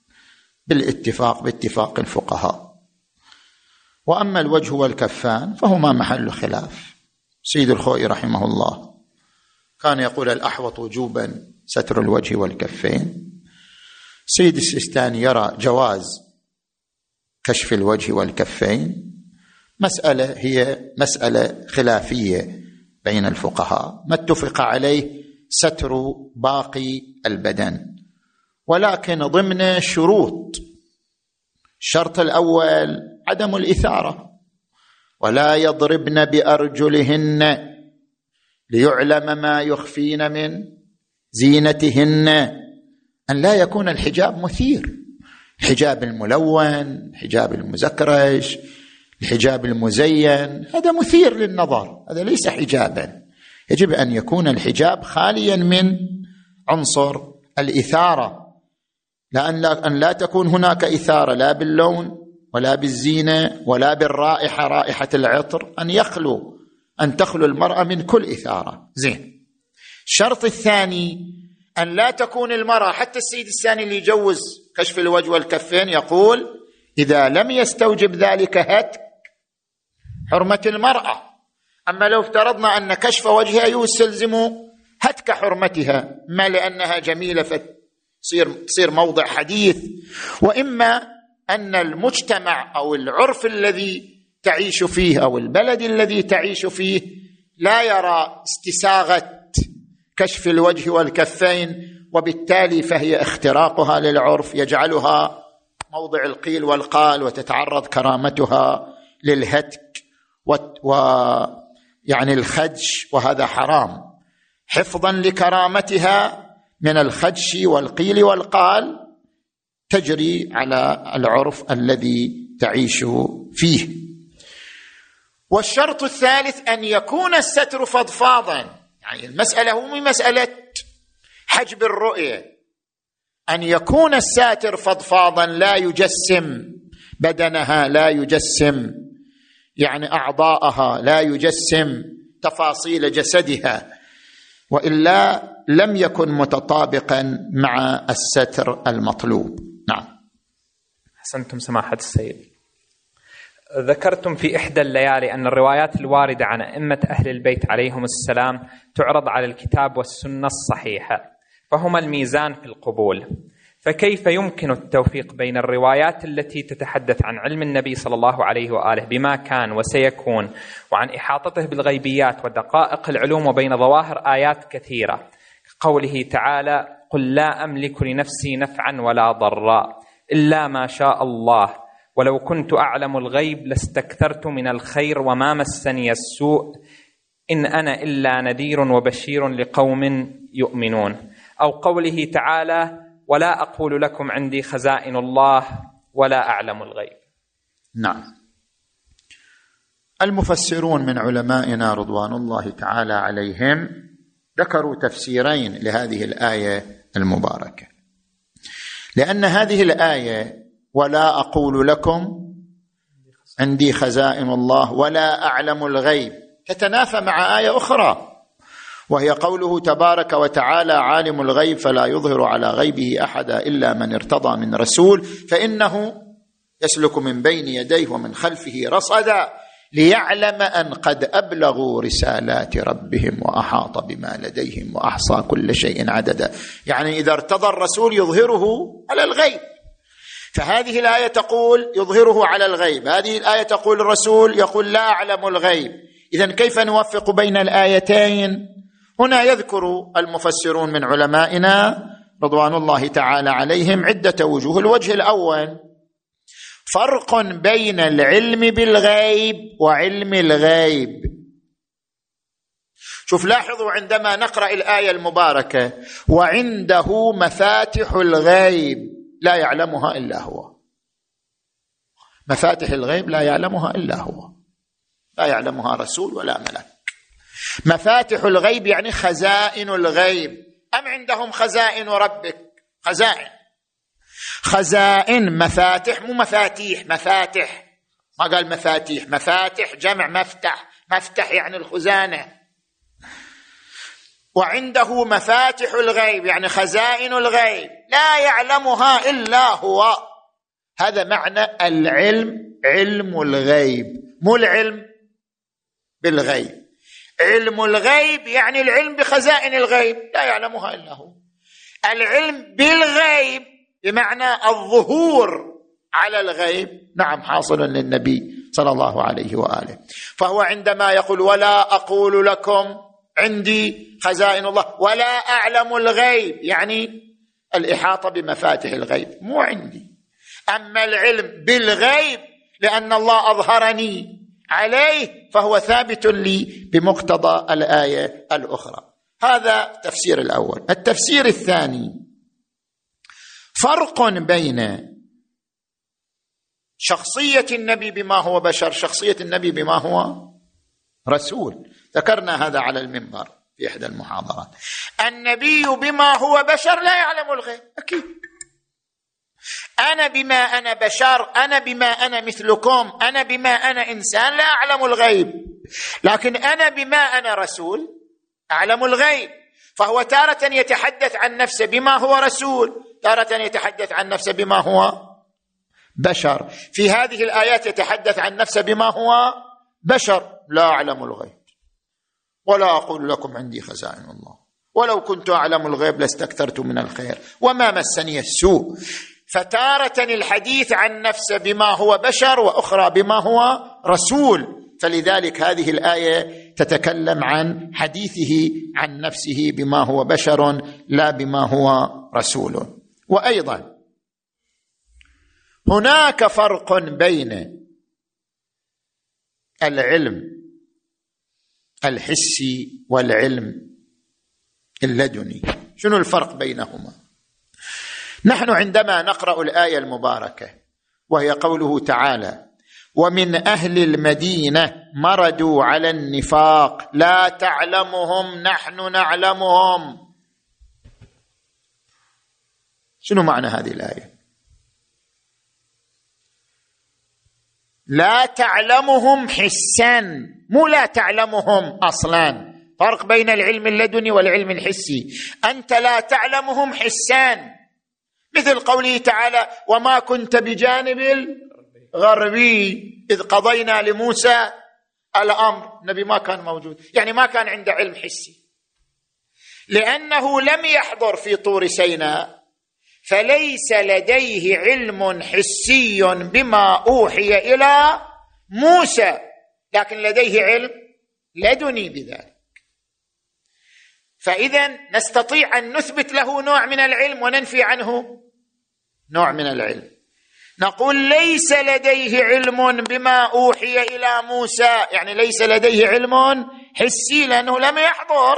باتفاق الفقهاء. وأما الوجه والكفان فهما محل خلاف. سيد الخوئي رحمه الله كان يقول الأحوط وجوبا ستر الوجه والكفين. سيد السيستاني يرى جواز كشف الوجه والكفين. مسألة هي مسألة خلافية بين الفقهاء، ما اتفق عليه ستر باقي البدن، ولكن ضمن شروط. الشرط الأول عدم الإثارة، ولا يضربن بأرجلهن ليعلم ما يخفين من زينتهن، أن لا يكون الحجاب مثير. الحجاب الملون، الحجاب المزكرش، الحجاب المزين، هذا مثير للنظر، هذا ليس حجابا. يجب أن يكون الحجاب خاليا من عنصر الإثارة، لأن لا تكون هناك إثارة لا باللون ولا بالزينة ولا بالرائحة، رائحة العطر، أن تخلو المرأة من كل إثارة. زين. الشرط الثاني أن لا تكون المرأة، حتى السيد الثاني اللي يجوز كشف الوجه والكفين يقول إذا لم يستوجب ذلك هتك حرمة المرأة. أما لو افترضنا أن كشف وجهها يستلزم هتك حرمتها، ما لأنها جميلة فتصير موضع حديث، وإما أن المجتمع أو العرف الذي تعيش فيه أو البلد الذي تعيش فيه لا يرى استساغة كشف الوجه والكفين، وبالتالي فهي اختراقها للعرف يجعلها موضع القيل والقال، وتتعرض كرامتها للهتك ويعني الخدش، وهذا حرام. حفظا لكرامتها من الخدش والقيل والقال تجري على العرف الذي تعيش فيه. والشرط الثالث أن يكون الستر فضفاضا، يعني المسألة هو مسألة حجب الرؤية، أن يكون الساتر فضفاضا لا يجسم بدنها، لا يجسم يعني أعضاءها، لا يجسم تفاصيل جسدها، وإلا لم يكن متطابقا مع الستر المطلوب. نعم. أحسنتم سماحة السيد. ذكرتم في إحدى الليالي أن الروايات الواردة عن أئمة أهل البيت عليهم السلام تعرض على الكتاب والسنة الصحيحة، فهما الميزان في القبول. فكيف يمكن التوفيق بين الروايات التي تتحدث عن علم النبي صلى الله عليه وآله بما كان وسيكون، وعن إحاطته بالغيبيات ودقائق العلوم، وبين ظواهر آيات كثيرة قوله تعالى: قل لا أملك لنفسي نفعا ولا ضرا إلا ما شاء الله ولو كنت أعلم الغيب لاستكثرت من الخير وما مسني السوء إن أنا إلا نذير وبشير لقوم يؤمنون. أو قوله تعالى: ولا أقول لكم عندي خزائن الله ولا أعلم الغيب. نعم. المفسرون من علمائنا رضوان الله تعالى عليهم ذكروا تفسيرين لهذه الآية المباركة، لأن هذه الآية ولا أقول لكم عندي خزائن الله ولا أعلم الغيب تتنافى مع آية أخرى، وهي قوله تبارك وتعالى: عالم الغيب فلا يظهر على غيبه أحدا إلا من ارتضى من رسول فإنه يسلك من بين يديه ومن خلفه رصدا ليعلم أن قد أبلغوا رسالات ربهم وأحاط بما لديهم وأحصى كل شيء عددا. يعني إذا ارتضى الرسول يظهره على الغيب، فهذه الآية تقول يظهره على الغيب، هذه الآية تقول الرسول يقول لا أعلم الغيب. إذن كيف نوفق بين الآيتين؟ هنا يذكر المفسرون من علمائنا رضوان الله تعالى عليهم عدة وجوه. الوجه الأول فرق بين العلم بالغيب وعلم الغيب. شوف، لاحظوا عندما نقرأ الآية المباركة: وعنده مفاتح الغيب لا يعلمها إلا هو. مفاتح الغيب لا يعلمها إلا هو، لا يعلمها رسول ولا ملك. مفاتح الغيب يعني خزائن الغيب. أم عندهم خزائن ربك؟ خزائن مفاتح، مو مفاتيح، مفاتح، ما قال مفاتيح، مفاتح جمع مفتح، مفتح يعني الخزانة. وعنده مفاتح الغيب يعني خزائن الغيب لا يعلمها إلا هو. هذا معنى العلم، علم الغيب، مو العلم بالغيب. علم الغيب يعني العلم بخزائن الغيب لا يعلمها إلا هو. العلم بالغيب بمعنى الظهور على الغيب نعم حاصل للنبي صلى الله عليه وآله. فهو عندما يقول ولا أقول لكم عندي خزائن الله ولا أعلم الغيب يعني الإحاطة بمفاتح الغيب مو عندي. أما العلم بالغيب لأن الله أظهرني عليه فهو ثابت لي بمقتضى الآية الأخرى. هذا التفسير الأول. التفسير الثاني فرق بين شخصية النبي بما هو بشر، شخصية النبي بما هو رسول. ذكرنا هذا على المنبر في إحدى المحاضرات. النبي بما هو بشر لا يعلم الغيب أكيد. أنا بما أنا بشر، أنا بما أنا مثلكم، أنا بما أنا إنسان لا أعلم الغيب، لكن أنا بما أنا رسول أعلم الغيب. فهو تارة يتحدث عن نفسه بما هو رسول، تارة يتحدث عن نفسه بما هو بشر. في هذه الآيات يتحدث عن نفسه بما هو بشر لا أعلم الغيب ولا أقول لكم عندي خزائن الله ولو كنت أعلم الغيب لاستكثرت من الخير وما مسني السوء. فتارة الحديث عن نفسه بما هو بشر وأخرى بما هو رسول. فلذلك هذه الآية تتكلم عن حديثه عن نفسه بما هو بشر لا بما هو رسول. وأيضا هناك فرق بين العلم الحسي والعلم اللدني. شنو الفرق بينهما؟ نحن عندما نقرأ الآية المباركة وهي قوله تعالى ومن أهل المدينة مردوا على النفاق لا تعلمهم نحن نعلمهم، شنو معنى هذه الآية؟ لا تعلمهم حسا، مو لا تعلمهم أصلا. فرق بين العلم اللدني والعلم الحسي. أنت لا تعلمهم حسان، مثل قوله تعالى وما كنت بجانب الغربي إذ قضينا لموسى الأمر. النبي ما كان موجود، يعني ما كان عنده علم حسي لأنه لم يحضر في طور سيناء، فليس لديه علم حسي بما أوحي إلى موسى، لكن لديه علم لدني بذلك. فإذا نستطيع أن نثبت له نوع من العلم وننفي عنه نوع من العلم. نقول ليس لديه علم بما أوحي إلى موسى، يعني ليس لديه علم حسي لأنه لم يحضر،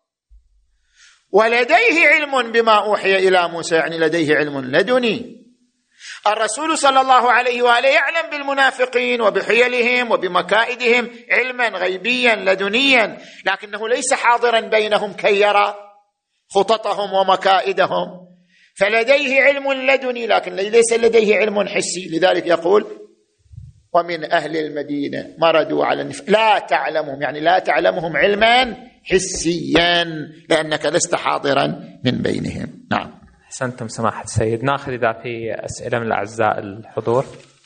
ولديه علم بما أوحي إلى موسى يعني لديه علم لدني. الرسول صلى الله عليه وآله يعلم بالمنافقين وبحيلهم وبمكائدهم علما غيبيا لدنيا، لكنه ليس حاضرا بينهم كي يرى خططهم ومكائدهم، فلديه علم لدني لكن ليس لديه علم حسي. لذلك يقول ومن أهل المدينة مردوا على النفاق لا تعلمهم، يعني لا تعلمهم علما حسيا لأنك لست حاضرا من بينهم. نعم. أحسنتم سماحة السيد. ناخذ إذا في أسئلة من الأعزاء الحضور.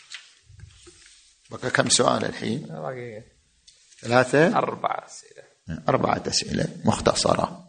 بقى كم سؤال الحين؟ 3 4 أسئلة مختصرة.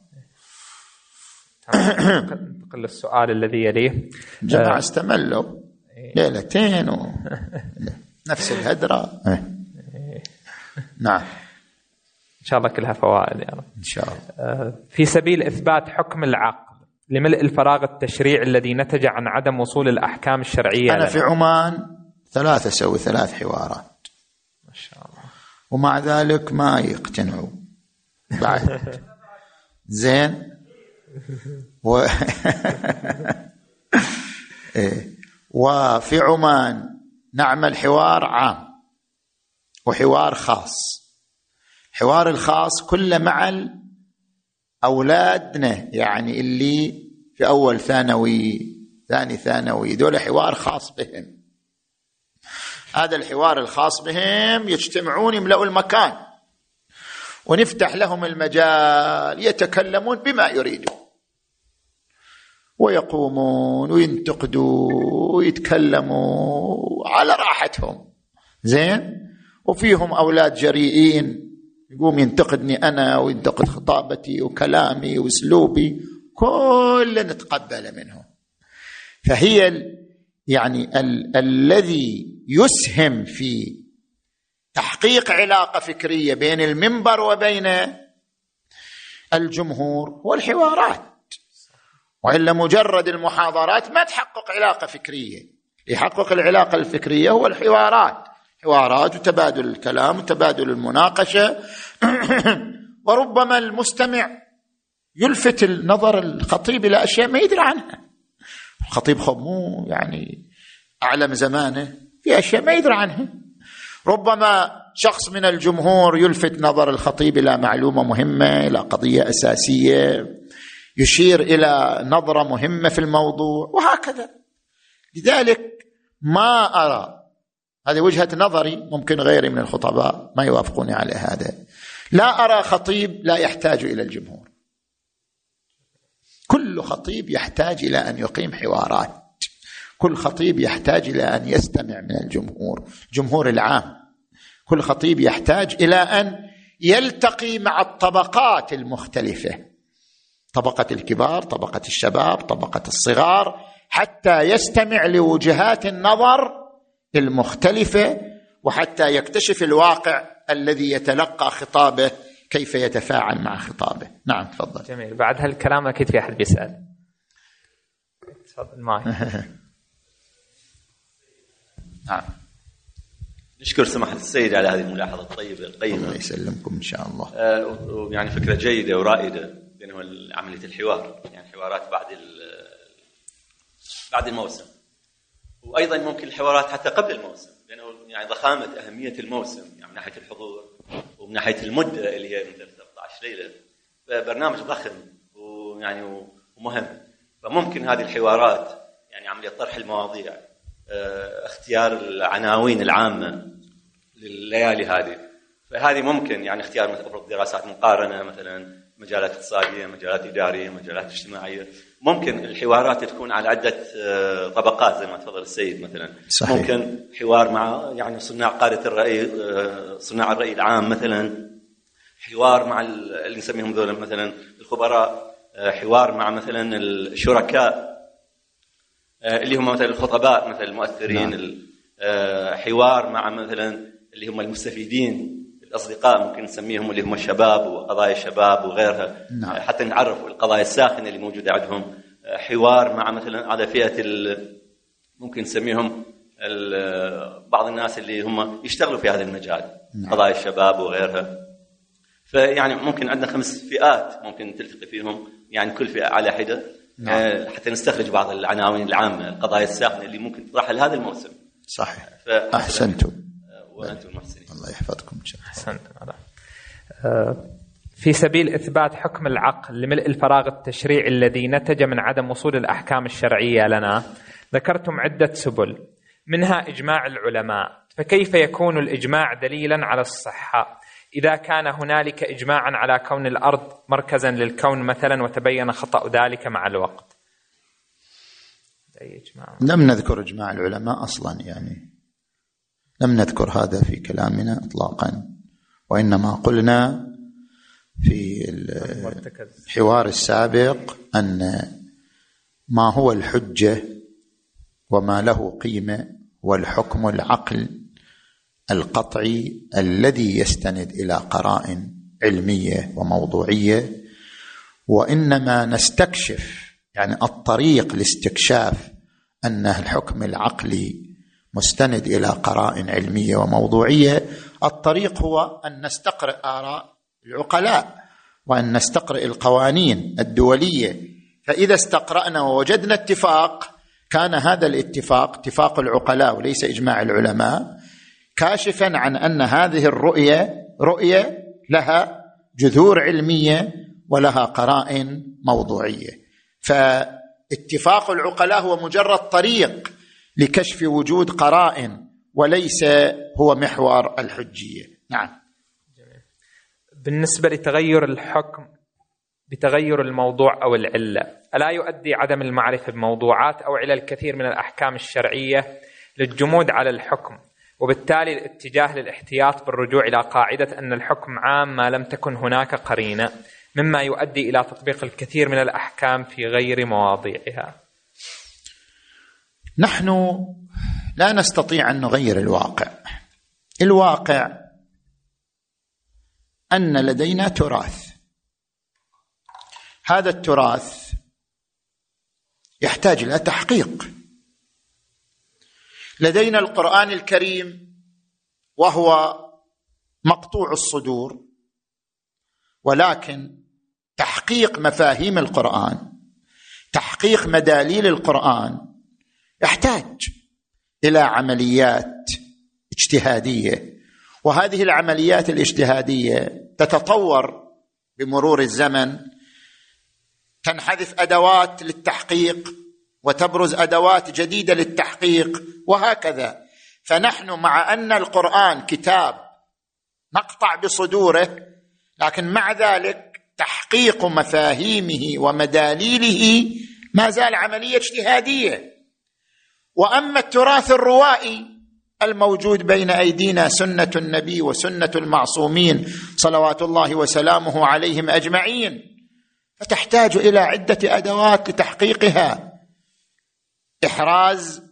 ننتقل للسؤال الذي يليه. جماعة استملوا ليلتين نفس الهدرة. نعم إن شاء الله كلها فوائد يا رب. إن شاء الله. في سبيل إثبات حكم العقل لملء الفراغ التشريعي الذي نتج عن عدم وصول الأحكام الشرعية أنا في عمان 3 حوارات ما شاء الله، ومع ذلك ما يقتنعوا بعد. زين وفي عمان نعمل حوار عام وحوار خاص. الحوار الخاص كله مع أولادنا، يعني اللي في أول ثانوي ثاني ثانوي، دول حوار خاص بهم. هذا الحوار الخاص بهم يجتمعون يملأوا المكان ونفتح لهم المجال يتكلمون بما يريدون ويقومون وينتقدوا ويتكلموا على راحتهم. زين. وفيهم أولاد جريئين يقوم ينتقدني أنا وينتقد خطابتي وكلامي وأسلوبي، كل نتقبل منه. فهي يعني الذي يسهم في تحقيق علاقة فكرية بين المنبر وبين الجمهور هو الحوارات، وإلا مجرد المحاضرات ما تحقق علاقة فكرية. يحقق العلاقة الفكرية هو الحوارات، حوارات وتبادل الكلام وتبادل المناقشة. وربما المستمع يلفت النظر الخطيب إلى أشياء ما يدري عنها. الخطيب خمو يعني أعلم زمانه في أشياء ما يدري عنها. ربما شخص من الجمهور يلفت نظر الخطيب إلى معلومة مهمة، إلى قضية أساسية، يشير إلى نظرة مهمة في الموضوع، وهكذا. لذلك ما أرى، هذه وجهة نظري، ممكن غيري من الخطباء ما يوافقوني على هذا، لا أرى خطيب لا يحتاج إلى الجمهور. كل خطيب يحتاج إلى أن يقيم حوارات، كل خطيب يحتاج إلى أن يستمع من الجمهور العام. كل خطيب يحتاج إلى أن يلتقي مع الطبقات المختلفة، طبقة الكبار، طبقة الشباب، طبقة الصغار، حتى يستمع لوجهات النظر المختلفة، وحتى يكتشف الواقع الذي يتلقى خطابه كيف يتفاعل مع خطابه. نعم تفضل. جميل. بعد هالكلام أكيد في أحد بيسأل. تفضل معي. نعم. نشكر سماحة السيد على هذه الملاحظة الطيبة القيمة. الله يسلمكم إن شاء الله. يعني فكرة جيدة ورائدة بينه عملية الحوار، يعني حوارات بعد الموسم، وأيضا ممكن الحوارات حتى قبل الموسم، لأنه يعني ضخامة أهمية الموسم يعني من ناحية الحضور ومن ناحية المدة اللي هي من 13 ليلة، برنامج ضخم ويعني ومهم. فممكن هذه الحوارات يعني عملية طرح المواضيع، اختيار العناوين العامة لليالي هذه، فهذه ممكن يعني اختيار مثلا دراسات مقارنة، مثلا مجالات اقتصادية، مجالات إدارية، مجالات اجتماعية. ممكن الحوارات تكون على عدة طبقات زي ما تفضل السيد مثلا. صحيح. ممكن حوار مع يعني صناع قادة الرأي، صناع الرأي العام مثلا، حوار مع اللي نسميهم ذولا مثلا الخبراء، حوار مع مثلا الشركاء اللي هم مثلا الخطباء مثلا المؤثرين. نعم. حوار مع مثلا اللي هم المستفيدين الأصدقاء، ممكن نسميهم اللي هم الشباب وقضايا الشباب وغيرها. نعم. حتى نعرف القضايا الساخنة اللي موجودة عندهم. حوار مع مثلا على فئة ممكن نسميهم بعض الناس اللي هم يشتغلوا في هذا المجال. نعم. قضايا الشباب وغيرها. فيعني ممكن عندنا 5 فئات ممكن تلتقي فيهم، يعني كل فئة على حدة. نعم. حتى نستخرج بعض العناوين العامة، القضايا الساخنة اللي ممكن تطرح لهذا الموسم. صحيح. أحسنتم. وأنتم المحسنين. الله يحفظكم. أحسنتم. في سبيل إثبات حكم العقل لملء الفراغ التشريعي الذي نتج من عدم وصول الأحكام الشرعية لنا، ذكرتم عدة سبل منها إجماع العلماء، فكيف يكون الإجماع دليلا على الصحة إذا كان هنالك إجماعا على كون الأرض مركزا للكون مثلا وتبين خطأ ذلك مع الوقت؟ لم نذكر إجماع العلماء أصلا، يعني لم نذكر هذا في كلامنا إطلاقا، وإنما قلنا في الحوار السابق أن ما هو الحجة وما له قيمة والحكم العقل القطعي الذي يستند إلى قرائن علمية وموضوعية، وإنما نستكشف يعني الطريق لاستكشاف أن الحكم العقلي مستند إلى قرائن علمية وموضوعية. الطريق هو أن نستقرئ آراء العقلاء وأن نستقرئ القوانين الدولية، فإذا استقرأنا ووجدنا اتفاق كان هذا الاتفاق اتفاق العقلاء وليس إجماع العلماء كاشفا عن أن هذه رؤية لها جذور علمية ولها قرائن موضوعية. فاتفاق العقلاء هو مجرد طريق لكشف وجود قرائن وليس هو محور الحجية. نعم. بالنسبة لتغير الحكم بتغير الموضوع أو العلة، ألا يؤدي عدم المعرفة بموضوعات أو علل الكثير من الأحكام الشرعية للجمود على الحكم، وبالتالي الاتجاه للاحتياط بالرجوع إلى قاعدة أن الحكم عام ما لم تكن هناك قرينة، مما يؤدي إلى تطبيق الكثير من الأحكام في غير مواضيعها؟ نحن لا نستطيع أن نغير الواقع. الواقع أن لدينا تراث، هذا التراث يحتاج إلى تحقيق. لدينا القرآن الكريم وهو مقطوع الصدور، ولكن تحقيق مفاهيم القرآن، تحقيق مداليل القرآن يحتاج إلى عمليات اجتهادية، وهذه العمليات الاجتهادية تتطور بمرور الزمن، تنحذف أدوات للتحقيق وتبرز أدوات جديدة للتحقيق وهكذا. فنحن مع أن القرآن كتاب نقطع بصدوره، لكن مع ذلك تحقيق مفاهيمه ومداليله ما زال عملية اجتهادية. وأما التراث الروائي الموجود بين أيدينا، سنة النبي وسنة المعصومين صلوات الله وسلامه عليهم أجمعين، فتحتاج إلى عدة أدوات لتحقيقها: إحراز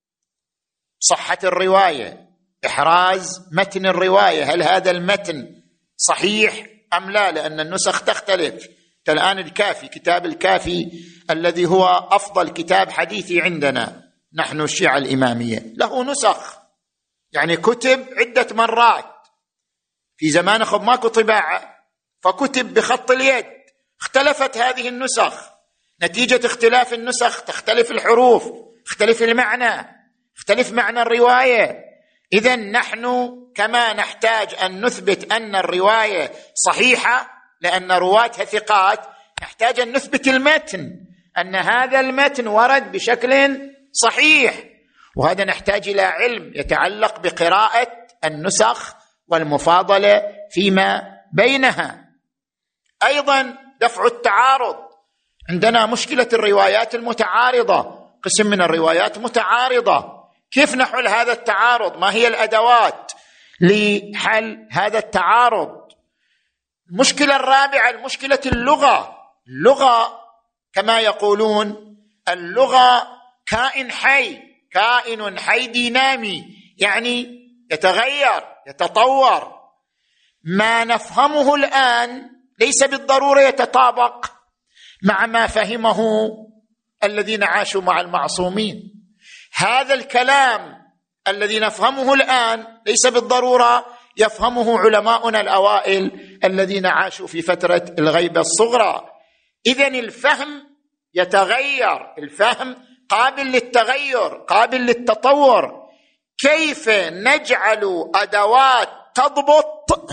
صحة الرواية، إحراز متن الرواية، هل هذا المتن صحيح أم لا، لأن النسخ تختلف. الآن الكافي، كتاب الكافي الذي هو أفضل كتاب حديثي عندنا نحن الشيعة الإمامية، له نسخ، يعني كتب عدة مرات. في زمانكم ماكو طباعة، فكتب بخط اليد، اختلفت هذه النسخ، نتيجة اختلاف النسخ تختلف الحروف، اختلف المعنى، اختلف معنى الرواية. إذن نحن كما نحتاج أن نثبت أن الرواية صحيحة لأن رواتها ثقات، نحتاج أن نثبت المتن، أن هذا المتن ورد بشكل صحيح، وهذا نحتاج إلى علم يتعلق بقراءة النسخ والمفاضلة فيما بينها. أيضا دفع التعارض، عندنا مشكلة الروايات المتعارضة، قسم من الروايات متعارضة، كيف نحل هذا التعارض؟ ما هي الأدوات لحل هذا التعارض؟ المشكلة الرابعة المشكلة اللغة. اللغة كما يقولون اللغة كائن حي، كائن حي دينامي، يعني يتغير يتطور. ما نفهمه الآن ليس بالضرورة يتطابق مع ما فهمه الذين عاشوا مع المعصومين. هذا الكلام الذي نفهمه الآن ليس بالضرورة يفهمه علماؤنا الأوائل الذين عاشوا في فترة الغيبة الصغرى. إذن الفهم يتغير، الفهم قابل للتغير، قابل للتطور. كيف نجعل أدوات تضبط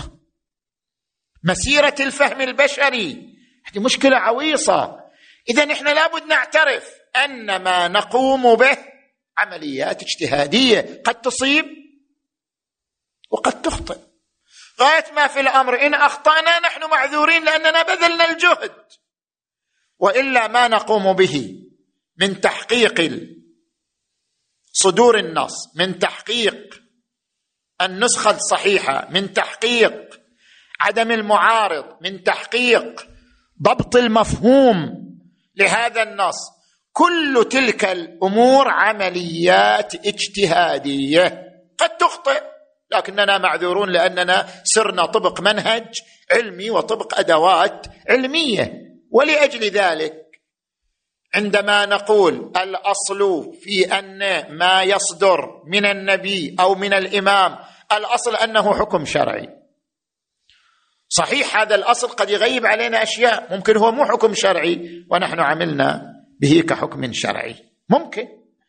مسيرة الفهم البشري؟ هذه مشكلة عويصة. إذن إحنا لابد نعترف أن ما نقوم به عمليات اجتهادية، قد تصيب وقد تخطئ. غاية ما في الأمر إن أخطأنا نحن معذورين لأننا بذلنا الجهد، وإلا ما نقوم به من تحقيق صدور النص، من تحقيق النسخة الصحيحة، من تحقيق عدم المعارض، من تحقيق ضبط المفهوم لهذا النص، كل تلك الأمور عمليات اجتهادية قد تخطئ، لكننا معذورون لأننا سرنا طبق منهج علمي وطبق أدوات علمية. ولأجل ذلك عندما نقول الأصل في أن ما يصدر من النبي أو من الإمام الأصل أنه حكم شرعي، صحيح هذا الأصل قد يغيب علينا أشياء، ممكن هو مو حكم شرعي ونحن عملنا به كحكم شرعي، ممكن،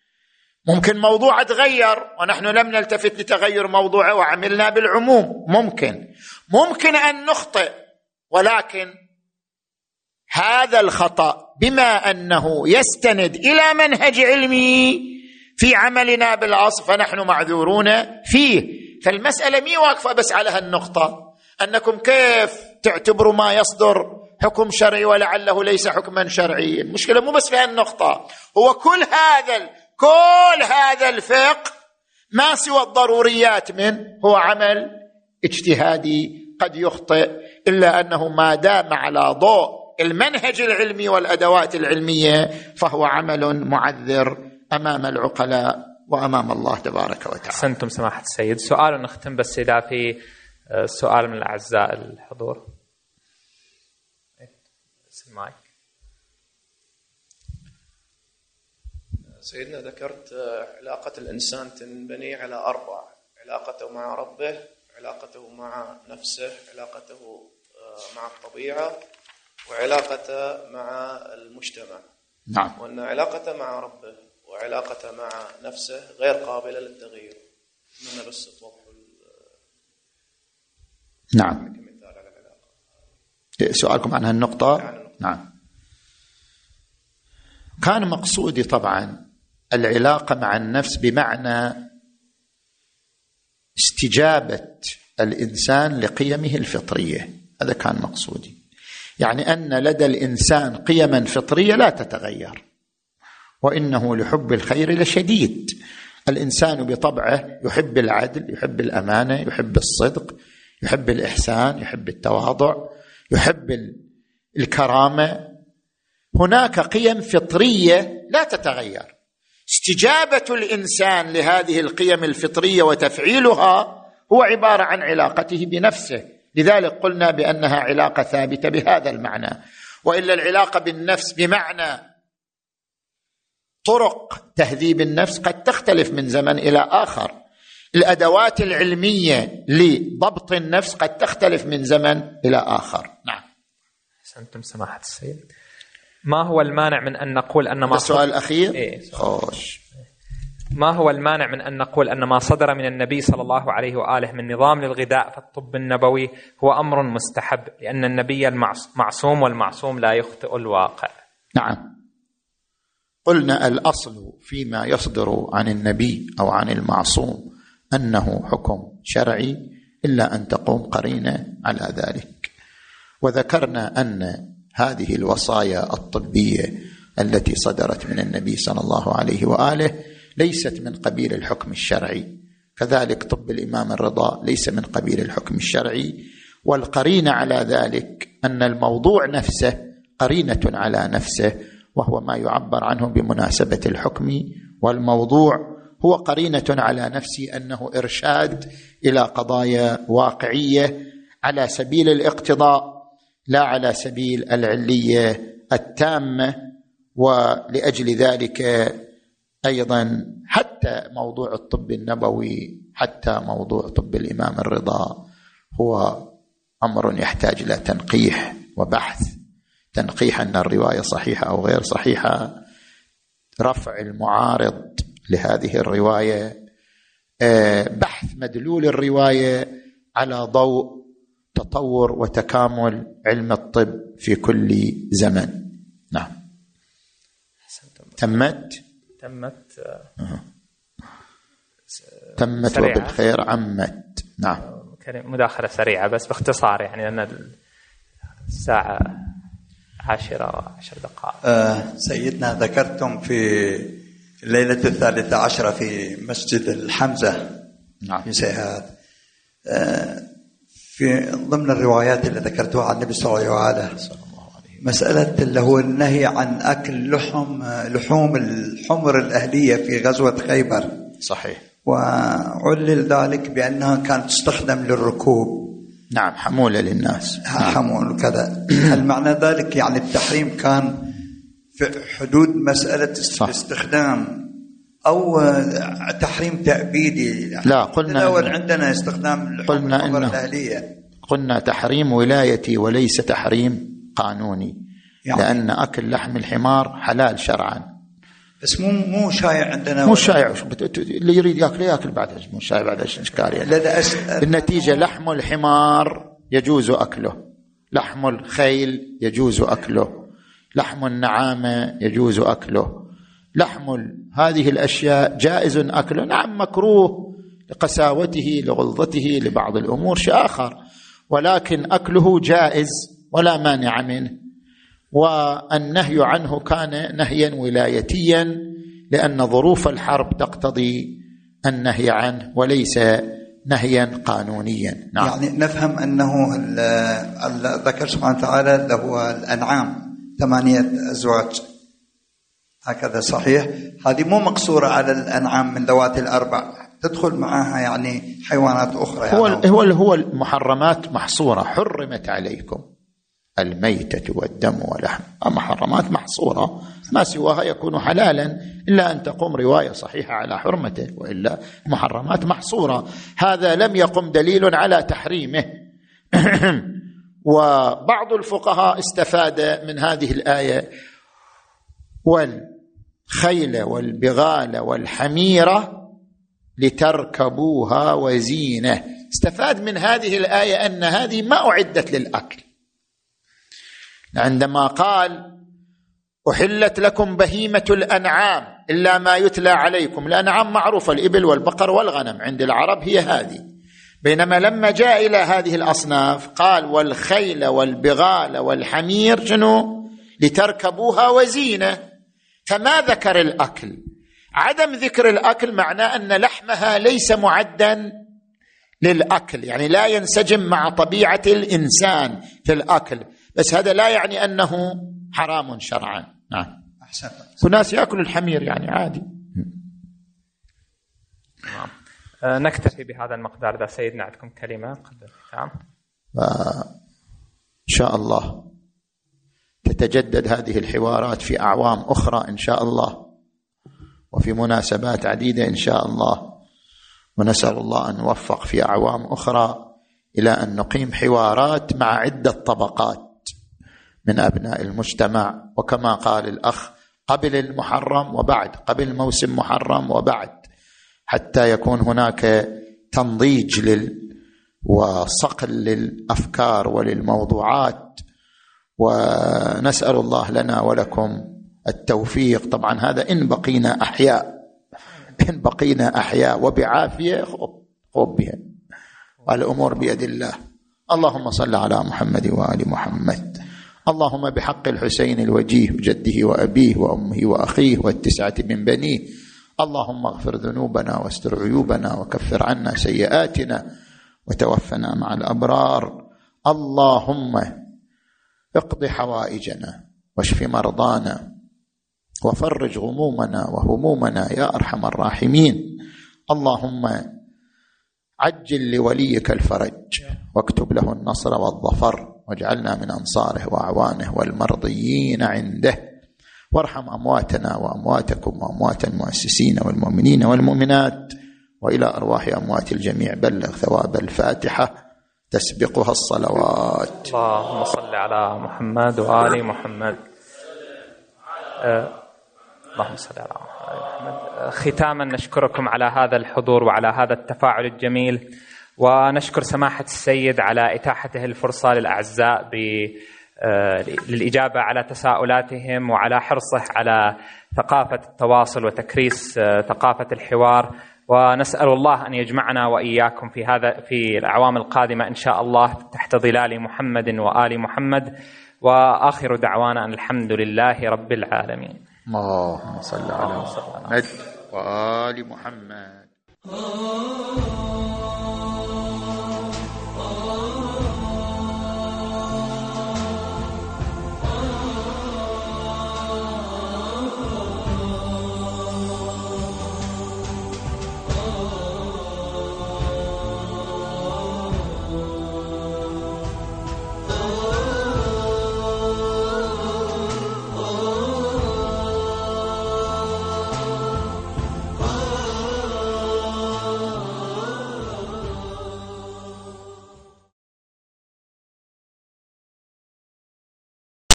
ممكن موضوع تغير ونحن لم نلتفت لتغير موضوعه وعملنا بالعموم، ممكن أن نخطئ، ولكن هذا الخطأ بما أنه يستند إلى منهج علمي في عملنا بالأصل فنحن معذورون فيه. فالمسألة مي واقفة بس على هالنقطة، أنكم كيف تعتبروا ما يصدر حكم شرعي ولعله ليس حكما شرعيا. المشكلة مو بس في هالنقطة، هو كل هذا الفقه ما سوى الضروريات منه هو عمل اجتهادي قد يخطئ، إلا أنه ما دام على ضوء المنهج العلمي والأدوات العلمية فهو عمل معذر أمام العقلاء وأمام الله تبارك وتعالى. أحسنتم سماحة السيد. سؤال نختم بس إذا في سؤال من الأعزاء الحضور. سيدنا ذكرت علاقة الإنسان تنبني على 4: علاقته مع ربه، علاقته مع نفسه، علاقته مع الطبيعة، وعلاقته مع المجتمع. نعم. وأن علاقته مع ربه وعلاقته مع نفسه غير قابلة للتغيير. أتمنى بس توضحوا نعم كمثال على العلاقة. سؤالكم عن هالنقطة. نعم. كان مقصودي طبعا العلاقة مع النفس بمعنى استجابة الإنسان لقيمه الفطرية، هذا كان مقصودي. يعني أن لدى الإنسان قيما فطرية لا تتغير، وإنه لحب الخير لشديد. الإنسان بطبعه يحب العدل، يحب الأمانة، يحب الصدق، يحب الإحسان، يحب التواضع، يحب الكرامة. هناك قيم فطرية لا تتغير. استجابة الإنسان لهذه القيم الفطرية وتفعيلها هو عبارة عن علاقته بنفسه، لذلك قلنا بأنها علاقة ثابتة بهذا المعنى. وإلا العلاقة بالنفس بمعنى طرق تهذيب النفس قد تختلف من زمن إلى آخر. الأدوات العلمية لضبط النفس قد تختلف من زمن إلى آخر. نعم. أحسنتم سماحة السيد. ما هو المانع من أن نقول أن ما السؤال الأخير؟ خوش. ما هو المانع من أن نقول أن ما صدر من النبي صلى الله عليه وآله من نظام للغذاء في الطب النبوي هو أمر مستحب، لأن النبي معصوم والمعصوم لا يخطئ الواقع؟ نعم. قلنا الأصل فيما يصدر عن النبي أو عن المعصوم أنه حكم شرعي، إلا أن تقوم قرينة على ذلك. وذكرنا أن هذه الوصايا الطبية التي صدرت من النبي صلى الله عليه وآله ليست من قبيل الحكم الشرعي، كذلك طب الإمام الرضا ليس من قبيل الحكم الشرعي. والقرينة على ذلك أن الموضوع نفسه قرينة على نفسه، وهو ما يعبر عنه بمناسبة الحكم، والموضوع هو قرينة على نفسه أنه إرشاد إلى قضايا واقعية على سبيل الاقتضاء لا على سبيل العلية التامة. ولأجل ذلك أيضا حتى موضوع الطب النبوي، حتى موضوع طب الإمام الرضا هو أمر يحتاج إلى تنقيح وبحث. تنقيح أن الرواية صحيحة أو غير صحيحة، رفع المعارض لهذه الرواية، بحث مدلول الرواية على ضوء تطور وتكامل علم الطب في كل زمن. نعم. تمت وبالخير عمت. نعم. مداخلة سريعة بس باختصار، يعني لأن الساعة 10:10. سيدنا ذكرتم في الليلة 13 في مسجد الحمزة. نعم. في سيهاد في ضمن الروايات اللي ذكرتوها عن النبي صلى الله عليه وسلم مسألة اللي هو النهي عن أكل لحوم الحمر الأهلية في غزوة خيبر. صحيح. وعلل ذلك بأنها كانت تستخدم للركوب. نعم، حمولة للناس. حمول وكذا. هل معنى ذلك يعني التحريم كان في حدود مسألة الاستخدام أو تحريم تأبيدي؟ لا، قلنا عندنا استخدام لحوم الحمر الأهلية. قلنا تحريم ولايتي وليس تحريم قانوني، يعني لأن أكل لحم الحمار حلال شرعا، بس مو شايع عندنا، مو شايع. اللي يريد ياكل بعد، مو شايع بعد اشكال يعني. بالنتيجة لحم الحمار يجوز أكله، لحم الخيل يجوز أكله، لحم النعامة يجوز أكله، لحم هذه الأشياء جائز أكله. نعم مكروه لقساوته لغلظته لبعض الأمور شيء آخر، ولكن أكله جائز ولا مانع منه. والنهي عنه كان نهيا ولايتيا، لأن ظروف الحرب تقتضي النهي عنه وليس نهيا قانونيا. نعم. يعني نفهم أنه ذكر سبحانه وتعالى له الأنعام 8 أزواج، هكذا صحيح؟ هذه مو مقصورة على الأنعام من ذوات الأربع، تدخل معها يعني حيوانات أخرى يعني. هو المحرمات محصورة، حرمت عليكم الميتة والدم ولحم، محرمات محصورة، ما سواها يكون حلالا إلا أن تقوم رواية صحيحة على حرمته، وإلا محرمات محصورة. هذا لم يقم دليل على تحريمه. وبعض الفقهاء استفاد من هذه الآية: والخيل والبغال والحميرة لتركبوها وزينة. استفاد من هذه الآية أن هذه ما أعدت للأكل. عندما قال أحلت لكم بهيمة الأنعام إلا ما يتلى عليكم، الأنعام معروفة، الإبل والبقر والغنم عند العرب هي هذه. بينما لما جاء إلى هذه الأصناف قال والخيل والبغال والحمير شنو؟ لتركبوها وزينة، فما ذكر الأكل. عدم ذكر الأكل معناه أن لحمها ليس معدا للأكل، يعني لا ينسجم مع طبيعة الإنسان في الأكل، بس هذا لا يعني أنه حرام شرعا. نعم. أحسن. الناس يأكل الحمير يعني عادي. نعم. نكتفي بهذا المقدار. إذا سيدنا عندكم كلمة قبل الختام. إن شاء الله تتجدد هذه الحوارات في أعوام أخرى إن شاء الله، وفي مناسبات عديدة إن شاء الله، ونسأل الله أن نوفق في أعوام أخرى إلى أن نقيم حوارات مع عدة طبقات من أبناء المجتمع، وكما قال الأخ قبل المحرم وبعد، قبل موسم محرم وبعد، حتى يكون هناك تنضيج وصقل للأفكار وللموضوعات. ونسأل الله لنا ولكم التوفيق. طبعا هذا إن بقينا أحياء، إن بقينا أحياء وبعافية خوب بها، والأمور بيد الله. اللهم صل على محمد وآل محمد. اللهم بحق الحسين الوجيه جده وأبيه وأمه وأخيه والتسعة من بنيه، اللهم اغفر ذنوبنا واستر عيوبنا وكفر عنا سيئاتنا وتوفنا مع الأبرار. اللهم اقض حوائجنا واشف مرضانا وفرج غمومنا وهمومنا يا أرحم الراحمين. اللهم عجل لوليك الفرج واكتب له النصر والظفر، واجعلنا من أنصاره وأعوانه والمرضيين عنده. وارحم أمواتنا وأمواتكم وأموات المؤسسين والمؤمنين والمؤمنات، وإلى أرواح أموات الجميع بلغ ثواب الفاتحة تسبقها الصلوات. اللهم صل على محمد وآل محمد. اللهم صل على محمد. ختاما نشكركم على هذا الحضور وعلى هذا التفاعل الجميل، ونشكر سماحة السيد على إتاحته الفرصة للأعزاء للإجابة على تساؤلاتهم، وعلى حرصه على ثقافة التواصل وتكريس ثقافة الحوار. ونسأل الله أن يجمعنا وإياكم في الأعوام القادمة إن شاء الله تحت ظلال محمد وآل محمد. وآخر دعوانا أن الحمد لله رب العالمين. اللهم صل على محمد وآل محمد.